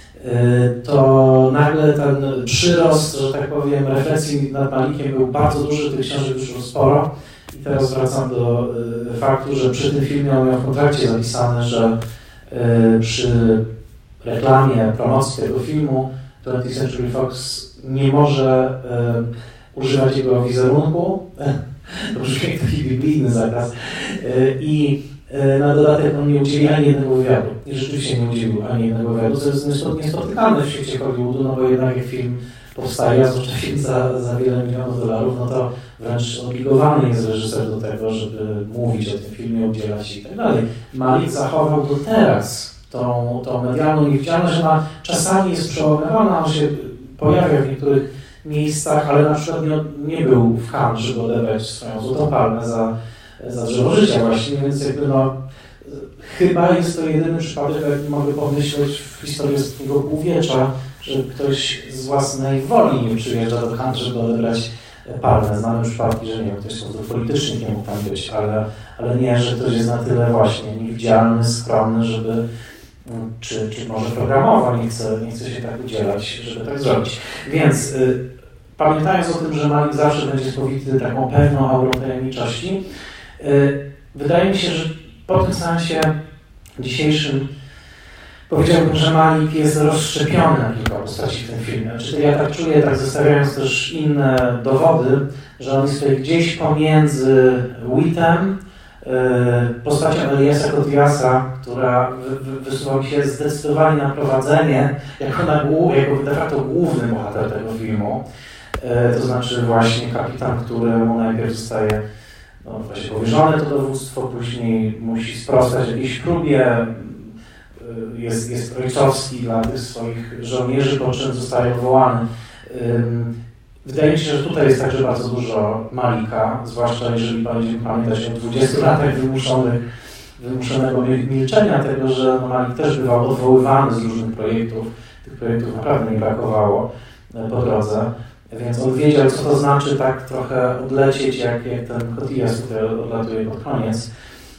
to nagle ten przyrost, że tak powiem, refleksji nad Malikiem był bardzo duży, tych książek już było sporo. I teraz wracam do faktu, że przy tym filmie on miał w kontrakcie zapisane, że przy reklamie, promocji tego filmu twentieth Century Fox nie może e, używać jego wizerunku, to brzmi jak taki biblijny zakaz, e, i e, na dodatek on nie udzieli ani jednego wywiadu. I rzeczywiście nie udzielił ani jednego wywiadu, co jest niespotykane w świecie Hollywoodu, no bo jednak jak film powstaje, a zwłaszcza film za, za wiele milionów dolarów, no to wręcz obligowany jest reżyser do tego, żeby mówić o tym filmie, udzielać i tak dalej. Malik zachował do teraz tą, tą medialną niewidzialność, ona czasami jest przełamywana, on się pojawia w niektórych miejscach, ale na przykład nie, nie był w Cannes, żeby odebrać swoją złotą palmę za, za Drzewo Życia właśnie, więc jakby no, chyba jest to jedyny przypadek, jaki mogę pomyśleć w historii ostatniego półwiecza, że ktoś z własnej woli nie przyjeżdża do Cannes, żeby odebrać palmę. Znamy przypadki, że nie wiem, ktoś z powodów politycznych nie mógł tam być, ale, ale nie, że ktoś jest na tyle właśnie niewidzialny, skromny, żeby czy, czy może programowo nie chce, nie chce się tak udzielać, żeby tak zrobić. Więc y, pamiętając o tym, że Malik zawsze będzie spowity taką pewną aurą tajemniczości, Wydaje mi się, że po tym seansie dzisiejszym powiedziałbym, że Malik jest rozszczepiony na kilka postaci w tym filmie. Znaczy, ja tak czuję, tak zestawiając też inne dowody, że on jest tutaj gdzieś pomiędzy Whitem, postacią Eliasa Kotiasa, która wysuwa mi się zdecydowanie na prowadzenie jako, na, jako de facto główny bohater tego filmu. To znaczy właśnie kapitan, któremu najpierw zostaje no, właśnie powierzone to dowództwo, później musi sprostać jakiejś próbie, jest, jest ojcowski dla tych swoich żołnierzy, po czym zostaje odwołany. Wydaje mi się, że tutaj jest także bardzo dużo Malika, zwłaszcza jeżeli będziemy pamiętać o dwudziestu latach wymuszonych, wymuszonego milczenia, tego, że no Malik też bywał odwoływany z różnych projektów. Tych projektów naprawdę nie brakowało po drodze, więc on wiedział, co to znaczy tak trochę odlecieć, jak, jak ten Kotias, który odlatuje pod koniec.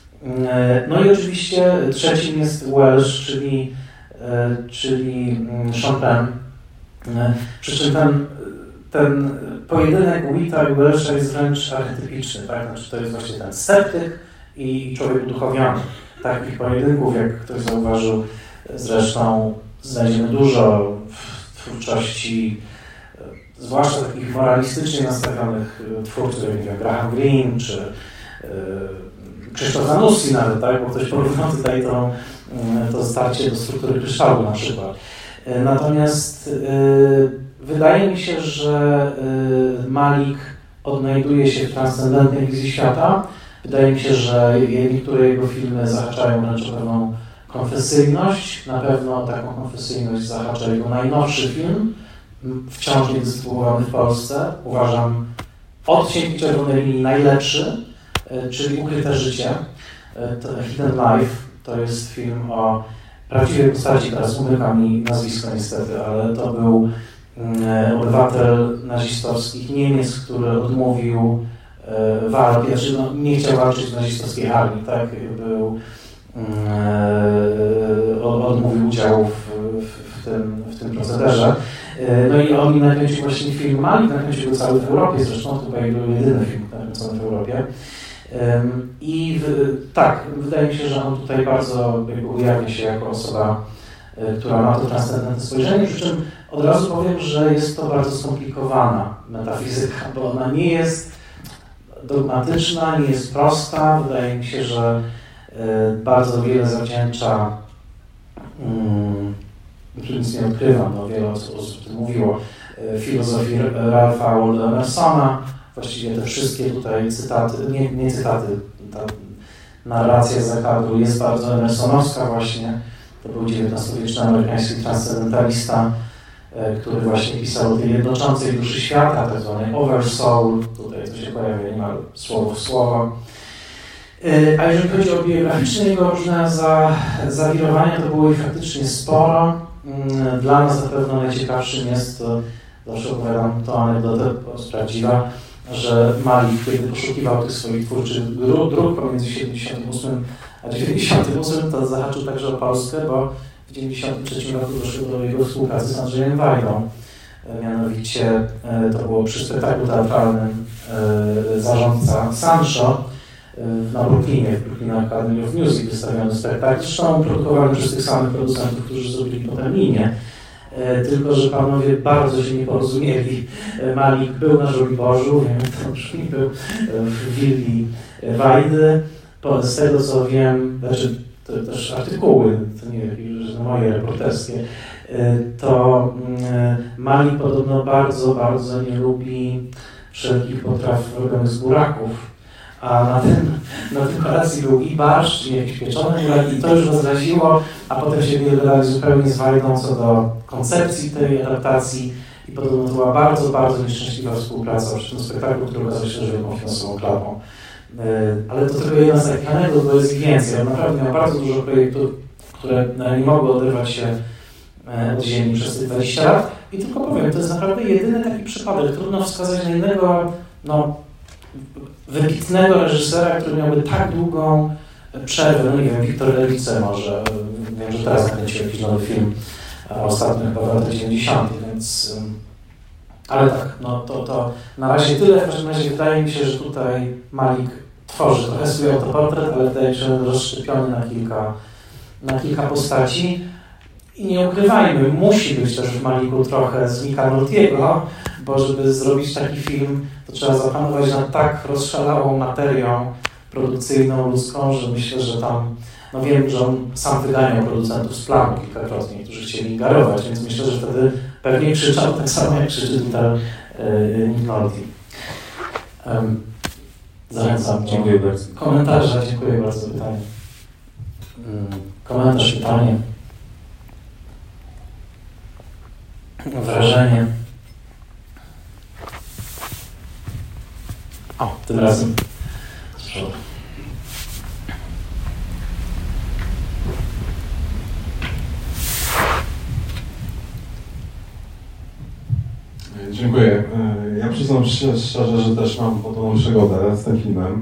No i oczywiście trzecim jest Welsh, czyli, czyli Sean Penn. Przy czym ten ten pojedynek Whita i Welsha jest wręcz archetypiczny, tak? Znaczy to jest właśnie ten sceptyk i człowiek uduchowiony. Takich pojedynków, jak ktoś zauważył, zresztą znajdziemy dużo w twórczości, zwłaszcza takich moralistycznie nastawionych twórców, jak nie wiem, Graham Greene, czy yy, Krzysztof Zanussi nawet, tak? Bo ktoś porównał tutaj to, to starcie do struktury kryształu na przykład. Yy, natomiast yy, wydaje mi się, że Malik odnajduje się w transcendentnej wizji świata. Wydaje mi się, że niektóre jego filmy zahaczają wręcz o pewną konfesyjność. Na pewno taką konfesyjność zahacza jego najnowszy film, wciąż niedystrybuowany w Polsce. Uważam od Cienkiej Czerwonej Linii najlepszy, czyli Ukryte życie, Hidden Life. To jest film o prawdziwej postaci, teraz umyka mi nazwisko niestety, ale to był obywatel nazistowskich Niemiec, który odmówił e, walki, znaczy no, nie chciał walczyć w nazistowskiej armii, tak? Był, e, odmówił udziału w, w, w, tym, w tym procederze. E, no i on nakręcił właśnie film Malik, nakręcił go cały w Europie, zresztą to chyba był jedyny film nakręcony w Europie. E, I w, tak, wydaje mi się, że on tutaj bardzo ujawnia się jako osoba, która ma to transcendentne spojrzenie, przy czym od razu powiem, że jest to bardzo skomplikowana metafizyka, bo ona nie jest dogmatyczna, nie jest prosta. Wydaje mi się, że bardzo wiele zawdzięcza, tu nic nie odkrywam, bo wiele osób o tym mówiło, filozofii Ralpha Waldo Emersona. Właściwie te wszystkie tutaj cytaty, nie, nie cytaty, ta narracja Zakadu jest bardzo emersonowska właśnie. To był dziewiętnastowieczny amerykański transcendentalista, który właśnie pisał o tej jednoczącej duszy świata, tak zwanej oversoul. Tutaj to się pojawia niemal słowo w słowo. A jeżeli chodzi o biograficzne jego różne za, zawirowania, to było ich faktycznie sporo. Dla nas na pewno najciekawszym jest, to zawsze opowiadam tą anegdotę, bo jest prawdziwa, że Malik, kiedy poszukiwał tych swoich twórczych dróg pomiędzy siedemdziesiątym ósmym a dziewięćdziesiątym ósmym, to zahaczył także o Polskę, bo w dziewięćdziesiątym trzecim roku doszło do jego współpracy z Andrzejem Wajdą. Mianowicie to było przy spektaklu teatralnym zarządca Sancho na Brooklynie, w Brooklyn Academy of Music wystawiony spektakl, zresztą produkowany przez tych samych producentów, którzy zrobili potem linię. Tylko że panowie bardzo się nie porozumieli. Malik był na Żoliborzu, wiem, to brzmi, był w willi Wajdy. Z tego co wiem, znaczy to też artykuły, to nie jakieś moje reporterskie, to Malik podobno bardzo, bardzo nie lubi wszelkich potraw robionych z buraków, a na tym, na tym kolacji był i barszcz, i jakieś pieczone buraki, i to już rozraziło, a potem się wygadali zupełnie z Wajdą co do koncepcji tej adaptacji i podobno to była bardzo, bardzo nieszczęśliwa współpraca przy tym spektaklu, który okazał się wielką finansową klapą. Ale to tylko jedna z takich anegdot, bo jest ich więcej. On naprawdę miał bardzo dużo projektów, które nie mogły oderwać się od ziemi przez te dwadzieścia lat. I tylko powiem, to jest naprawdę jedyny taki przypadek. Trudno wskazać na innego no, wybitnego reżysera, który miałby tak długą przerwę. No nie wiem, Wiktor Lewice może. Wiem, że teraz nakręcił jakiś nowy film, a ostatnio chyba w latach dziewięćdziesiątych, więc... Ale tak, no to, to na razie tyle. W każdym razie wydaje mi się, że tutaj Malik tworzy trochę swój autoportret, ale wydaje się rozszczepiony na kilka, na kilka postaci. I nie ukrywajmy, musi być też w Maliku trochę z Micka Noltiego, bo żeby zrobić taki film, to trzeba zapanować nad tak rozszalałą materią produkcyjną, ludzką, że myślę, że tam, no wiem, że on sam wyganiał producentów z planu kilkakrotnie, którzy chcieli ingerować, więc myślę, że wtedy pewnie krzyczał tak samo, jak krzyczy tutaj yy, Mick Nolte. Um, zachęcam do Dziękuję bardzo. komentarza. Dziękuję bardzo za pytanie. Um, komentarz, pytanie. Wrażenie. O, tym razem. Dziękuję. Ja przyznam szczerze, że też mam podobną przygodę z tym filmem.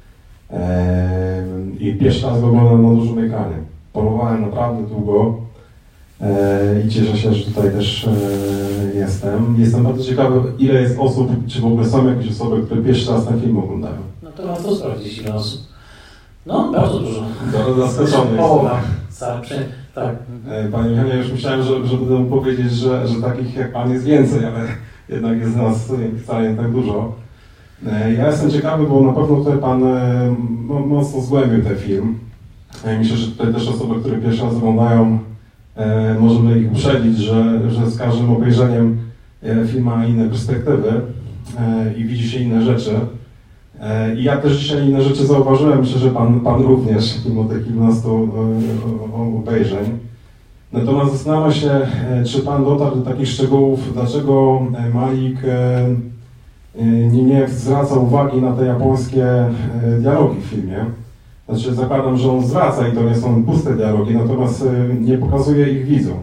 I pierwszy raz go oglądam na dużym ekranie. Polowałem naprawdę długo i cieszę się, że tutaj też jestem. Jestem bardzo ciekawy, ile jest osób, czy w ogóle są jakieś osoby, które pierwszy raz ten film oglądają. No to łatwo sprawdzić, ile osób. No, bardzo dużo. Bardzo zaskoczony Połowa. Tak. Panie Michale, już myślałem, że, że będę mógł powiedzieć, że, że takich jak Pan jest więcej, ale jednak jest nas wcale nie tak dużo. Ja jestem ciekawy, bo na pewno tutaj Pan mocno zgłębił ten film. Myślę, że tutaj też osoby, które pierwszy raz oglądają, możemy ich uprzedzić, że, że z każdym obejrzeniem film ma inne perspektywy i widzi się inne rzeczy. I ja też dzisiaj inne rzeczy zauważyłem, myślę, że Pan, pan również, mimo tych kilkunastu obejrzeń. Natomiast zastanawiam się, czy Pan dotarł do takich szczegółów, dlaczego Malik nie, nie zwraca uwagi na te japońskie dialogi w filmie. Znaczy zakładam, że on zwraca i to nie są puste dialogi, natomiast nie pokazuje ich widzom.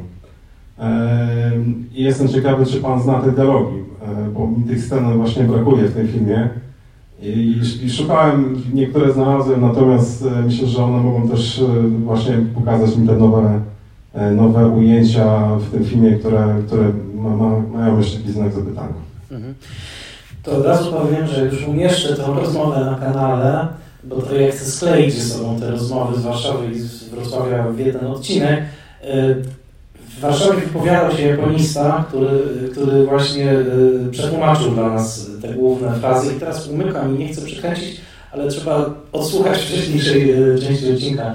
I jestem ciekawy, czy Pan zna te dialogi, bo mi tych scen właśnie brakuje w tym filmie. I, I szukałem, niektóre znalazłem, natomiast myślę, że one mogą też właśnie pokazać mi te nowe, nowe ujęcia w tym filmie, które, które ma, ma, mają jeszcze jakiś znak zapytania. Mhm. To od razu powiem, że już umieszczę tę rozmowę na kanale, bo to ja chcę skleić ze sobą te rozmowy z Warszawy i z Wrocławia w jeden odcinek. W Warszawie wypowiadał się japonista, który, który właśnie przetłumaczył dla nas te główne frazy i teraz umykam i nie chcę przekręcić, ale trzeba odsłuchać wcześniejszej części odcinka.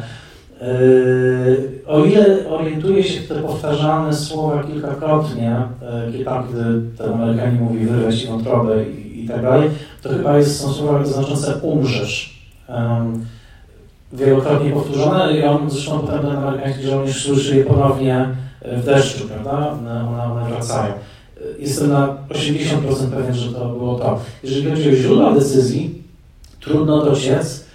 O ile orientuję się w te powtarzane słowa kilkakrotnie, tam, gdy ten Amerykanin mówi wyrwać ci wątrobę i, i tak dalej, to chyba jest, są słowa znaczące umrzesz. Wielokrotnie powtórzone i on zresztą potem ten amerykański żołnierz słyszy je ponownie w deszczu, prawda? One, one wracają. Jestem na osiemdziesiąt procent pewien, że to było to. Jeżeli chodzi o źródła decyzji, trudno dociec.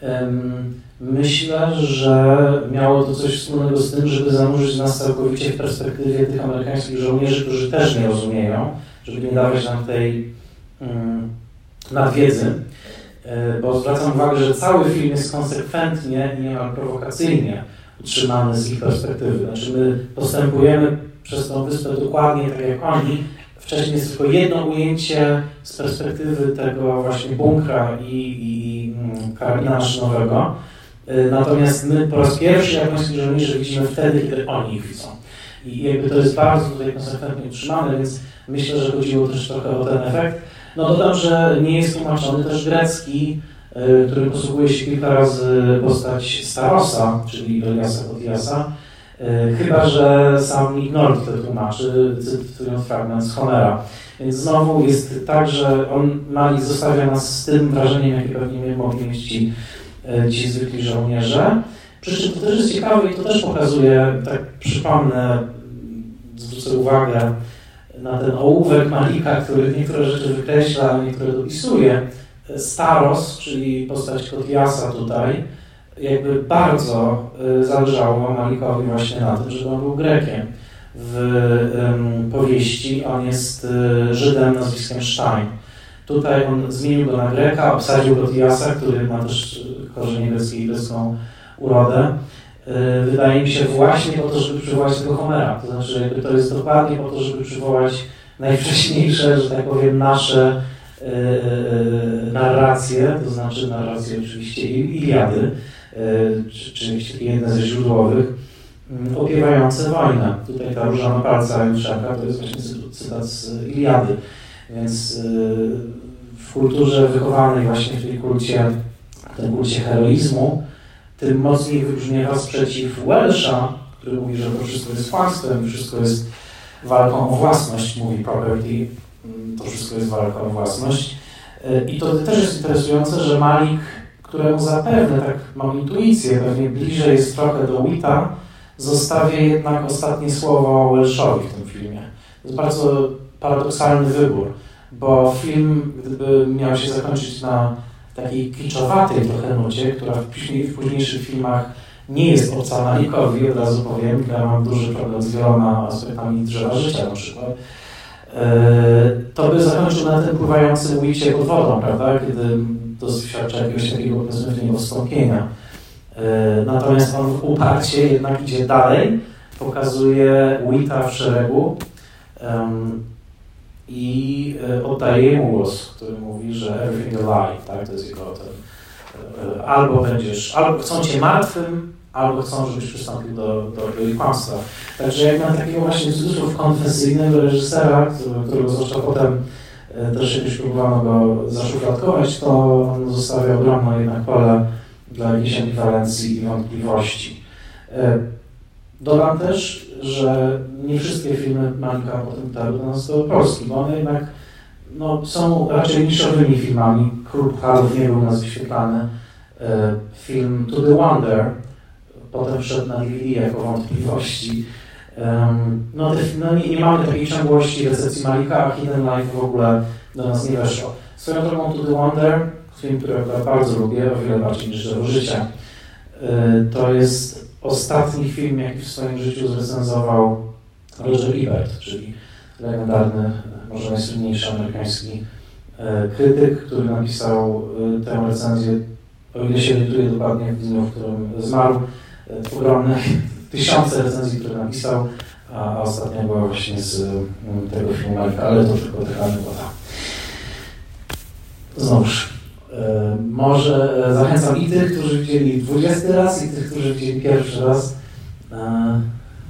Myślę, że miało to coś wspólnego z tym, żeby zanurzyć nas całkowicie w perspektywie tych amerykańskich żołnierzy, którzy też nie rozumieją, żeby nie dawać nam tej um, nadwiedzy. Bo zwracam uwagę, że cały film jest konsekwentnie i niemal prowokacyjnie utrzymany z ich perspektywy. Znaczy my postępujemy przez tą wyspę dokładnie tak jak oni. Wcześniej jest tylko jedno ujęcie z perspektywy tego właśnie bunkra i, i karabina maszynowego. Natomiast my po raz pierwszy japońskich żołnierzy widzimy wtedy, kiedy oni ich widzą. I jakby to jest bardzo tutaj konsekwentnie utrzymane, więc myślę, że chodziło też trochę o ten efekt. No dodam, że nie jest tłumaczony też grecki, którym posługuje się kilka razy postać Starosa, czyli Eliasa Kotiasa, chyba że sam Mick Nolte to tłumaczy, cytując fragment z Homera. Więc znowu jest tak, że on, Malik, zostawia nas z tym wrażeniem, jakie pewnie mogli mieć ci, ci zwykli żołnierze. Przy czym to też jest ciekawe i to też pokazuje, tak przypomnę, zwrócę uwagę na ten ołówek Malika, który niektóre rzeczy wykreśla, a niektóre dopisuje. Staros, czyli postać Kotiasa tutaj, jakby bardzo zależało Malikowi właśnie na tym, żeby on był Grekiem. W um, powieści on jest Żydem nazwiskiem Stein. Tutaj on zmienił go na Greka, obsadził Kotiasa, który ma też korzenie greckie i grecką urodę. Wydaje mi się właśnie po to, żeby przywołać tego Homera. To znaczy jakby to jest dokładnie po to, żeby przywołać najwcześniejsze, że tak powiem, nasze narrację, to znaczy narrację oczywiście Iliady, czy, czy jedne ze źródłowych, opiewające wojnę. Tutaj ta róża na palca Juszaka to jest właśnie cytat z Iliady. Więc w kulturze wychowanej właśnie w tej kulcie, w tym kulcie heroizmu, tym mocniej wybrzmiewa sprzeciw Welsha, który mówi, że to wszystko jest kłamstwem, wszystko jest walką o własność, mówi property, to wszystko jest walka o własność. I to też jest interesujące, że Malik, któremu zapewne, tak mam intuicję, pewnie bliżej jest trochę do Wita, zostawia jednak ostatnie słowo Welshowi w tym filmie. To jest bardzo paradoksalny wybór, bo film, gdyby miał się zakończyć na takiej kiczowatej trochę nucie, która w, później, w późniejszych filmach nie jest obca Malikowi, od razu powiem, ja mam duży problem z wieloma aspektami drzewa życia na przykład, to by zakończył na tym pływającym ujście pod wodą, prawda, kiedy doświadcza jakiegoś takiego, powiedzmy, w niego wstąpienia. Natomiast on uparcie jednak idzie dalej, pokazuje Wita w szeregu um, i oddaje mu głos, który mówi, że everything a lie, tak, to jest jego ten, albo będziesz, albo chcą cię martwym, albo chcą, żebyś przystąpił do, do, do ich kłamstwa. Także jak mam takiego właśnie cudzysłów konfesyjnego reżysera, którego zwłaszcza potem też jakoś próbowano go zaszufladkować, to on zostawia ogromne jednak pole dla jakiejś ambiwalencji i wątpliwości. Dodam też, że nie wszystkie filmy Malika potem dotarły do nas do Polski, bo one jednak no, są raczej niszowymi filmami. Król Pucharów nie był u nas wyświetlany. Film To the Wonder potem wszedł na D V D jako wątpliwości. No, te, no nie, nie mamy takiej ciągłości recepcji Malika, a Hidden Life w ogóle do nas nie weszło. Swoją drogą To the Wonder, film, który ja bardzo lubię, o wiele bardziej niż Drzewo Życia, to jest ostatni film, jaki w swoim życiu zrecenzował Roger Ebert, czyli legendarny, może najsłynniejszy amerykański krytyk, który napisał tę recenzję, o ile się orientuję dokładnie, w dniu, w którym zmarł, ogromne tysiące recenzji, które napisał, a ostatnia była właśnie z tego filmu Malika, ale to tylko taka anegdota. Znowuż, e, może zachęcam i tych, którzy widzieli dwudziesty raz, i tych, którzy widzieli pierwszy raz. E...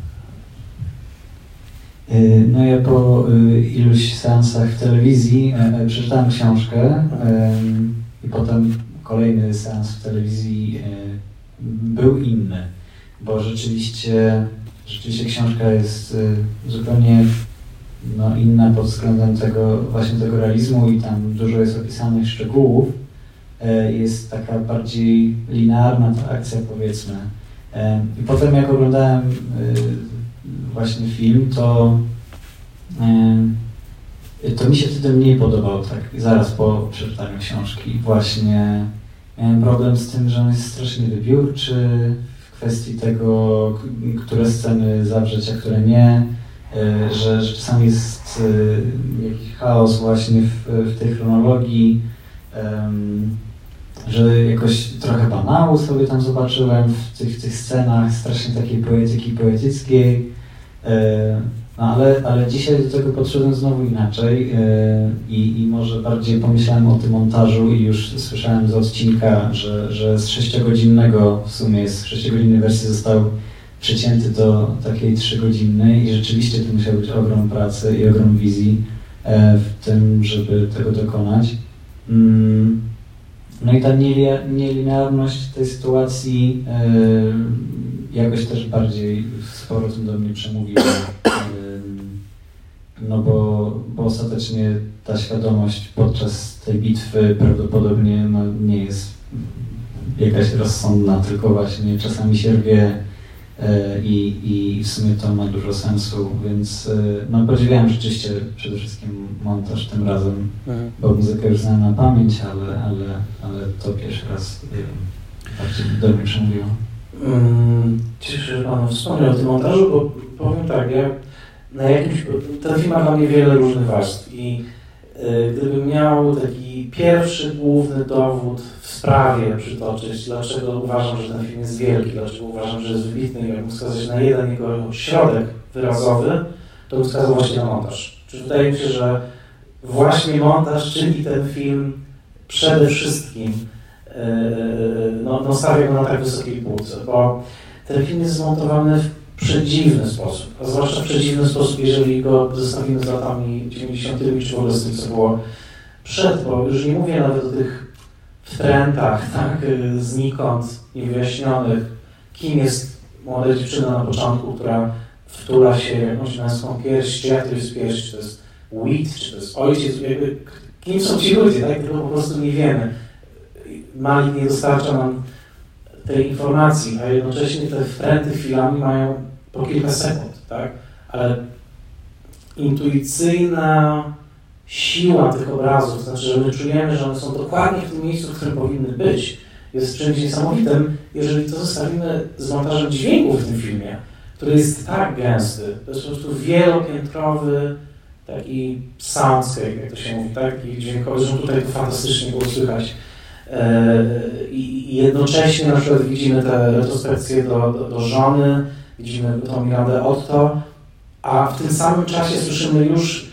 No ja po iluś seansach w telewizji e, przeczytałem książkę e, i potem kolejny seans w telewizji e, był inny, bo rzeczywiście, rzeczywiście książka jest e, zupełnie no, inna pod względem tego właśnie tego realizmu i tam dużo jest opisanych szczegółów. E, jest taka bardziej linearna ta akcja, powiedzmy. E, I potem jak oglądałem e, właśnie film, to, e, to mi się wtedy mniej podobał, tak zaraz po przeczytaniu książki. Właśnie miałem problem z tym, że on jest strasznie wybiórczy w kwestii tego, które sceny zawrzeć, a które nie. Że, że czasami jest y, jakiś chaos właśnie w, w tej chronologii, um, że jakoś trochę banału sobie tam zobaczyłem w tych, w tych scenach, strasznie takiej poetyki poetyckiej, e, no ale, ale dzisiaj do tego podszedłem znowu inaczej e, i, i może bardziej pomyślałem o tym montażu i już słyszałem z odcinka, że, że z sześciogodzinnego w sumie, z sześciogodzinnej wersji został przycięty do takiej trzygodzinnej i rzeczywiście to musiał być ogrom pracy i ogrom wizji e, w tym, żeby tego dokonać. Mm, no i ta nielinearność tej sytuacji e, jakoś też bardziej sporo tym do mnie przemówiła. E, no bo, bo ostatecznie ta świadomość podczas tej bitwy prawdopodobnie no, nie jest jakaś rozsądna, tylko właśnie czasami się rwie. I, I w sumie to ma dużo sensu, więc no, podziwiałem rzeczywiście przede wszystkim montaż tym razem, mhm. bo muzykę już znałem na pamięć, ale, ale, ale to pierwszy raz bardziej do mnie przemówiło. Hmm, cieszę się, że Pan wspomniał o tym montażu, bo powiem tak, ja na jakimś, ten film ma dla mnie wiele różnych warstw i y, gdybym miał taki pierwszy główny dowód w sprawie przytoczyć, dlaczego uważam, że ten film jest wielki, dlaczego uważam, że jest wybitny i jak mógł wskazać na jeden jego środek wyrazowy, to bym wskazał właśnie na montaż. Czyli wydaje mi się, że właśnie montaż czyni ten film przede wszystkim, no, no stawia go na tak wysokiej półce, bo ten film jest zmontowany w przedziwny sposób, a zwłaszcza w przedziwny sposób, jeżeli go zestawimy z latami dziewięćdziesiątymi czy w ogóle z tym, co było przed, bo już nie mówię nawet o tych wtrętach, tak, znikąd, niewyjaśnionych, kim jest młoda dziewczyna na początku, która wtula się w jakąś męską pierś, czy jak to jest pierś, czy to jest Wheat, czy to jest ojciec, jakby, kim są ci ludzie, tak, tego po prostu nie wiemy. Malik nie dostarcza nam tej informacji, a jednocześnie te wtręty chwilami mają po kilka sekund, tak? Ale intuicyjna siła tych obrazów, znaczy, że my czujemy, że one są dokładnie w tym miejscu, w którym powinny być, jest czymś niesamowitym, jeżeli to zestawimy z montażem dźwięku w tym filmie, który jest tak gęsty, to jest po prostu wielopiętrowy taki soundscape, jak to się mówi, taki dźwiękowy, zresztą tutaj to fantastycznie było słychać. I jednocześnie na przykład widzimy te retrospekcje do, do, do żony, widzimy tą Mirandę Otto, a w tym samym czasie słyszymy już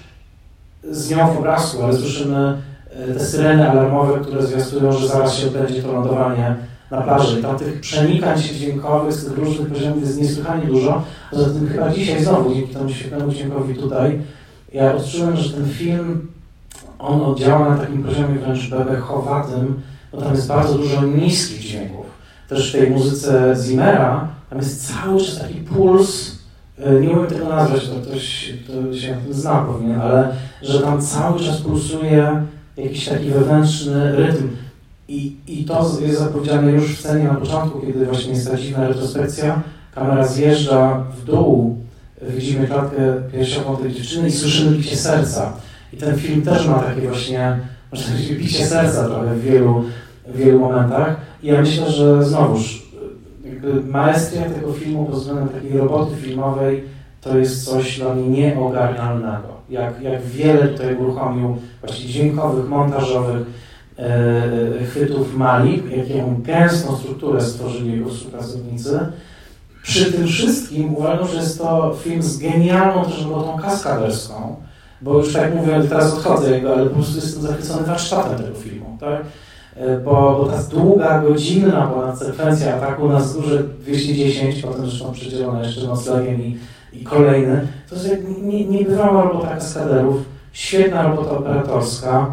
z nią w obrazku, ale słyszymy te syreny alarmowe, które zwiastują, że zaraz się odbędzie to lądowanie na plaży. I tam tych przenikań dźwiękowych z tych różnych poziomów jest niesłychanie dużo. Poza tym chyba dzisiaj znowu, dzięki temu świetnemu dźwiękowi tutaj, ja odczułem, że ten film, on oddziała na takim poziomie wręcz bebechowatym, bo tam jest bardzo dużo niskich dźwięków. Też w tej muzyce Zimmera tam jest cały czas taki puls, nie umiem tego nazwać, to ktoś to się na tym zna powinien, ale że tam cały czas pulsuje jakiś taki wewnętrzny rytm. I, i to jest zapowiedziane już w scenie na początku, kiedy właśnie jest ta dziwna retrospekcja, kamera zjeżdża w dół, widzimy klatkę piersiową tej dziewczyny i słyszymy bicie serca. I ten film też ma takie właśnie, można powiedzieć, bicie serca trochę w wielu, w wielu momentach. I ja myślę, że znowuż jakby maestria tego filmu pod względem takiej roboty filmowej to jest coś dla mnie nieogarnialnego. Jak, jak wiele tutaj uruchomił właśnie dźwiękowych, montażowych e, chwytów Malik, jaką gęstą strukturę stworzyli jego współpracownicy. Przy tym wszystkim uważam, że jest to film z genialną też robotą kaskaderską, bo już tak mówię, teraz odchodzę jego, ale po prostu jestem zachwycony warsztatem tego filmu, tak? Bo, bo ta długa, godzinna ponad sekwencja ataku na wzgórze dwieście dziesięć, potem zresztą przydzielona jeszcze noclegiem i, i kolejny, to jest nie, niebywała robota kaskaderów, świetna robota operatorska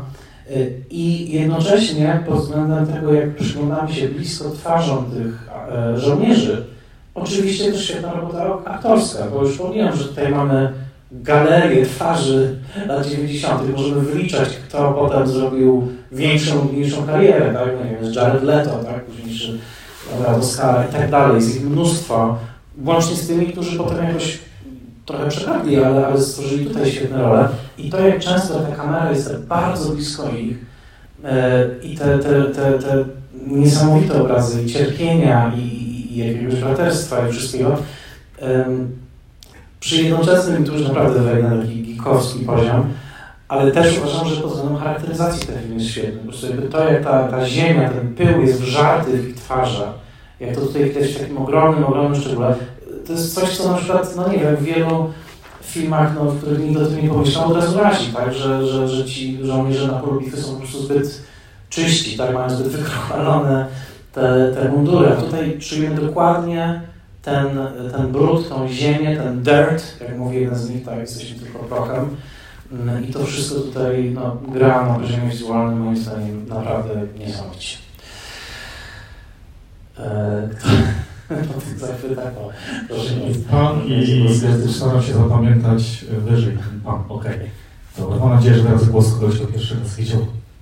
i jednocześnie pod względem tego, jak przyglądamy się blisko twarzą tych e, żołnierzy, oczywiście też świetna robota aktorska, bo już wspomniałem, że tutaj mamy galerię twarzy lat dziewięćdziesiątych. Możemy wyliczać, kto potem zrobił większą lub mniejszą karierę, tak? Nie wiem, Jared Leto, tak? Późniejszy Oscara i tak dalej. Jest ich mnóstwo, łącznie z tymi, którzy potem jakoś trochę przepadli, ale, ale stworzyli tutaj świetne role. I to, jak często ta kamera jest bardzo blisko ich e, i te, te, te, te niesamowite obrazy i cierpienia i, i, i jakiegoś braterstwa i wszystkiego, e, przy jednoczesnym, tu już naprawdę wejdę na taki geekowski poziom, ale też uważam, że pod względem charakteryzacji ten film jest świetny. Po prostu jakby to, jak ta, ta ziemia, ten pył jest wżarty w ich twarzach, jak to tutaj widać w takim ogromnym, ogromnym szczególe, to jest coś, co na przykład, no nie wiem, w wielu filmach, no, w których nikt o tym nie pomyślał, od razu razi, tak, że, że, że ci żołnierze na polu bitwy są po prostu zbyt czyści, tak, mają zbyt wykrochmalone te, te mundury, a tutaj czujemy dokładnie ten, ten brud, tą ziemię, ten dirt, jak mówi jeden z nich, tak, jesteśmy tylko prochem. I to wszystko tutaj no, gra na poziomie wizualnym, moim zdaniem, naprawdę niesamowicie. Eee, kto? Po tych zachwytach, o, proszę Pan i staram się zapamiętać wyżej. Pan, okej. Okay. Dobra, mam nadzieję, że teraz głos kogoś do pierwszego zwiedził.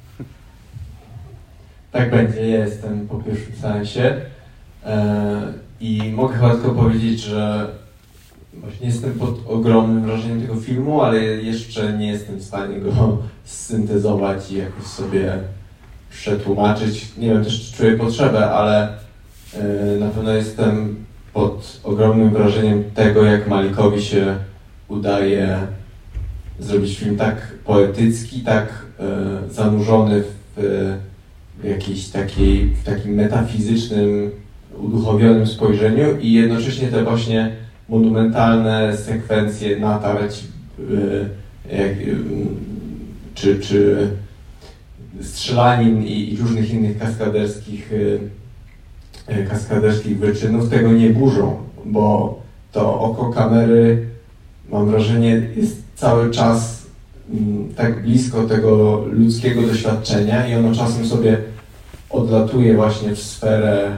Tak będzie, ja jestem po pierwszym seansie. Eee, I mogę chyba tylko powiedzieć, że właśnie jestem pod ogromnym wrażeniem tego filmu, ale jeszcze nie jestem w stanie go syntezować i jakoś sobie przetłumaczyć. Nie wiem też, czy czuję potrzebę, ale yy, na pewno jestem pod ogromnym wrażeniem tego, jak Malikowi się udaje zrobić film tak poetycki, tak yy, zanurzony w, w jakiejś takiej, w takim metafizycznym, uduchowionym spojrzeniu i jednocześnie te właśnie monumentalne sekwencje natarć, jak, czy, czy strzelanin i, i różnych innych kaskaderskich, kaskaderskich wyczynów tego nie burzą, bo to oko kamery, mam wrażenie, jest cały czas tak blisko tego ludzkiego doświadczenia i ono czasem sobie odlatuje właśnie w sferę,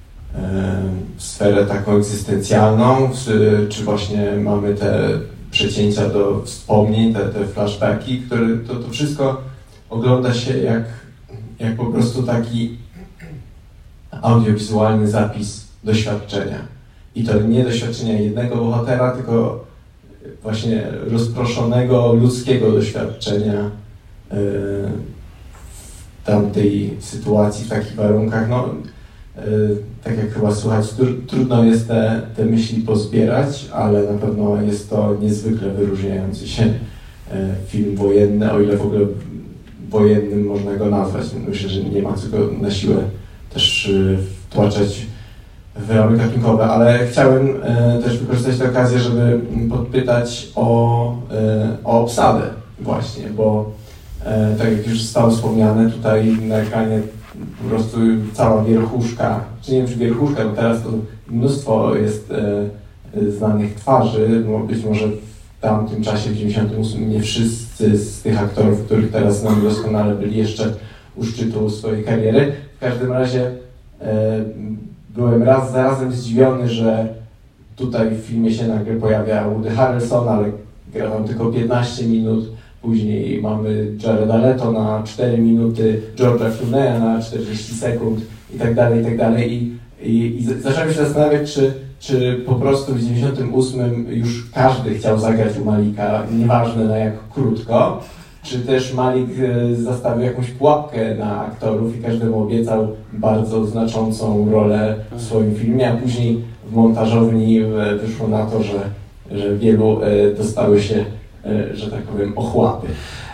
w sferę taką egzystencjalną, czy właśnie mamy te przecięcia do wspomnień, te, te flashbacki, które to, to wszystko ogląda się jak, jak po prostu taki audiowizualny zapis doświadczenia. I to nie doświadczenia jednego bohatera, tylko właśnie rozproszonego ludzkiego doświadczenia w tamtej sytuacji, w takich warunkach. No, tak jak chyba słuchać, trudno jest te, te myśli pozbierać, ale na pewno jest to niezwykle wyróżniający się film wojenny, o ile w ogóle wojennym można go nazwać. Myślę, że nie ma co go na siłę też wtłaczać w ramy gatunkowe, ale chciałem też wykorzystać tę okazję, żeby podpytać o, o obsadę właśnie, bo tak jak już zostało wspomniane, tutaj na ekranie po prostu cała wierchuszka, czy nie wiem czy wierchuszka, bo teraz to mnóstwo jest e, znanych twarzy, bo być może w tamtym czasie, w dziewięćdziesiątym ósmym, nie wszyscy z tych aktorów, których teraz znamy doskonale, byli jeszcze u szczytu swojej kariery. W każdym razie e, byłem raz za razem zdziwiony, że tutaj w filmie się nagle pojawia Woody Harrelson, ale gra tam tylko piętnaście minut. Później mamy Jareda Leto na cztery minuty, George'a Clooney'a na czterdzieści sekund i tak dalej, i tak dalej. I, i, i zacząłem się zastanawiać, czy, czy po prostu w dziewięćdziesiątym ósmym już każdy chciał zagrać u Malika, nieważne na jak krótko, czy też Malik zastawił jakąś pułapkę na aktorów i każdemu obiecał bardzo znaczącą rolę w swoim filmie, a później w montażowni wyszło na to, że, że wielu dostały się, że tak powiem, ochłapy.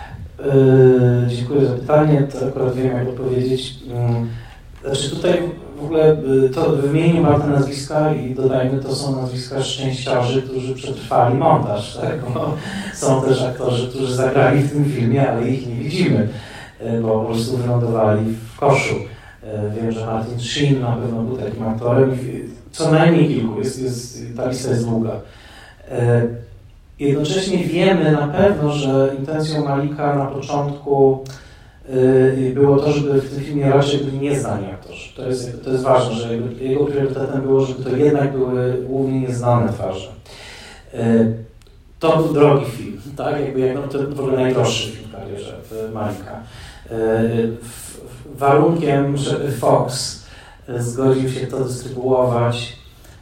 Yy, dziękuję za pytanie, to akurat wiem jak odpowiedzieć. Yy, znaczy tutaj w ogóle yy, to wymienił Pan te nazwiska i dodajmy, to są nazwiska szczęściarzy, którzy przetrwali montaż, tak? Bo są też aktorzy, którzy zagrali w tym filmie, ale ich nie widzimy, yy, bo po prostu wylądowali w koszu. Yy, wiem, że Martin Sheen na pewno był takim aktorem, co najmniej kilku, jest, jest, ta lista jest długa. Yy, Jednocześnie wiemy na pewno, że intencją Malika na początku yy, było to, żeby w tym filmie raczej byli nieznani aktorzy. To jest, to jest ważne, że jego, jego priorytetem było, żeby to jednak były głównie nieznane twarze. Yy, to był drogi film, tak? Jakby, jak, no, to w ogóle najdroższy film w karierze Malika. Yy, warunkiem, żeby Fox zgodził się to dystrybuować,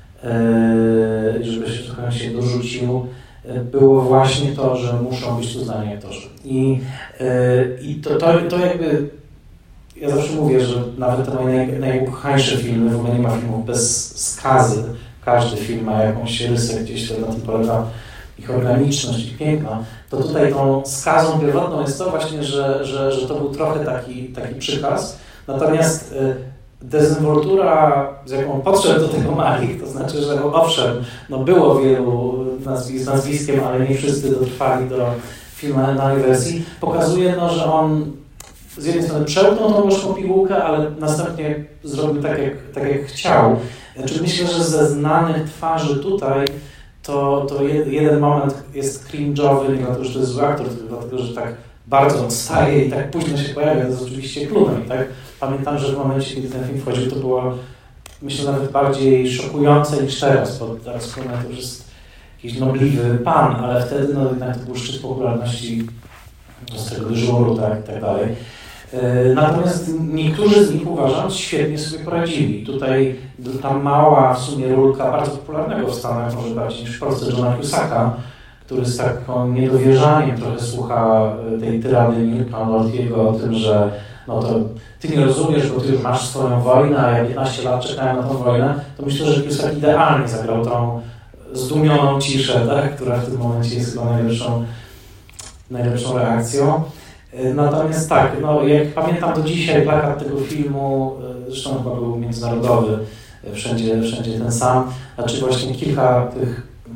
yy, żeby się trochę się dorzucił, było właśnie to, że muszą być tu znani aktorzy. I, yy, i to, to, to jakby, ja zawsze mówię, że nawet te moje naj, najukochańsze filmy, w ogóle nie ma filmów bez skazy. Każdy film ma jakąś rysę, gdzieś to na tym polega ich organiczność i piękno. To tutaj tą skazą pierwotną jest to właśnie, że, że, że to był trochę taki, taki przykaz. Natomiast yy, dezynwoltura, z jaką podszedł do tego Malik, to znaczy, że owszem, no było wielu nazwisk, z nazwiskiem, ale nie wszyscy dotrwali do finalnej wersji, pokazuje, no, że on z jednej strony przełknął tą gorzką pigułkę, ale następnie zrobił tak, jak, tak jak chciał. Znaczy, myślę, że ze znanych twarzy tutaj to, to jeden moment jest cringe'owy, nie dlatego, że to jest zły aktor, tylko dlatego, że tak bardzo odstaje i tak późno się pojawia, to jest oczywiście Clooney, tak? Pamiętam, że w momencie, kiedy ten film wchodził, to było, myślę, nawet bardziej szokujące niż teraz, bo teraz Clooney to już jest jakiś nobliwy pan, ale wtedy no, jednak to był szczyt popularności z tego dyżuru, tak, i tak dalej. Natomiast niektórzy z nich, uważam, świetnie sobie poradzili. Tutaj ta mała w sumie rulka bardzo popularnego w Stanach, może bardziej niż w Polsce, Johna Cusacka, który z taką niedowierzaniem trochę słucha tej tyrady Milka Lordiego o tym, że no to ty nie rozumiesz, bo ty już masz swoją wojnę, a ja piętnaście lat czekałem na tą wojnę, to myślę, że Cusack idealnie zagrał tą zdumioną ciszę, tak, która w tym momencie jest chyba najlepszą, najlepszą reakcją. Natomiast tak, no jak pamiętam do dzisiaj plakat tego filmu, zresztą chyba był międzynarodowy, wszędzie, wszędzie ten sam, znaczy właśnie kilka tych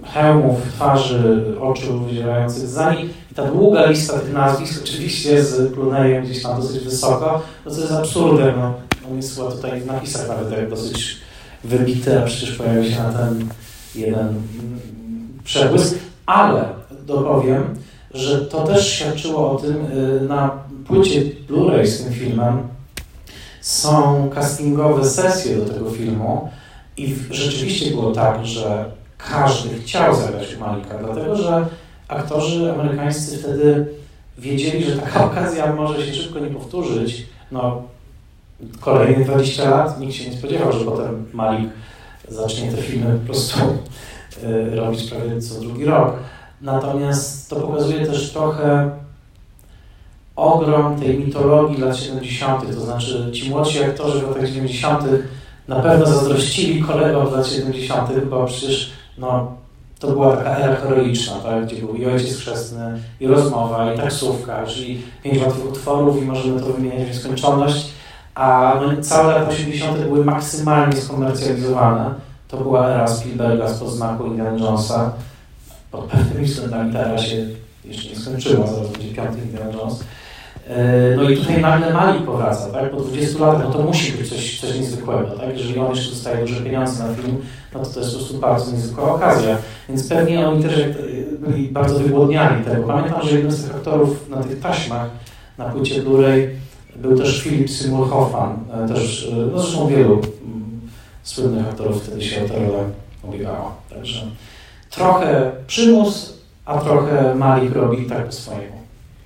hełmów, twarzy, oczu wydzielających za nich i ta długa lista tych nazwisk, oczywiście z Clooneyem gdzieś tam dosyć wysoko, no co jest absurdem, no. On jest chyba tutaj w napisach nawet tak dosyć wybity, a przecież pojawił się na ten jeden przebłysk, ale dopowiem, że to też świadczyło o tym, na płycie Blu-ray z tym filmem są castingowe sesje do tego filmu i rzeczywiście było tak, że każdy chciał zagrać u Malika, dlatego że aktorzy amerykańscy wtedy wiedzieli, że taka okazja może się szybko nie powtórzyć. No, kolejne dwadzieścia lat nikt się nie spodziewał, że potem Malik zacznie te filmy po prostu y, robić prawie co drugi rok. Natomiast to pokazuje też trochę ogrom tej mitologii lat siedemdziesiątych, to znaczy ci młodsi aktorzy w latach dziewięćdziesiątych na pewno zazdrościli kolegom z lat siedemdziesiątych, bo przecież no, to była taka era heroiczna, tak? Gdzie był i Ojciec Chrzestny, i Rozmowa, i Taksówka, czyli pięć łatwych utworów i możemy to wymieniać w nieskończoność, a no, całe lata osiemdziesiąte były maksymalnie skomercjalizowane. To była era Spielberga spod znaku Indiana Jonesa. Pod pewnymi względami ta era się jeszcze nie skończyła, zaraz będzie piąty Indiana Jones. No i tutaj nagle Malik powraca, tak? Po dwudziestu latach, no to musi być coś, coś niezwykłego, tak? Jeżeli on jeszcze dostaje duże pieniądze na film, no to to jest po prostu bardzo niezwykła okazja. Więc pewnie oni też byli bardzo wygłodniali tego. Pamiętam, że jeden z tych aktorów na tych taśmach na płycie Blu-ray był też Philip Seymour Hoffman, też, no zresztą wielu mm, słynnych aktorów wtedy się o tę rolę ubiegało. Także trochę przymus, a trochę Malik robi tak po swojemu.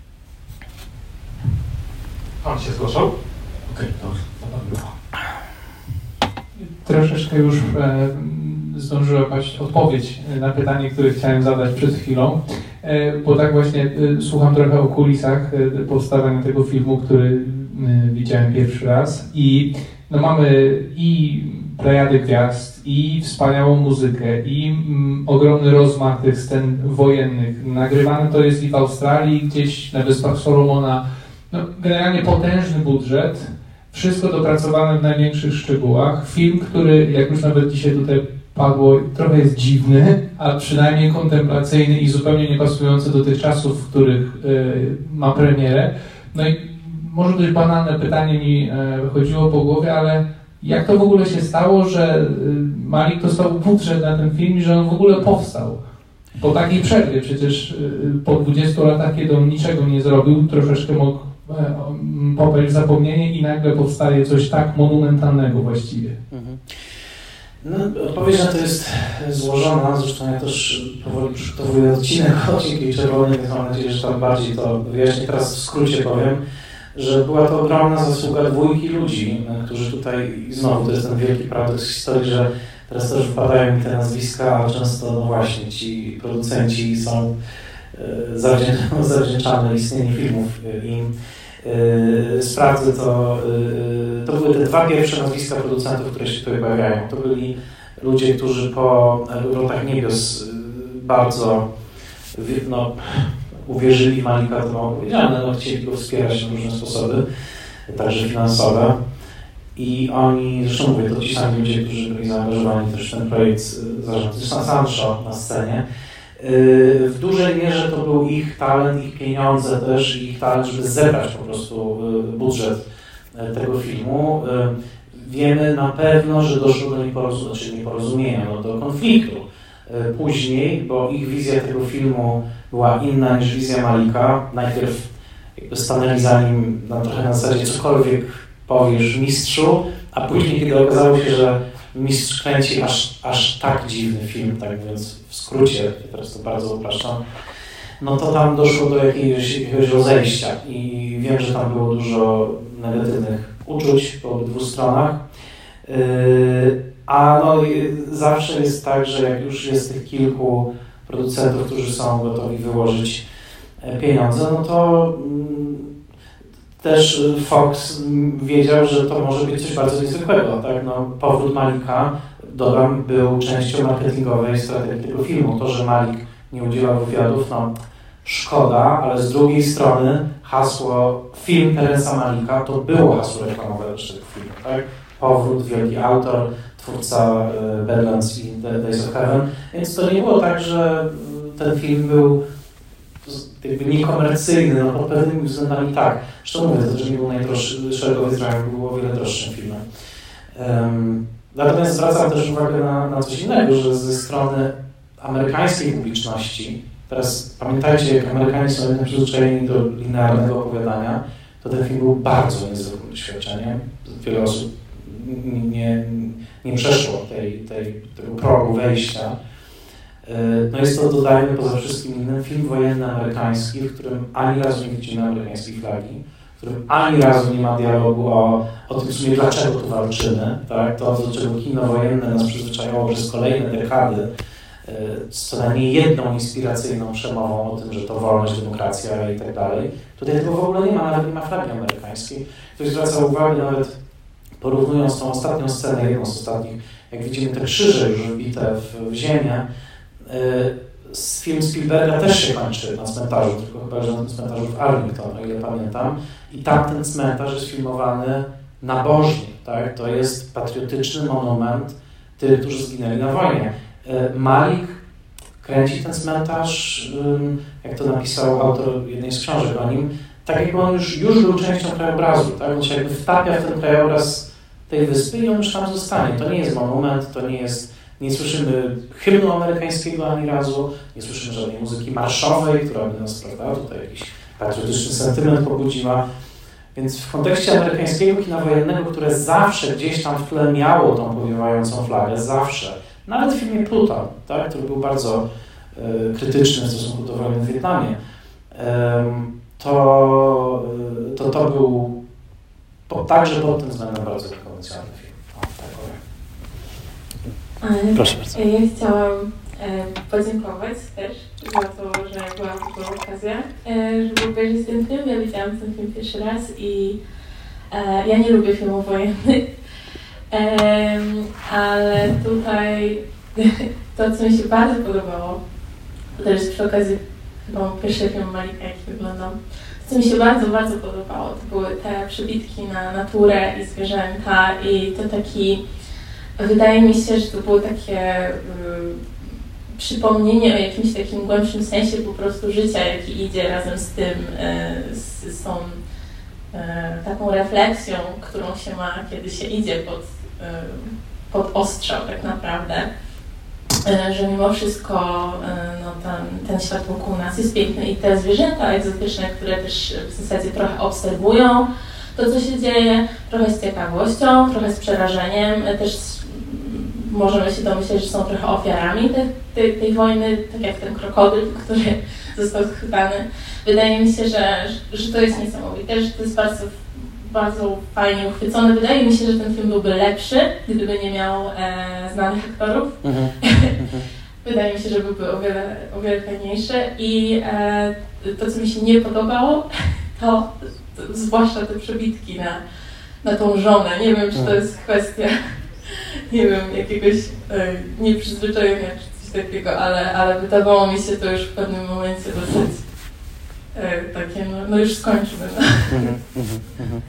Pan się zgłaszał? Okej, okay, dobrze. Troszeczkę już e, zdążyła paść odpowiedź na pytanie, które chciałem zadać przed chwilą, e, bo tak właśnie e, słucham trochę o kulisach e, powstawania tego filmu, który e, widziałem pierwszy raz i no, mamy i plejadę gwiazd, i wspaniałą muzykę, i mm, ogromny rozmach tych scen wojennych. Nagrywane to jest i w Australii, gdzieś na Wyspach Solomona. No, generalnie potężny budżet, wszystko dopracowane w największych szczegółach. Film, który, jak już nawet dzisiaj tutaj padło, trochę jest dziwny, a przynajmniej kontemplacyjny i zupełnie niepasujący do tych czasów, w których y, ma premierę. No i może dość banalne pytanie mi y, chodziło po głowie, ale jak to w ogóle się stało, że y, Malik dostał budżet na ten film i że on w ogóle powstał? Po takiej przerwie, przecież y, po dwudziestu latach, kiedy on niczego nie zrobił, troszeczkę mógł popaść w zapomnienie i nagle powstaje coś tak monumentalnego właściwie. Mhm. No, odpowiedź na to jest złożona, zresztą ja też powoli przygotowuję odcinek o Cienkiej Czerwonej, więc mam nadzieję, że tam bardziej to wyjaśnię. Teraz w skrócie powiem, że była to ogromna zasługa dwójki ludzi, którzy tutaj, i znowu to jest ten wielki paradoks historii, że teraz też wpadają mi te nazwiska, a często no właśnie ci producenci są zawdzięczane istnienie filmów im. Yy, sprawdzę to, yy, to były te dwa pierwsze nazwiska producentów, które się tutaj pojawiają. To byli ludzie, którzy po Wrotach Niebios yy, bardzo no, uwierzyli w Malika, to mało powiedziane, no, chcieli go wspierać na różne sposoby, także finansowe. I oni, zresztą mówię, to ci sami ludzie, którzy byli zaangażowani też w ten projekt zarządu, zresztą Sancho na scenie. W dużej mierze to był ich talent, ich pieniądze też, ich talent, żeby zebrać po prostu budżet tego filmu. Wiemy na pewno, że doszło do nieporozumienia, znaczy nieporozumienia, no, do konfliktu później, bo ich wizja tego filmu była inna niż wizja Malika. Najpierw jakby stanęli za nim na trochę na zasadzie cokolwiek powiesz mistrzu, a później, kiedy okazało się, że mistrz kręci aż, aż tak dziwny film, tak więc w skrócie, teraz to bardzo upraszczam, no to tam doszło do jakiegoś, jakiegoś rozejścia i wiem, że tam było dużo negatywnych uczuć po obydwu stronach, yy, a no zawsze jest tak, że jak już jest tych kilku producentów, którzy są gotowi wyłożyć pieniądze, no to mm, też Fox wiedział, że to może być coś bardzo niezwykłego, tak? No, powrót Malika, dodam, był częścią marketingowej strategii tego filmu. To, że Malik nie udzielał wywiadów, no szkoda, ale z drugiej strony hasło film Terence'a Malika to było hasło reklamowe jeszcze tego filmu, tak? powrót, wielki autor, twórca Badlands i Days of Heaven, więc to nie było tak, że ten film był jakby niekomercyjny, no pod pewnymi względami tak. Zresztą mówię, to też nie był najdroższy, Szeregowy Zrak był o wiele droższym filmem. Um, natomiast zwracam też uwagę na, na coś innego, że ze strony amerykańskiej publiczności, teraz pamiętajcie, jak Amerykanie są jednak przyzwyczajeni do linearnego opowiadania, to ten film był bardzo niezwykłym doświadczeniem. Wiele osób nie, nie, nie przeszło tej, tej, tego progu wejścia. No jest to, dodajmy, poza wszystkim innym film wojenny amerykański, w którym ani razu nie widzimy amerykańskiej flagi, w którym ani razu nie ma dialogu o, o tym w sumie, dlaczego tu walczymy, tak? To, do czego kino wojenne nas przyzwyczajało przez kolejne dekady, z co najmniej jedną inspiracyjną przemową o tym, że to wolność, demokracja i tak dalej. Tutaj tego w ogóle nie ma, nawet nie ma flagi amerykańskiej. Ktoś zwraca uwagę, nawet porównując tą ostatnią scenę, jedną z ostatnich, jak widzimy te krzyże już wbite w, w ziemię, film Spielberga też się kończy na cmentarzu, tylko chyba, że na tym cmentarzu w Arlington, o ile pamiętam. I tamten cmentarz jest filmowany nabożnie, tak? To jest patriotyczny monument tych, którzy zginęli na wojnie. Malik kręci ten cmentarz, jak to napisał autor jednej z książek o nim, tak jakby on już, już był częścią krajobrazu, tak? On się jakby wtapia w ten krajobraz tej wyspy i on już tam zostanie. To nie jest monument, to nie jest, nie słyszymy hymnu amerykańskiego ani razu, nie słyszymy żadnej muzyki marszowej, która by nas, prawda, tutaj jakiś patriotyczny sentyment pobudziła. Więc w kontekście amerykańskiego kina wojennego, które zawsze gdzieś tam w tle miało tą powiewającą flagę, zawsze, nawet w filmie Pluton, tak, który był bardzo e, krytyczny w stosunku do wojny w Wietnamie, e, to, to to był po, także pod tym względem bardzo niekonwencjonalny film. O, tak powiem. Proszę bardzo. Ja chciałam e, podziękować też za to, że była taka okazja, e, żeby obejrzeć ten film. Ja widziałam ten film pierwszy raz i e, ja nie lubię filmów wojennych. Um, ale tutaj to, co mi się bardzo podobało, to też przy okazji chyba pierwszy film Malika, jaki wyglądał, to, co mi się bardzo, bardzo podobało, to były te przybitki na naturę i zwierzęta i to taki, wydaje mi się, że to było takie um, przypomnienie o jakimś takim głębszym sensie po prostu życia, jaki idzie razem z tym, y, z, z tą y, taką refleksją, którą się ma, kiedy się idzie pod pod ostrzał tak naprawdę, że mimo wszystko no, ten, ten świat wokół nas jest piękny i te zwierzęta egzotyczne, które też w zasadzie trochę obserwują to, co się dzieje, trochę z ciekawością, trochę z przerażeniem, też możemy się domyśleć, że są trochę ofiarami tej, tej, tej wojny, tak jak ten krokodyl, który został schwytany. Wydaje mi się, że, że to jest niesamowite, że to jest bardzo bardzo fajnie uchwycony. Wydaje mi się, że ten film byłby lepszy, gdyby nie miał e, znanych aktorów. Mm-hmm. Wydaje mi się, że byłby o wiele, o wiele fajniejszy i e, to, co mi się nie podobało, to, to zwłaszcza te przebitki na, na tą żonę. Nie wiem, czy to jest kwestia, nie wiem, jakiegoś e, nieprzyzwyczajenia czy coś takiego, ale, ale wydawało mi się to już w pewnym momencie dosyć e, takie, no, no już skończmy. No. Mm-hmm, mm-hmm.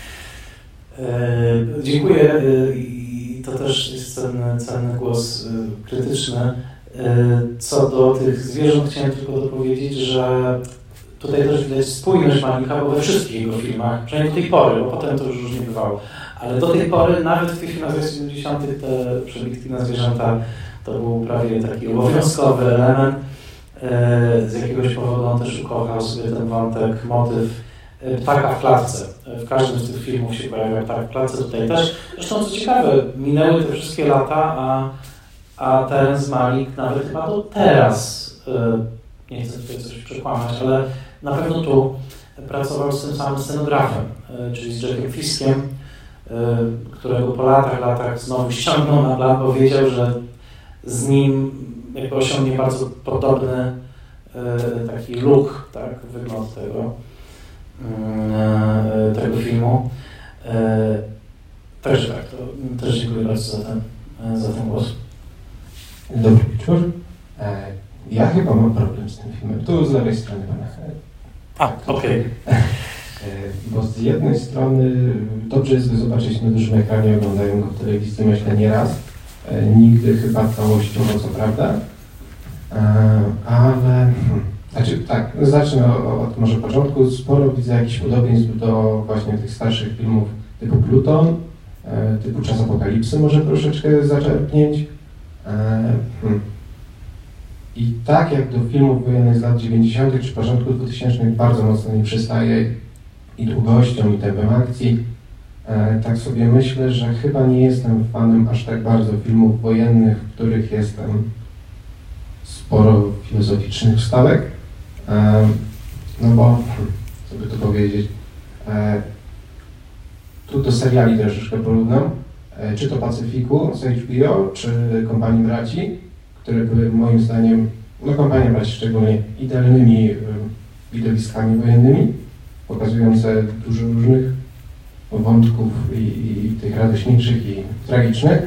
E, dziękuję e, i to też jest cenny, cenny głos e, krytyczny. E, co do tych zwierząt chciałem tylko dopowiedzieć, że tutaj też widać spójność Malika, bo we wszystkich jego filmach, przynajmniej do tej pory, bo potem to już różnie bywało, ale do tej pory nawet w tych filmach z siedemdziesiątych te przebitki na zwierzęta to był prawie taki obowiązkowy element. E, z jakiegoś powodu on też ukochał sobie ten wątek, motyw ptaka w klatce. W każdym z tych filmów się pojawia ptak w klatce, tutaj też. Zresztą co ciekawe, minęły te wszystkie lata, a, a Terence Malick nawet chyba do teraz, nie chcę tutaj coś przekłamać, ale na pewno tu pracował z tym samym scenografem, czyli z Jackiem Fiskiem, którego po latach, latach znowu ściągnął na plan, bo wiedział, że z nim jakby osiągnie bardzo podobny taki look, tak, wygląd tego. tego filmu. Także tak, to też dziękuję bardzo za ten, za ten głos. Dobry wieczór. Ja chyba mam problem z tym filmem. Tu z lewej strony pana. A, okej. Okay. Bo z jednej strony dobrze jest go zobaczyć na dużym ekranie, oglądają go w telewizji, myślę, nie raz. Nigdy chyba całościowo, co prawda. Ale, znaczy tak, zacznę od może początku. Sporo widzę jakichś podobieństw do właśnie tych starszych filmów typu Pluton, typu Czas Apokalipsy może troszeczkę zaczerpnięć. I tak jak do filmów wojennych z lat dziewięćdziesiątych czy początku dwutysięcznych bardzo mocno mi przystaje i długością, i tempem akcji, tak sobie myślę, że chyba nie jestem fanem aż tak bardzo filmów wojennych, w których jestem sporo filozoficznych wstawek. No bo, co by tu powiedzieć, tu do seriali troszeczkę porównam, czy to Pacyfiku z H B O, czy Kompanii Braci, które były moim zdaniem, no Kompania Braci szczególnie, idealnymi widowiskami wojennymi, pokazujące dużo różnych wątków i, i tych radośniejszych i tragicznych.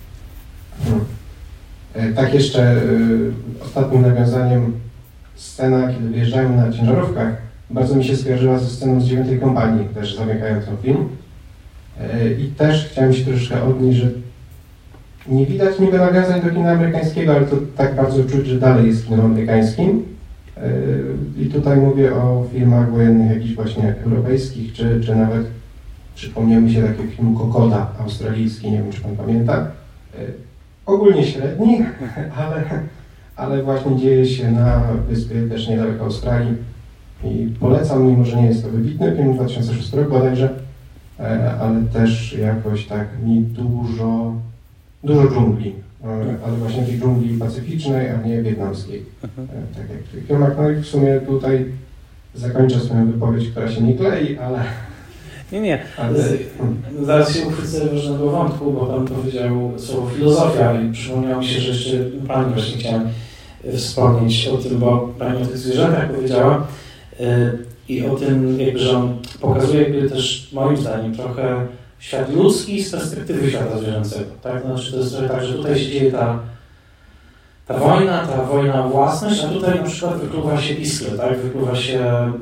Hmm. Tak jeszcze y, ostatnim nawiązaniem scena, kiedy wyjeżdżają na ciężarówkach, bardzo mi się skojarzyła ze sceną z dziewiątej Kompanii, też zamykającą film. Y, I też chciałem się troszeczkę odnieść, że nie widać niby nawiązań do kina amerykańskiego, ale to tak bardzo czuć, że dalej jest kinem amerykańskim. Y, I tutaj mówię o filmach wojennych jakichś właśnie europejskich, czy, czy nawet przypomniał mi się taki film Kokoda australijski, nie wiem czy pan pamięta. Y, ogólnie średni, ale, ale właśnie dzieje się na wyspie też niedaleko Australii. I polecam, mimo że nie jest to wybitny film, dwa tysiące szósty rok bodajże, ale też jakoś tak mi dużo, dużo dżungli, ale właśnie tej dżungli pacyficznej, a nie wietnamskiej, tak jak w tych filmach. No i w sumie tutaj zakończę swoją wypowiedź, która się nie klei, ale... Nie, nie. Ale... Zaraz się uchwycę ważnego wątku, bo pan powiedział słowo filozofia i przypomniało mi się, że jeszcze pani właśnie chciałem wspomnieć o tym, bo pani o tych zwierzętach powiedziała i o tym, jakby, że on pokazuje jakby też moim zdaniem trochę świat ludzki z perspektywy świata zwierzęcego. Tak? Znaczy to jest trochę tak, że tutaj się dzieje ta, ta wojna, ta wojna o własność, a tutaj na przykład wykluwa się iskry, tak? Wykluwa się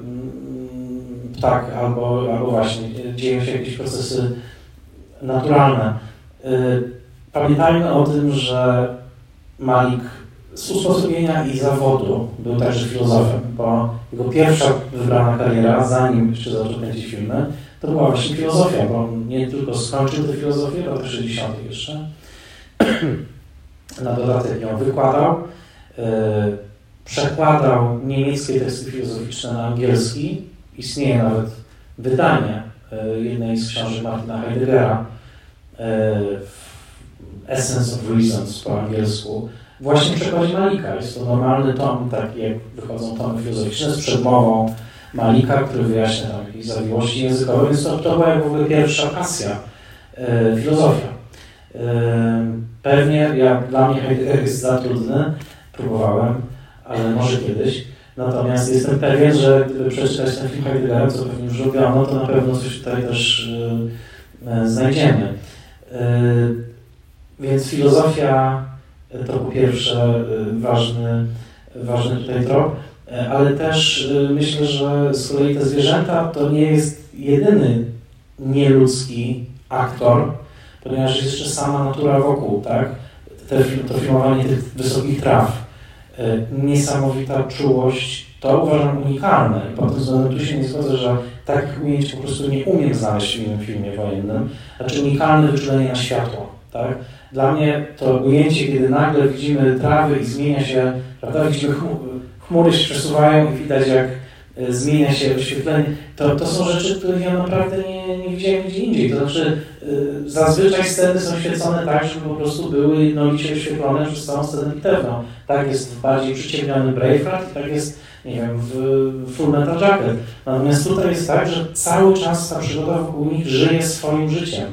ptak albo, albo właśnie dzieją się jakieś procesy naturalne. Pamiętajmy o tym, że Malik z usposobienia i zawodu był także filozofem, bo jego pierwsza wybrana kariera, zanim jeszcze zaczął kręcić filmy, to była właśnie filozofia, bo on nie tylko skończył tę filozofię w latach sześćdziesiątych jeszcze, na dodatek ją wykładał, yy, przekładał niemieckie teksty filozoficzne na angielski. Istnieje nawet wydanie yy, jednej z książek Martina Heideggera, yy, Essence of Reasons po angielsku, właśnie w przekładzie Malika. Jest to normalny tom, tak jak wychodzą tomy filozoficzne z przedmową Malika, który wyjaśnia tam jakieś zawiłości językowe, więc to, to była jak w ogóle pierwsza pasja, e, filozofia. E, pewnie, ja, dla mnie Heidegger jest za trudny, próbowałem, ale może kiedyś. Natomiast jestem pewien, że gdyby przeczytać ten film Heideggera, co pewnie już robiono, to na pewno coś tutaj też e, e, znajdziemy. E, więc filozofia to po pierwsze ważny, ważny tutaj trop, ale też myślę, że z kolei te zwierzęta to nie jest jedyny nieludzki aktor, ponieważ jest jeszcze sama natura wokół, tak? Te, to filmowanie tych wysokich traw, niesamowita czułość, to uważam unikalne. I pod tym względem tu się nie zgodzę, że takich ujęć po prostu nie umiem znaleźć w innym filmie wojennym. Znaczy unikalne wyczulenie na światło, tak? Dla mnie to ujęcie, kiedy nagle widzimy trawy i zmienia się, prawda, widzimy chmury się przesuwają i widać, jak zmienia się oświetlenie, to, to są rzeczy, których ja naprawdę nie, nie widziałem gdzie indziej. To znaczy yy, zazwyczaj sceny są świecone tak, żeby po prostu były jednolicie oświetlone przez całą scenę bitewną. Tak jest w bardziej przyciemniony Braveheart i tak jest, nie wiem, w, w Full Metal Jacket. Natomiast tutaj jest tak, że cały czas ta przygoda wokół nich żyje swoim życiem.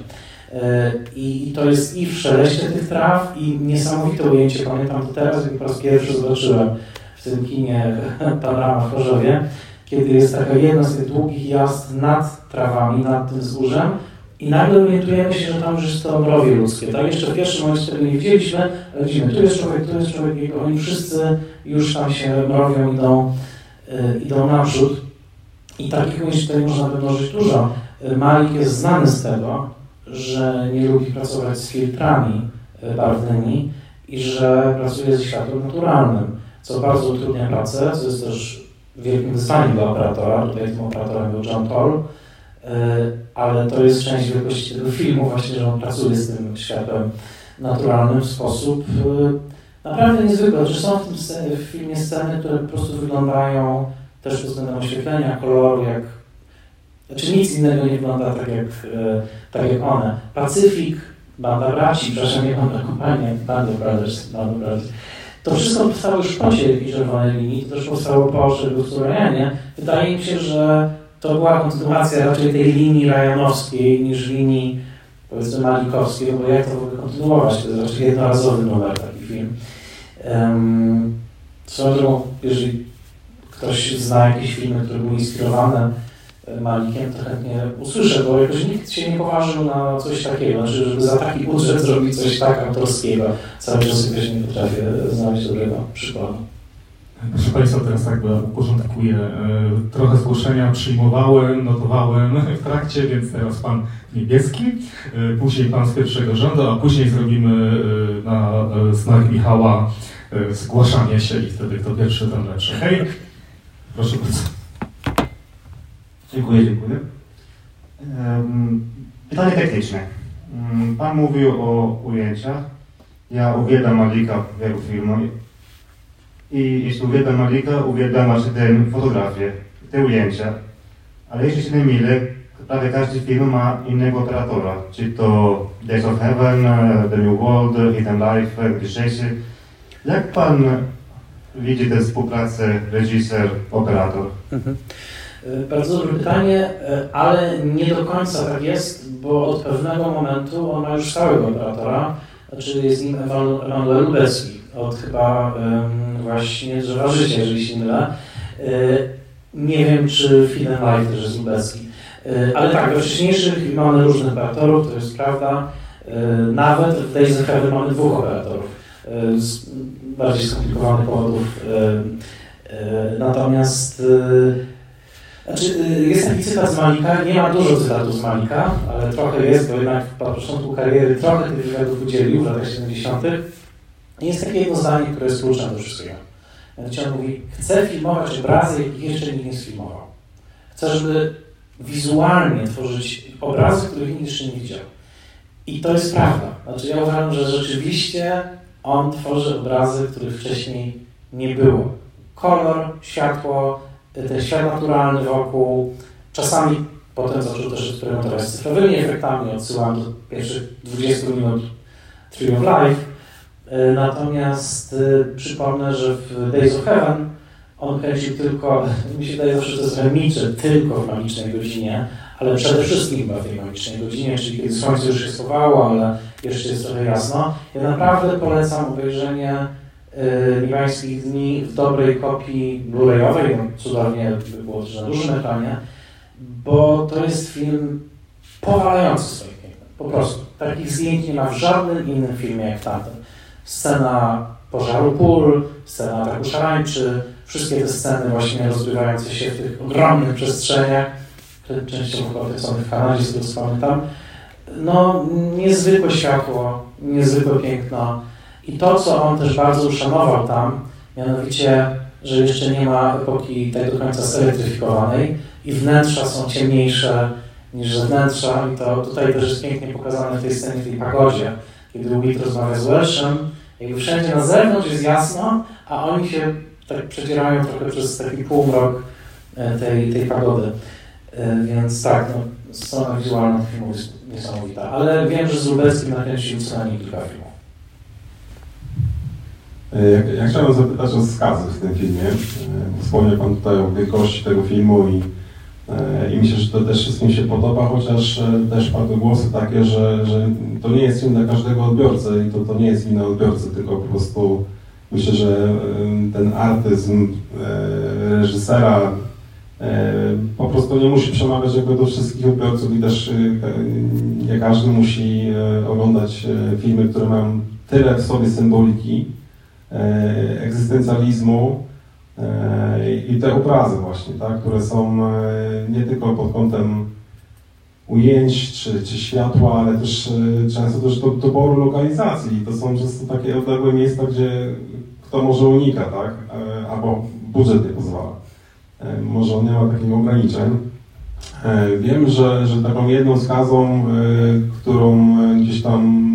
I to jest i w szeleście tych traw, i niesamowite ujęcie. Pamiętam to teraz, jak po raz pierwszy zobaczyłem w tym kinie Panorama w Chorzowie, kiedy jest taka jedna z tych długich jazd nad trawami, nad tym wzgórzem i nagle orientujemy się, że tam już jest to mrowie ludzkie. Tak? Jeszcze w pierwszym momencie tego nie widzieliśmy, ale widzimy, tu jest człowiek, tu jest człowiek, i oni wszyscy już tam się mrowią, idą, idą naprzód. I takich ujęć tutaj można wymnożyć dużo. Malik jest znany z tego, że nie lubi pracować z filtrami barwnymi i że pracuje ze światłem naturalnym, co bardzo utrudnia pracę, co jest też wielkim wyzwaniem dla operatora. Tutaj tym operatorem był John Toll, ale to jest część wielkości tego filmu właśnie, że on pracuje z tym światłem naturalnym w sposób naprawdę niezwykły. Że są w tym scenie, w filmie sceny, które po prostu wyglądają też pod względem oświetlenia, koloru, jak... Znaczy nic innego nie wygląda tak jak, tak jak one. Pacyfik, Banda Braci, przepraszam, nie Banda Kompania, Band of Brothers, Band of Brothers. To wszystko powstało już po tej czerwonej linii, to też powstało po Szeregówcu Ryanie. Wydaje mi się, że to była kontynuacja raczej tej linii rajanowskiej niż linii, powiedzmy, malikowskiej, bo jak to w ogóle kontynuować? To jest raczej jednorazowy numer, taki film. Um, swoją drogą, jeżeli ktoś zna jakieś filmy, które były inspirowane Malikiem, to chętnie usłyszę, bo jakoś nikt się nie poważył na coś takiego, znaczy, żeby za taki budżet zrobić coś tak autorskiego. Cały czas jakoś nie potrafię znaleźć dobrego przykładu. Proszę Państwa, teraz tak uporządkuję. Trochę zgłoszenia przyjmowałem, notowałem w trakcie, więc teraz Pan Niebieski, później Pan z pierwszego rzędu, a później zrobimy na znak Michała zgłaszanie się i wtedy kto pierwszy, ten lepszy. Hej, proszę bardzo. Dziękuję, dziękuję. Pytanie techniczne. Pan mówił o ujęciach. Ja uwielbiam Malika w wielu filmach. I jeśli uwielbiam Malika, uwielbiam właśnie te fotografie, te ujęcia. Ale jeśli się nie mylę, prawie każdy film ma innego operatora. Czy to Days of Heaven, The New World, Hidden Life, dzisiejszy. Jak Pan widzi tę współpracę reżyser-operator? Mhm. Bardzo dobre pytanie, ale nie do końca tak jest, bo od pewnego momentu on ma już stałego operatora, znaczy jest nim Emanuel Lubecki, od chyba um, właśnie Drzewa Życia, jeżeli się nie mylę. Nie wiem, czy w Hidden Life też jest Lubecki, ale tak, we wcześniejszych mamy różnych operatorów, to jest prawda. Nawet w Days of Heaven mamy dwóch operatorów, z bardziej skomplikowanych powodów. Natomiast Znaczy, jest taki cytat z Malika, nie ma dużo cytatów z Malika, ale trochę jest, bo jednak na początku kariery trochę tych wywiadów udzielił w latach siedemdziesiątych. I jest takie jedno zdanie, które jest kluczem do wszystkiego. Mianowicie on mówi, chcę filmować obrazy, jakich jeszcze nikt nie sfilmował. Chcę, żeby wizualnie tworzyć obrazy, których nikt jeszcze nie widział. I to jest prawda. Znaczy, ja uważam, że rzeczywiście on tworzy obrazy, których wcześniej nie było. Kolor, światło, ten świat naturalny wokół, czasami potem zaczął też eksperymentować z cyfrowymi efektami, odsyłam do pierwszych dwudziestu minut Tree of Life. Natomiast y, przypomnę, że w Days of Heaven on kręcił tylko, mi się wydaje zawsze, że to jest remiczy, tylko w magicznej godzinie, ale przede wszystkim chyba w tej magicznej godzinie, czyli kiedy słońce już się schowało, ale jeszcze jest trochę jasno. Ja naprawdę polecam obejrzenie y, Libańskich Dni w dobrej kopii blu-rayowej, no, cudownie by było też na dużym ekranie, bo to jest film powalający swoim pięknem, po prostu. Takich zdjęć nie ma w żadnym innym filmie jak tamten. Scena pożaru pól, scena ataku szarańczy, wszystkie te sceny właśnie rozgrywające się w tych ogromnych przestrzeniach, które częściowo chyba tych są w Kanadzie, z tego co pamiętam. No, niezwykłe światło, niezwykłe piękno i to, co on też bardzo uszanował tam, mianowicie, że jeszcze nie ma epoki tak do końca zelektryfikowanej i wnętrza są ciemniejsze niż zewnętrza i to tutaj też jest pięknie pokazane w tej scenie, w tej pagodzie, kiedy Whit rozmawia z Welshem, jakby wszędzie na zewnątrz jest jasno, a oni się tak przedzierają trochę przez taki półmrok tej, tej pagody. Więc tak, no, strona wizualna tych filmów jest niesamowita, ale wiem, że z Lubeckim nakręcił co najmniej kilka filmów. Ja, ja chciałem zapytać o skazy w tym filmie. Wspomniał Pan tutaj o wielkości tego filmu i, i myślę, że to też wszystkim się podoba, chociaż też padły głosy takie, że, że to nie jest film dla każdego odbiorcy i to, to nie jest wina odbiorcy, tylko po prostu myślę, że ten artyzm reżysera po prostu nie musi przemawiać jakby do wszystkich odbiorców i też nie każdy musi oglądać filmy, które mają tyle w sobie symboliki, egzystencjalizmu i te obrazy właśnie, tak, które są nie tylko pod kątem ujęć czy, czy światła, ale też często też do doboru lokalizacji. To są często takie odległe miejsca, gdzie kto może unika, tak, albo budżet nie pozwala. Może on nie ma takich ograniczeń. Wiem, że, że taką jedną wskazą, którą gdzieś tam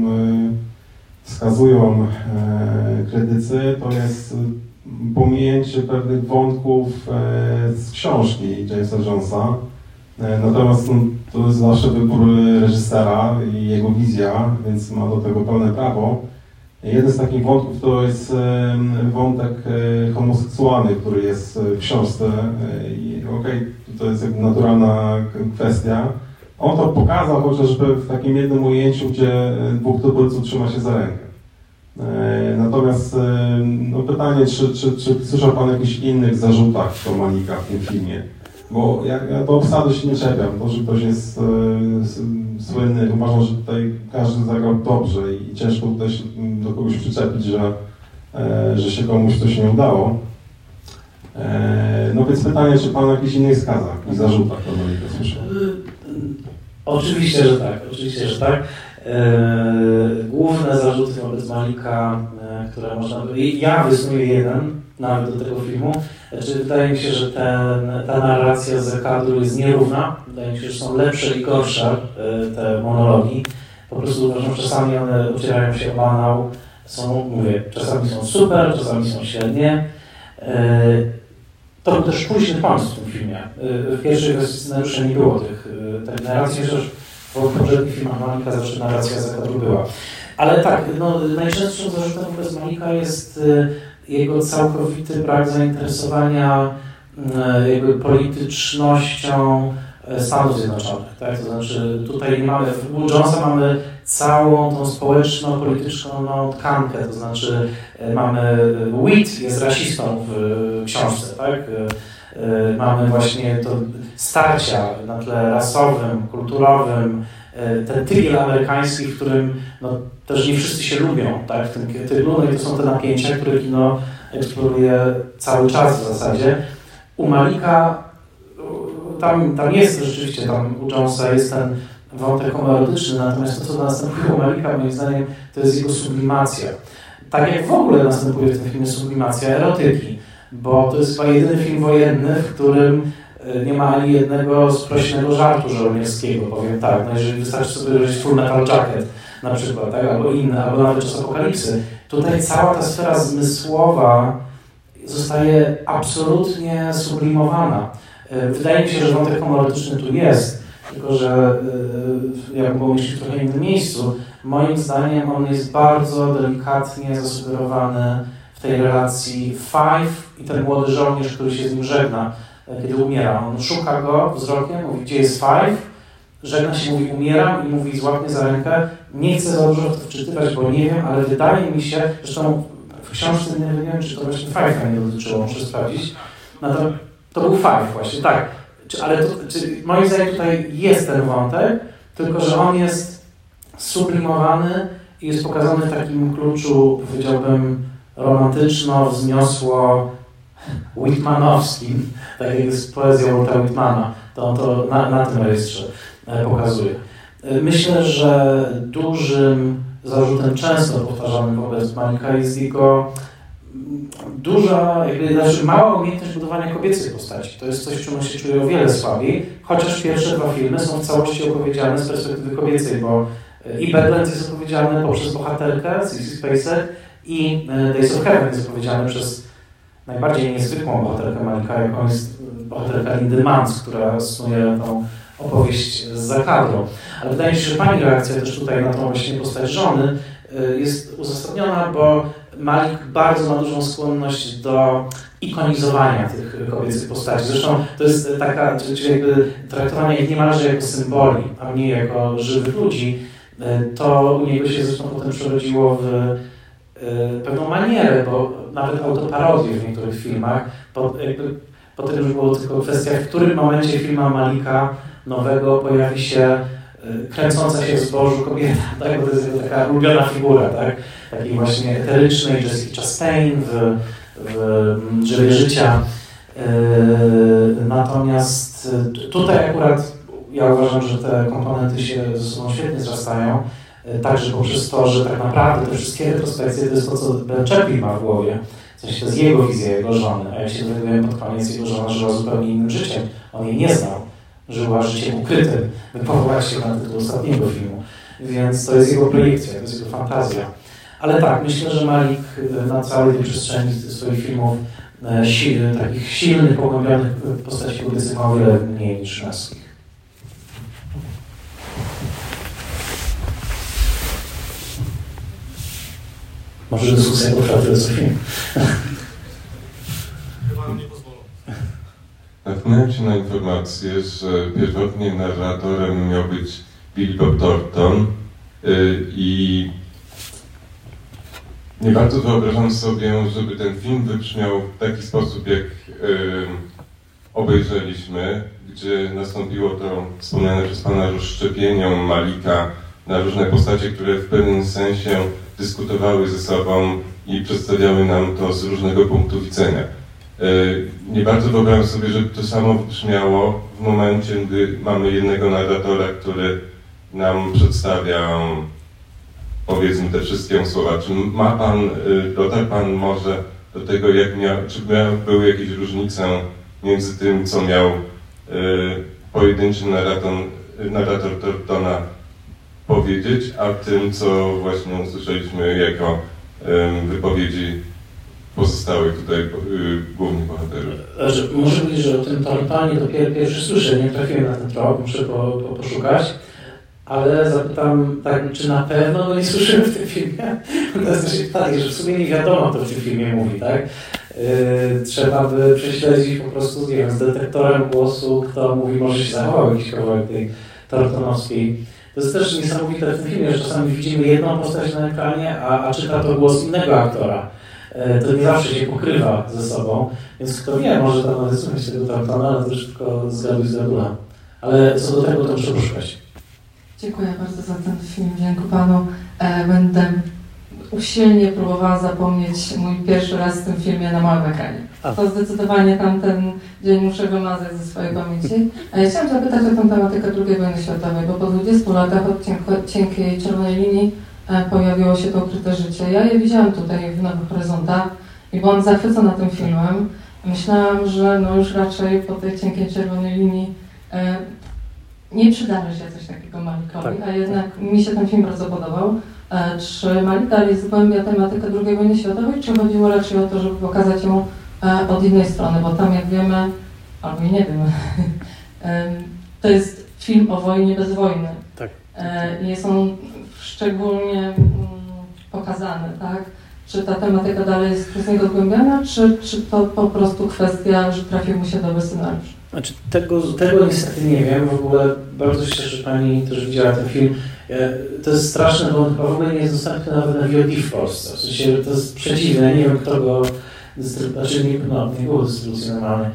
wskazują krytycy, to jest pominięcie pewnych wątków z książki Jamesa Jonesa. Natomiast no, to jest zawsze wybór reżysera i jego wizja, więc ma do tego pełne prawo. Jeden z takich wątków to jest wątek homoseksualny, który jest w książce. I okej, okay, to jest jakby naturalna kwestia. On to pokazał chociażby w takim jednym ujęciu, gdzie dwóch tubylców trzyma się za rękę. Natomiast no pytanie, czy, czy, czy słyszał Pan o jakichś innych zarzutach do Malika w tym filmie? Bo ja, ja do obsady się nie czepiam. To, że ktoś jest e, słynny, uważam, że tutaj każdy zagrał dobrze i ciężko tutaj się do kogoś przyczepić, że, e, że się komuś coś nie udało. E, no więc pytanie, czy Pan o jakichś innych skazach i zarzutach do Malika słyszał? Oczywiście, że tak. Oczywiście, że tak. E, główne zarzuty wobec Malika, e, które można... Ja wysnuję jeden, nawet do tego filmu. Znaczy, wydaje mi się, że ten, ta narracja z kadru jest nierówna. Wydaje mi się, że są lepsze i gorsze te monologi. Po prostu uważam, że czasami one ocierają się o banał. Są, mówię, czasami są super, czasami są średnie. To był też późny pomysł w tym filmie. W pierwszej wersji scenariusza nie było tych, tych narracji, chociaż w poprzednich filmach Malika zawsze narracja z kadru była. Ale tak, no, najczęstszym zarzutem wobec Malika jest jego całkowity brak zainteresowania jakby politycznością Stanów Zjednoczonych. Tak? To znaczy tutaj nie mamy, w Will Jonesa mamy całą tą społeczną, polityczną tkankę, to znaczy mamy, Wheat jest rasistą w książce, tak? Mamy właśnie to starcia na tle rasowym, kulturowym, ten tygiel amerykański, w którym no, też nie wszyscy się lubią, tak, w tym tyglu, no i to są te napięcia, które kino eksploruje cały czas w zasadzie. U Malika, tam, tam jest rzeczywiście, tam u Jonesa jest ten wątek homoerotyczny, natomiast to, co następuje u Malika, moim zdaniem, to jest jego sublimacja. Tak jak w ogóle następuje w tym filmie sublimacja erotyki, bo to jest chyba jedyny film wojenny, w którym nie ma ani jednego sprośnego żartu żołnierskiego, powiem tak. No jeżeli wystarczy sobie dojrzeć Full Metal Jacket na przykład, tak? Albo inne, albo nawet Czas Apokalipsy. Tutaj cała ta sfera zmysłowa zostaje absolutnie sublimowana. Wydaje mi się, że wątek homoerotyczny tu jest, tylko że jak było myśleć w trochę innym miejscu, moim zdaniem on jest bardzo delikatnie zasugerowany w tej relacji Five i ten młody żołnierz, który się z nim żegna, kiedy umiera. On szuka go wzrokiem, mówi, gdzie jest Five, żegna się, mówi, umieram i mówi, złap mnie za rękę. Nie chcę za dużo w to wczytywać, bo nie wiem, ale wydaje mi się, zresztą w książce nie wiem, czy to właśnie Five'a nie dotyczyło, muszę sprawdzić. No to, to był Five właśnie, tak. Czy, ale to, czy, moim zdaniem tutaj jest ten wątek, tylko że on jest sublimowany i jest pokazany w takim kluczu, powiedziałbym, romantyczno, wzniosło Whitmanowskim, tak jak jest poezja Walta Whitmana, to on to na, na tym rejestrze pokazuje. Myślę, że dużym zarzutem, często powtarzanym wobec Malika, jest jego duża, jakby, znaczy mała umiejętność budowania kobiecej postaci. To jest coś, w czym on się czuje o wiele słabiej, chociaż pierwsze dwa filmy są w całości opowiedziane z perspektywy kobiecej, bo i Badlands jest opowiedziany poprzez bohaterkę, Sissy Spacek, i Days of Heaven jest opowiedziany przez najbardziej niezwykłą bohaterkę Malika, jaką jest bohaterka Lindy Manz, która snuje tą opowieść z zakadrą. Ale wydaje mi się, że Pani reakcja też tutaj na tą właśnie postać żony jest uzasadniona, bo Malik bardzo ma dużą skłonność do ikonizowania tych kobiecych postaci. Zresztą to jest taka, czyli jakby traktowanie ich niemalże jako symboli, a nie jako żywych ludzi. To u niego się zresztą potem przerodziło w pewną manierę, bo nawet autoparodię w niektórych filmach, po, jakby, potem już było tylko kwestia, w którym momencie filmu Malika nowego pojawi się kręcąca się w zbożu kobieta, tak? Bo to jest taka ulubiona figura, tak? Takiej właśnie eterycznej Jessica Chastain w, w Drzewie Życia. Natomiast tutaj akurat ja uważam, że te komponenty się ze sobą świetnie zrastają, także poprzez to, że tak naprawdę te wszystkie retrospekcje to jest to, co Ben Chaplin ma w głowie. W sensie to jest jego wizja, jego żony, a jak się dowiadujemy pod koniec, jego żona żyła zupełnie innym życiem. On jej nie znał. Żyła życiem ukrytym. Wypowołała się na tytuł ostatniego filmu. Więc to jest jego projekcja, to jest jego fantazja. Ale tak, myślę, że Malik na całej tej przestrzeni swoich filmów si takich silnych, pogłębionych postaci kobiecych ma o wiele mniej niż męskich. Może dyskusja potrwa tyle co film. Natknąłem się na informację, że pierwotnie narratorem miał być Billy Bob Thornton yy, i nie bardzo wyobrażam sobie, żeby ten film wybrzmiał w taki sposób, jak yy, obejrzeliśmy, gdzie nastąpiło to wspomniane przez Pana rozszczepienie Malika na różne postacie, które w pewnym sensie dyskutowały ze sobą i przedstawiały nam to z różnego punktu widzenia. Nie bardzo wyobrażam sobie, żeby to samo wybrzmiało w momencie, gdy mamy jednego narratora, który nam przedstawia, powiedzmy, te wszystkie słowa. Czy ma Pan, dotarł Pan może do tego, jak miał, czy miał, były jakieś różnice między tym, co miał pojedynczy narrator, narrator Thorntona powiedzieć, a tym, co właśnie usłyszeliśmy jako wypowiedzi pozostałych tutaj y, głównych bohaterów. Znaczy, muszę powiedzieć, że o tym Thorntonie to pier pierwszy słyszę, nie trafiłem na ten trop, muszę po, po, poszukać, ale zapytam, tak, czy na pewno go nie słyszymy w tym filmie? To jest takie pytanie, że w sumie nie wiadomo, kto w tym filmie mówi, tak? Yy, trzeba by prześledzić po prostu, nie wiem, z detektorem głosu, kto mówi, może się zachował jakiś kawałek tej Thorntonowskiej. To jest też niesamowite w tym filmie, że czasami widzimy jedną postać na ekranie, a, a czyta to głos innego aktora. To nie zawsze się pokrywa ze sobą, więc kto wie, może tam nawet słuchać tego Thorntona, ale to już tylko zgaduj z gardła. Ale co do tego, to muszę poszukać. Dziękuję bardzo za ten film, dziękuję Panu. Będę usilnie próbowała zapomnieć mój pierwszy raz w tym filmie na małym ekranie. To zdecydowanie tamten dzień muszę wymazać ze swojej pamięci. Chciałam zapytać o tę tematykę drugiej wojny światowej, bo po dwudziestu latach od cienkiej czerwonej linii pojawiło się to ukryte życie. Ja je widziałam tutaj w Nowych Horyzontach i byłam zachwycona tym filmem. Myślałam, że no już raczej po tej cienkiej czerwonej linii e, nie przydarzy się coś takiego Malikowi, tak. A jednak mi się ten film bardzo podobał. E, czy Malik dalej zgłębia tematykę drugiej wojny światowej, czy chodziło raczej o to, żeby pokazać ją e, od innej strony, bo tam jak wiemy, albo nie wiemy, e, to jest film o wojnie bez wojny. Tak. E, i są szczególnie mm, pokazane, tak? Czy ta tematyka dalej jest przez niego zgłębiana, czy, czy to po prostu kwestia, że trafił mu się dobry scenariusz? Znaczy, tego, tego niestety nie wiem. W ogóle bardzo się cieszę, że Pani też widziała ten film. To jest straszne, bo on chyba w ogóle nie jest dostępny nawet na V O D w Polsce. W sensie to jest przeciwne, nie wiem kto go dystrybuował, znaczy nie, no, nie było dystrybucji normalnej.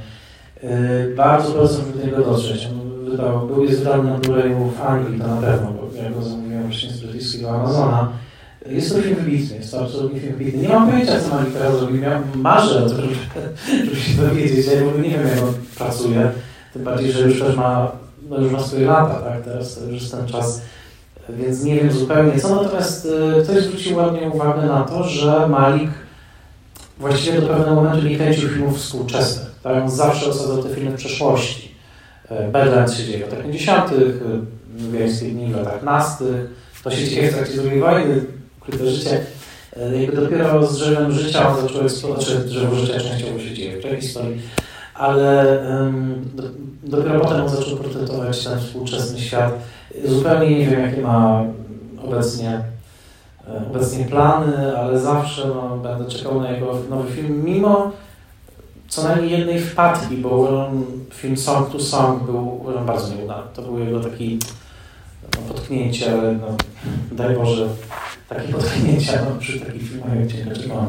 Bardzo polecam, żeby do niego dotrzeć. On wydał, był jest wydany na Blu-rayu w Anglii, to na pewno, bo ja go zamówiłem właśnie z brytyjskiego Amazona. Jest to film wybitny, jest to absolutnie film wybitny. Nie mam pojęcia, co Malik teraz zrobił. Marzę o tym, żeby, żeby się dowiedzieć. Ja w ogóle nie wiem, jak on pracuje. Tym bardziej, że już też ma, no już ma swoje lata, tak? Teraz to już jest ten czas. Więc nie wiem zupełnie co. Natomiast ktoś zwrócił ładnie uwagę na to, że Malik właściwie do pewnego momentu nie kręcił filmów współczesnych. Tak? On zawsze osadzał te filmy w przeszłości. Badlands się dzieje w latach pięćdziesiątych, Wiejskie dni w latach piętnastych. To się dzieje w trakcie drugiej wojny, ukryte życie. Jakby dopiero z drzewem życia on zaczął eksploatować, znaczy drzewo życia częściowo się dzieje w prehistorii, ale um, do, dopiero potem on zaczął portretować ten współczesny świat. Zupełnie nie wiem, jakie ma obecnie, obecnie plany, ale zawsze no, będę czekał na jego nowy film, mimo co najmniej jednej wpadki, bo uważam, film Song to Song był uważam, bardzo nieudany. To był jego taki no, potknięcie, ale no, daj Boże, takie potknięcia no, przy takich filmach jak Cienka Czerwona.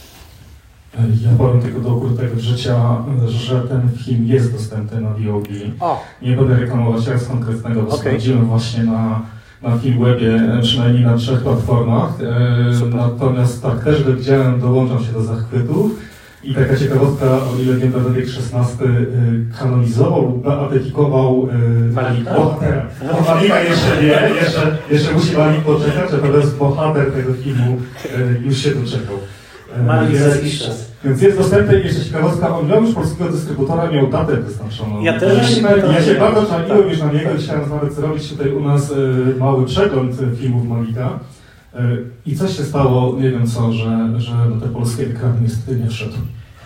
Ja powiem tylko do ukrytego życia, że ten film jest dostępny na V O D. O. Nie będę reklamować raz konkretnego, bo okay. Sprawdziłem właśnie na, na Filmwebie, przynajmniej na trzech platformach. E, natomiast tak, też go widziałem, dołączam się do zachwytów. I taka ciekawostka, o ile wiem, Benedykt szesnasty kanonizował lub beatyfikował bohatera. O Malika jeszcze nie, jeszcze, jeszcze musi Malik poczekać, natomiast bohater tego filmu już się doczekał. Malik za jakiś czas. Więc jest dostępny i jeszcze ciekawostka, on miał już polskiego dystrybutora, miał datę wyznaczoną. Ja też Ja, ja się bardzo czaiłem już na niego i chciałem nawet zrobić tutaj u nas mały przegląd filmów Malika. I coś się stało, nie wiem co, że, że na te polskie ekrany niestety nie wszedł.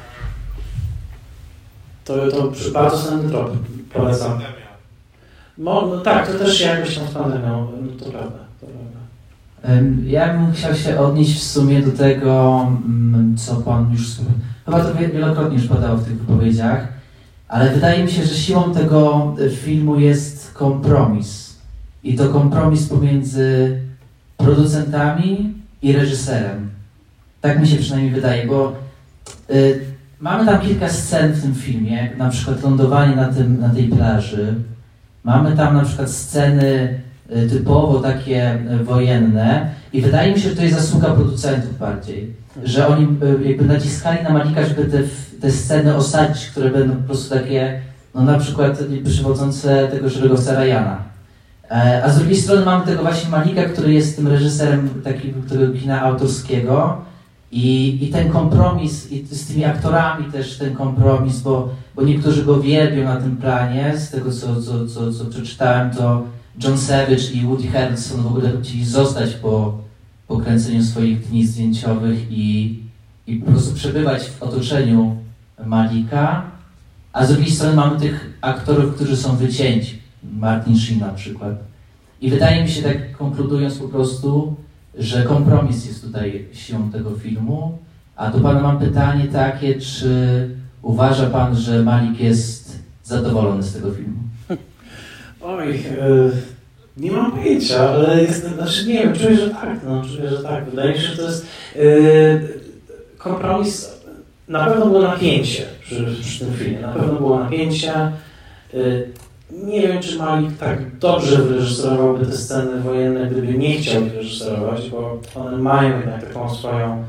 To, to bardzo cenny trop, polecam. No, no tak, to też się jakoś tam z pandemią, no to prawda, to prawda. Ja bym chciał się odnieść w sumie do tego, co Pan już, chyba to wielokrotnie już padało w tych wypowiedziach, ale wydaje mi się, że siłą tego filmu jest kompromis. I to kompromis pomiędzy producentami i reżyserem. Tak mi się przynajmniej wydaje, bo y, mamy tam kilka scen w tym filmie, na przykład lądowanie na, tym, na tej plaży. Mamy tam na przykład sceny y, typowo takie y, wojenne i wydaje mi się, że to jest zasługa producentów bardziej, że oni y, jakby naciskali na Malika, żeby te, te sceny osadzić, które będą po prostu takie, no na przykład przywodzące tego szeregowca Ryana. A z drugiej strony mamy tego właśnie Malika, który jest tym reżyserem takiego kina autorskiego i, i ten kompromis i z tymi aktorami też ten kompromis, bo, bo niektórzy go wielbią na tym planie, z tego co, co, co, co przeczytałem, to John Savage i Woody Harrelson w ogóle chcieli zostać po, po kręceniu swoich dni zdjęciowych i, i po prostu przebywać w otoczeniu Malika, a z drugiej strony mamy tych aktorów, którzy są wycięci. Martin Sheen na przykład. I wydaje mi się, tak konkludując po prostu, że kompromis jest tutaj siłą tego filmu. A do Pana mam pytanie takie, czy uważa Pan, że Malik jest zadowolony z tego filmu? Oj, yy, nie mam pojęcia, ale jestem, znaczy nie wiem, czuję, że tak, no, czuję, że tak. Wydaje mi się, że to jest yy, kompromis, na pewno było napięcie przy, przy tym filmie, na pewno było napięcie. Yy, Nie wiem, czy Malik tak dobrze wyreżyserowałby te sceny wojenne, gdyby nie chciał ich reżyserować, bo one mają jednak taką swoją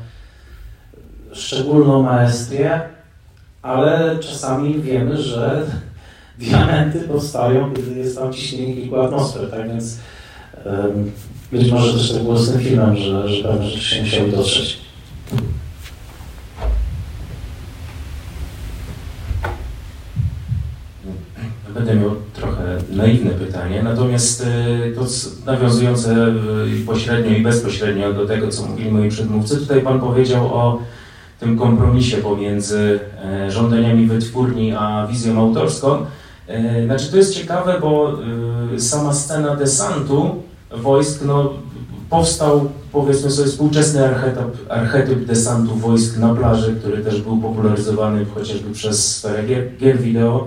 szczególną maestrię, ale czasami wiemy, że diamenty powstają, gdy jest tam ciśnienie kilku atmosfer, tak więc um, być może też tak było z tym filmem, że, że pewne rzeczy się musiały dotrzeć. Będę miał trochę naiwne pytanie, natomiast to nawiązujące pośrednio i bezpośrednio do tego, co mówili moi przedmówcy, tutaj Pan powiedział o tym kompromisie pomiędzy żądaniami wytwórni a wizją autorską. Znaczy to jest ciekawe, bo sama scena desantu wojsk, no, powstał, powiedzmy sobie, współczesny archetyp, archetyp desantu wojsk na plaży, który też był popularyzowany chociażby przez sferę gier, gier wideo.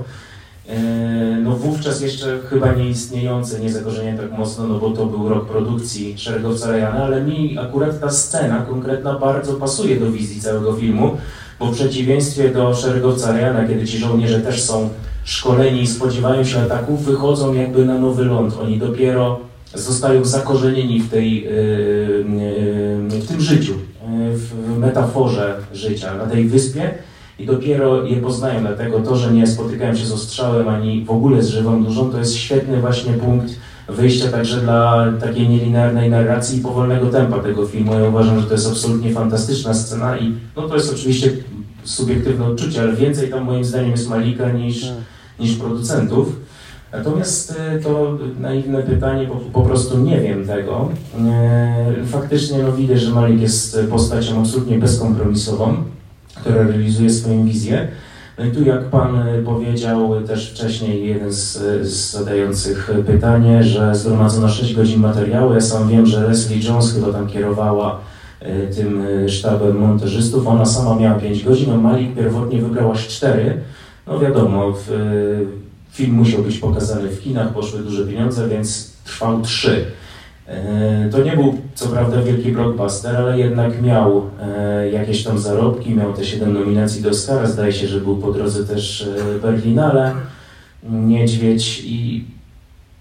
No wówczas jeszcze chyba nieistniejące, nie zakorzenione tak mocno, no bo to był rok produkcji Szeregowca Ryana, ale mi akurat ta scena konkretna bardzo pasuje do wizji całego filmu, bo w przeciwieństwie do Szeregowca Ryana, kiedy ci żołnierze też są szkoleni i spodziewają się ataków, wychodzą jakby na nowy ląd. Oni dopiero zostają zakorzenieni w, tej, w tym życiu, w metaforze życia na tej wyspie. I dopiero je poznają, dlatego to, że nie spotykają się z ostrzałem ani w ogóle z żywą duszą, to jest świetny właśnie punkt wyjścia także dla takiej nielinearnej narracji i powolnego tempa tego filmu. Ja uważam, że to jest absolutnie fantastyczna scena i no to jest oczywiście subiektywne odczucie, ale więcej tam moim zdaniem jest Malika niż, niż producentów. Natomiast to naiwne pytanie, bo po prostu nie wiem tego. Faktycznie no widać, że Malik jest postacią absolutnie bezkompromisową, która realizuje swoją wizję. No i tu jak Pan powiedział też wcześniej, jeden z, z zadających pytanie, że zgromadzono sześć godzin materiału. Ja sam wiem, że Leslie Jones chyba tam kierowała tym sztabem montażystów. Ona sama miała pięć godzin, a Malik pierwotnie wybrał aż cztery. No wiadomo, w, film musiał być pokazany w kinach, poszły duże pieniądze, więc trwał trzy. To nie był co prawda wielki blockbuster, ale jednak miał jakieś tam zarobki, miał te siedem nominacji do Oscara, zdaje się, że był po drodze też Berlinale, Niedźwiedź i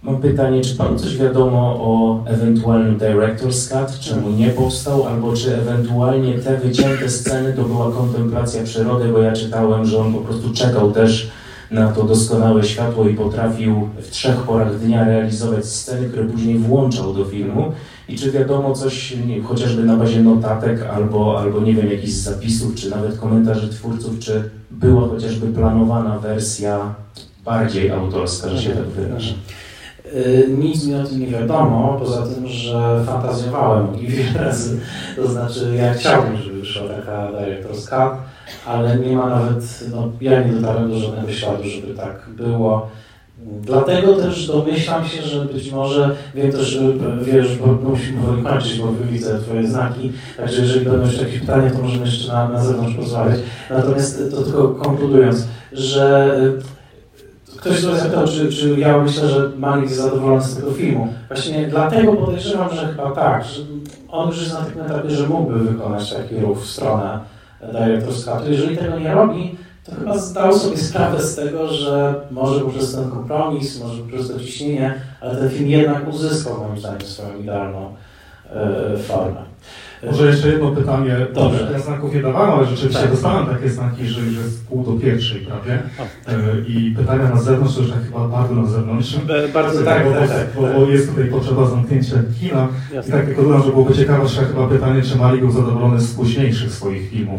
Mam pytanie, czy panu coś wiadomo o ewentualnym Director's Cut, czemu nie powstał, albo czy ewentualnie te wycięte sceny to była kontemplacja przyrody, bo ja czytałem, że on po prostu czekał też na to doskonałe światło i potrafił w trzech porach dnia realizować sceny, które później włączał do filmu. I czy wiadomo coś, nie, chociażby na bazie notatek albo, albo nie wiem, jakichś zapisów, czy nawet komentarzy twórców, czy była chociażby planowana wersja bardziej autorska, że się tak wyrażę? Nic mi o tym nie wiadomo, poza tym, że fantazjowałem o wiele razy. To znaczy, ja chciałbym, żeby wyszła taka Director's Cut, ale nie ma nawet, no ja nie dotarłem do żadnego śladu, żeby tak było. Dlatego też domyślam się, że być może, wiem też, wiesz, bo musimy powoli kończyć, bo widzę twoje znaki, także jeżeli będą jeszcze jakieś pytania, to możemy jeszcze na, na zewnątrz porozmawiać. Natomiast to tylko konkludując, że ktoś tutaj zapytał, czy, czy ja myślę, że Malik jest zadowolony z tego filmu. Właśnie dlatego podejrzewam, że chyba tak, że on już jest na takim etapie, że mógłby wykonać taki ruch w stronę Director's Cutu. Jeżeli tego nie robi, to chyba zdał sobie sprawę z tego, że może poprzez ten kompromis, może poprzez to ciśnienie, ale ten film jednak uzyskał moim zdaniem swoją idealną e, formę. Może jeszcze jedno pytanie. Dobrze. Ja znaków nie dawałem, ale rzeczywiście tak. dostałem takie znaki, że już jest pół do pierwszej prawie. I pytania na zewnątrz, to już tak chyba bardzo na zewnątrz. Bardzo tak, bo, tak, tak, bo, bo jest tutaj potrzeba zamknięcia kina. Jasne. I tak tylko dodam, że byłoby ciekawsze chyba pytanie, czy Malik był zadowolony z późniejszych swoich filmów.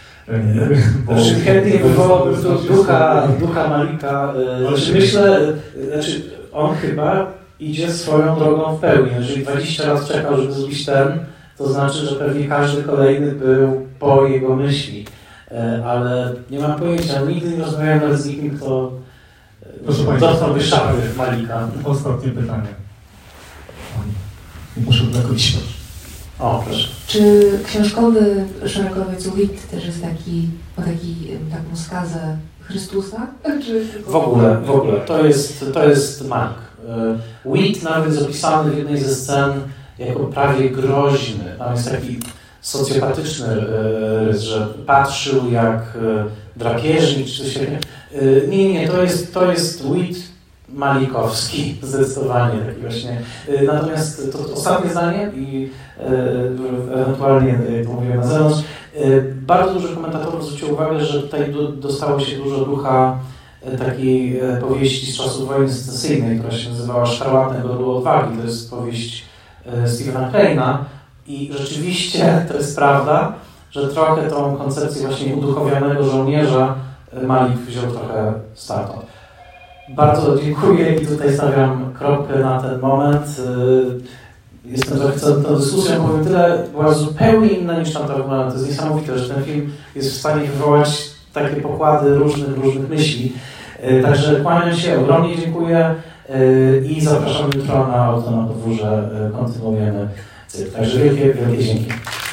Bo chętnie wywołałbym to ducha, ducha Malika. Znaczy, myślę, znaczy on chyba idzie swoją drogą w pełni. Jeżeli dwadzieścia lat czekał, żeby zrobić ten, to znaczy, że pewnie każdy kolejny był po jego myśli. Ale nie mam pojęcia, nigdy nie rozmawiałem nawet z nikim, kto dostałby szafy Malika. Ostatnie pytanie. Muszę jakoś śpiewać. O, proszę. Czy książkowy szeregowiec Witt też jest taki, ma taki, taką skazę Chrystusa? Czy w ogóle, w ogóle. To jest, to jest Malik. Witt nawet jest opisany w jednej ze scen jako prawie groźny. Tam jest taki socjopatyczny rys, że patrzył jak drapieżnik czy coś takiego. Nie, nie, to jest, to jest Witt malikowski, zdecydowanie taki właśnie. Natomiast to, to ostatnie zdanie i ewentualnie, jak to mówiłem na zewnątrz, bardzo dużo komentatorów zwróciło uwagę, że tutaj do, dostało się dużo ducha takiej powieści z czasów wojny secesyjnej, która się nazywała Szarłatne Godło Odwagi. To jest powieść Stephena Kleina i rzeczywiście to jest prawda, że trochę tą koncepcję właśnie uduchowionego żołnierza Malik wziął trochę stamtąd. Bardzo dziękuję i tutaj stawiam kropkę na ten moment. Jestem trochę tą dyskusją, powiem tyle, była zupełnie inna niż tamta wygląda. To jest niesamowite, że ten film jest w stanie wywołać takie pokłady różnych, różnych myśli. Także kłaniam się, ogromnie dziękuję i zapraszam jutro na Auto na podwórze, kontynuujemy cykl. Także wielkie, wielkie dzięki.